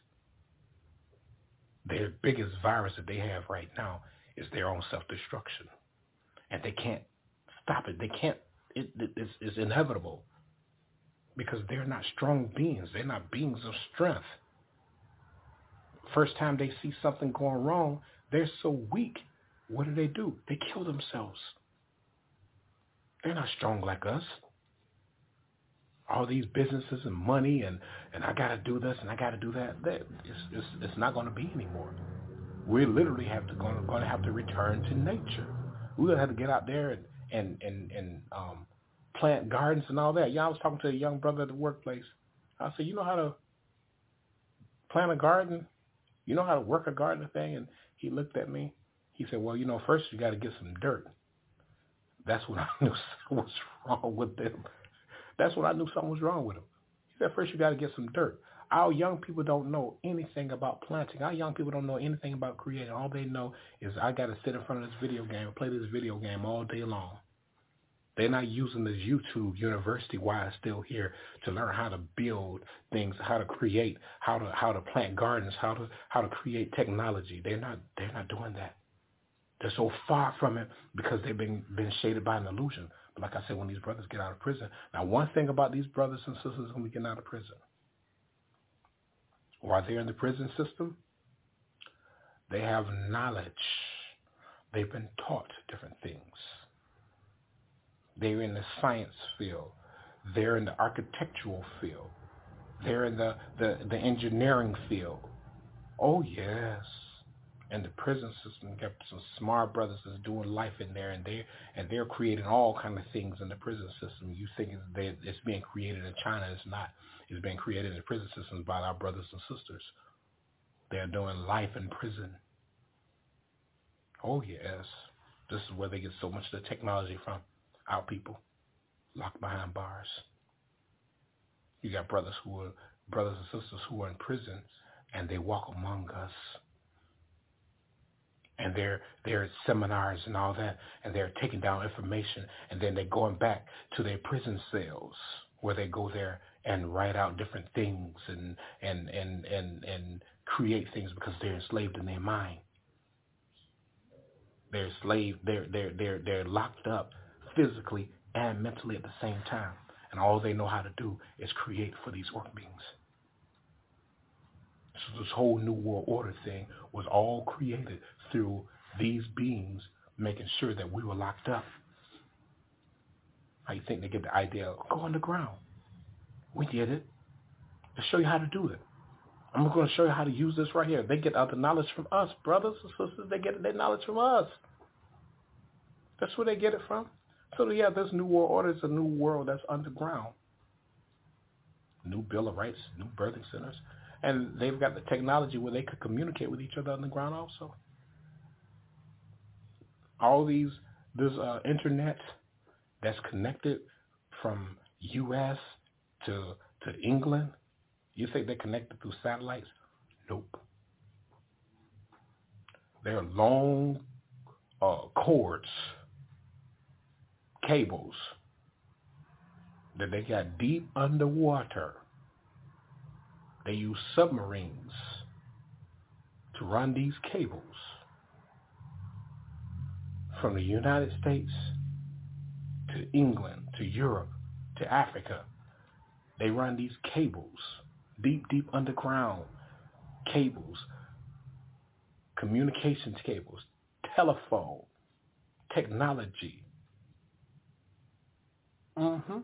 S1: Their biggest virus that they have right now is their own self-destruction. And they can't stop it. They can't. It, it, it's, it's inevitable because they're not strong beings. They're not beings of strength. First time they see something going wrong, they're so weak. What do they do? They kill themselves. They're not strong like us. All these businesses and money and, and I got to do this and I got to do that. that it's, it's, it's not going to be anymore. We literally have to going to, going to have to return to nature. We're going to have to get out there and and and, and um, plant gardens and all that. Yeah, I was talking to a young brother at the workplace. I said, you know how to plant a garden? You know how to work a garden thing? And he looked at me. He said, well, you know, first you got to get some dirt. That's when I knew something was wrong with them. That's when I knew something was wrong with them. He said, first you got to get some dirt. Our young people don't know anything about planting. Our young people don't know anything about creating. All they know is I got to sit in front of this video game and play this video game all day long. They're not using this YouTube university while it's still here to learn how to build things, how to create, how to how to plant gardens, how to how to create technology. They're not they're not doing that. They're so far from it because they've been been shaded by an illusion. But like I said, when these brothers get out of prison, now one thing about these brothers and sisters when we get out of prison, while they're in the prison system, they have knowledge. They've been taught different things. They're in the science field. They're in the architectural field. They're in the, the, the engineering field. Oh, yes. And the prison system got some smart brothers that's doing life in there, and they and they're creating all kind of things in the prison system. You think it's, they, it's being created in China? It's not. It's being created in the prison systems by our brothers and sisters. They're doing life in prison. Oh yes, this is where they get so much of the technology from. Our people locked behind bars. You got brothers who are brothers and sisters who are in prison, and they walk among us. And they're they're at seminars and all that, and they're taking down information, and then they're going back to their prison cells where they go there and write out different things and and and and, and create things because they're enslaved in their mind. They're enslaved. They're they're they're they're locked up physically and mentally at the same time, and all they know how to do is create for these orc beings. So this whole New World Order thing was all created through these beings making sure that we were locked up. How you think they get the idea of go underground? We did it. Let's show you how to do it. I'm going to show you how to use this right here. They get other knowledge from us, brothers and sisters. They get their knowledge from us. That's where they get it from. So yeah, this New World Order is a new world that's underground. New Bill of Rights, new birthing centers. And they've got the technology where they could communicate with each other underground also. All these, this uh, internet that's connected from U S to to England, you think they're connected through satellites? Nope. They're long uh, cords, cables that they got deep underwater. They use submarines to run these cables from the United States to England, to Europe, to Africa. They run these cables, deep, deep underground cables, communications cables, telephone, technology. Mm-hmm.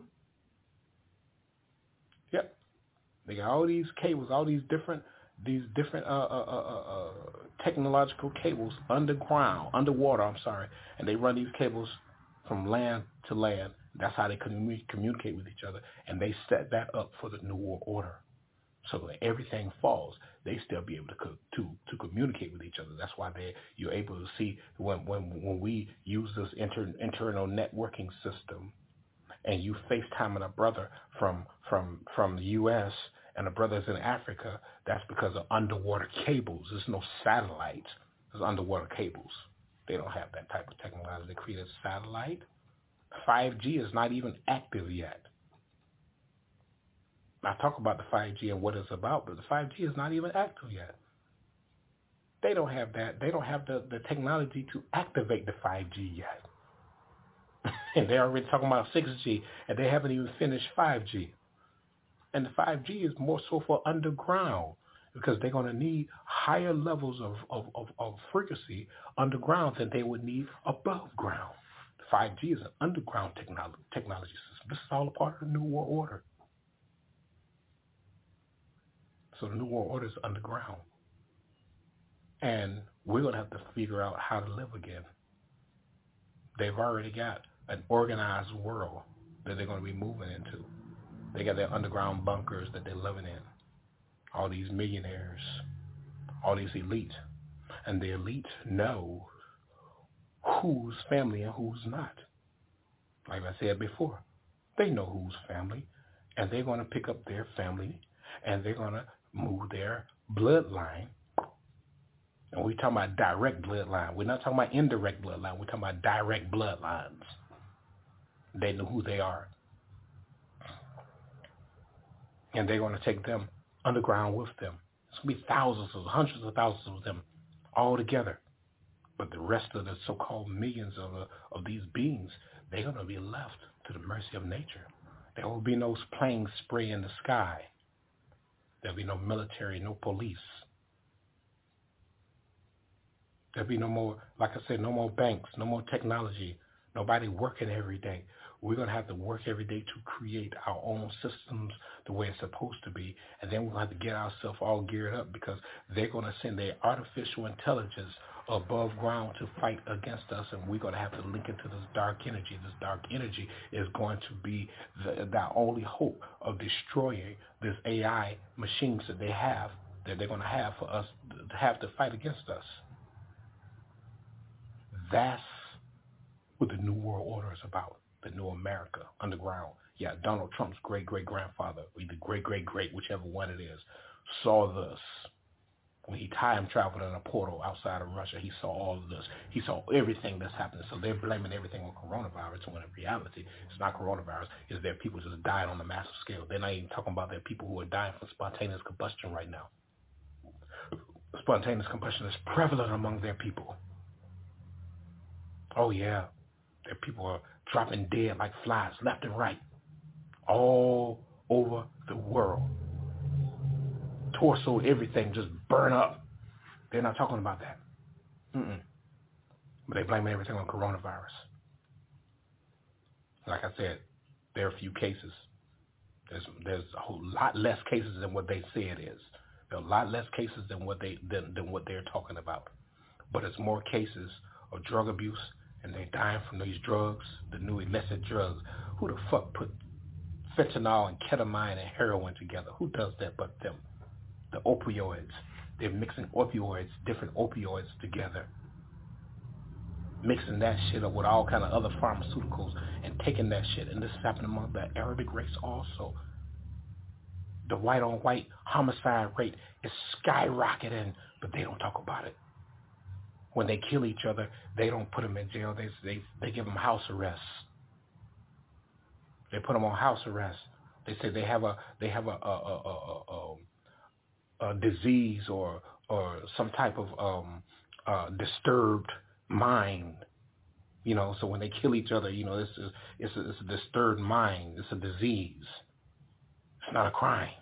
S1: Yep. They got all these cables, all these different, these different uh, uh, uh, uh, technological cables underground, underwater. I'm sorry, and they run these cables from land to land. That's how they commun- communicate with each other, and they set that up for the New World Order. So when everything falls, they still be able to co- to to communicate with each other. That's why they you're able to see when when when we use this inter, internal networking system. And you FaceTiming a brother from from from the U S and a brother's in Africa, that's because of underwater cables. There's no satellites. There's underwater cables. They don't have that type of technology to create a satellite. five G is not even active yet. I talk about the five G and what it's about, but the five G is not even active yet. They don't have that. They don't have the, the technology to activate the five G yet. And they're already talking about six G, and they haven't even finished five G. And the five G is more so for underground because they're going to need higher levels of, of, of, of frequency underground than they would need above ground. The five G is an underground technology, technology system. This is all a part of the New World Order. So the New World Order is underground. And we're going to have to figure out how to live again. They've already got an organized world that they're going to be moving into. They got their underground bunkers that they're living in. All these millionaires, all these elites. And the elite know who's family and who's not. Like I said before, they know who's family, and they're going to pick up their family, and they're going to move their bloodline. And we're talking about direct bloodline. We're not talking about indirect bloodline. We're talking about direct bloodlines. They know who they are. And they're going to take them underground with them. It's going to be thousands of, hundreds of thousands of them all together. But the rest of the so-called millions of, uh, of these beings, they're going to be left to the mercy of nature. There will be no planes spray in the sky. There'll be no military, no police. There'll be no more, like I said, no more banks, no more technology, nobody working every day. We're going to have to work every day to create our own systems the way it's supposed to be, and then we'll have to get ourselves all geared up because they're going to send their artificial intelligence above ground to fight against us, and we're going to have to link into this dark energy. This dark energy is going to be the, the only hope of destroying this A I machines that they have, that they're going to have for us to have to fight against us. That's what the New World Order is about. the new America, underground. Yeah, Donald Trump's great-great-grandfather, either great-great-great, whichever one it is, saw this. When he time traveled in a portal outside of Russia, he saw all of this. He saw everything that's happening. So they're blaming everything on coronavirus, when in reality, it's not coronavirus. It's their people just dying on a massive scale. They're not even talking about their people who are dying from spontaneous combustion right now. Spontaneous combustion is prevalent among their people. Oh, yeah. Their people are dropping dead like flies left and right all over the world. Torso, everything just burn up. They're not talking about that. Mm-mm. But they blame everything on coronavirus. Like I said, there are a few cases. There's there's a whole lot less cases than what they say it is. There are a lot less cases than what they than, than what they're talking about. But it's more cases of drug abuse, and they're dying from these drugs, the new illicit drugs. Who the fuck put fentanyl and ketamine and heroin together? Who does that but them? The opioids. They're mixing opioids, different opioids together. Mixing that shit up with all kind of other pharmaceuticals and taking that shit. And this is happening among the Arabic race also. The white on white homicide rate is skyrocketing, but they don't talk about it. When they kill each other, they don't put them in jail. They they they give them house arrest. They put them on house arrest. They say they have a they have a a a, a, a A disease or or some type of um, uh, disturbed mind, you know. So when they kill each other, you know, this is it's a, it's a disturbed mind. It's a disease. It's not a crime,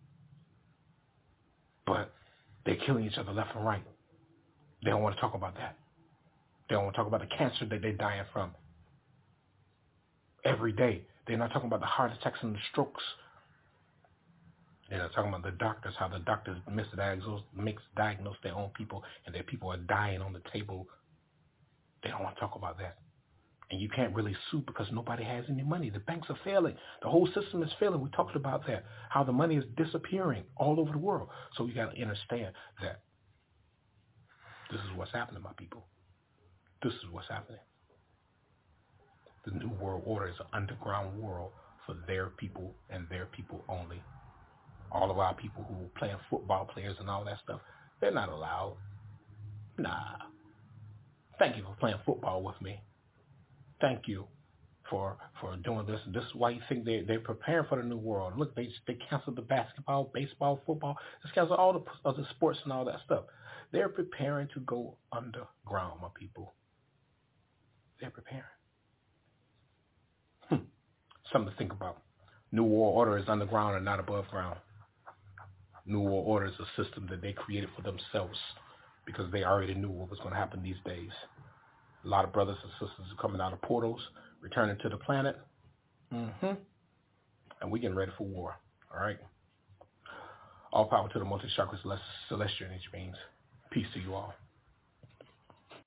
S1: but they're killing each other left and right. They don't want to talk about that. They don't want to talk about the cancer that they're dying from every day. They're not talking about the heart attacks and the strokes. They're not talking about the doctors, how the doctors misdiagnose, misdiagnose their own people, and their people are dying on the table. They don't want to talk about that. And you can't really sue because nobody has any money. The banks are failing. The whole system is failing. We talked about that, how the money is disappearing all over the world. So we got to understand that this is what's happening, my people. This is what's happening. The New World Order is an underground world for their people and their people only. All of our people who are playing football players and all that stuff, they're not allowed. Nah. Thank you for playing football with me. Thank you for for doing this. This is why you think they, they're preparing for the new world. Look, they they canceled the basketball, baseball, football. They canceled all the other sports and all that stuff. They're preparing to go underground, my people. They're preparing. Hmm. Something to think about. New World Order is underground and not above ground. New World Order is a system that they created for themselves because they already knew what was going to happen these days. A lot of brothers and sisters are coming out of portals, returning to the planet. Mm-hmm. And we're getting ready for war. All right? All power to the multi-chakra celestial energy beings. Peace to you all.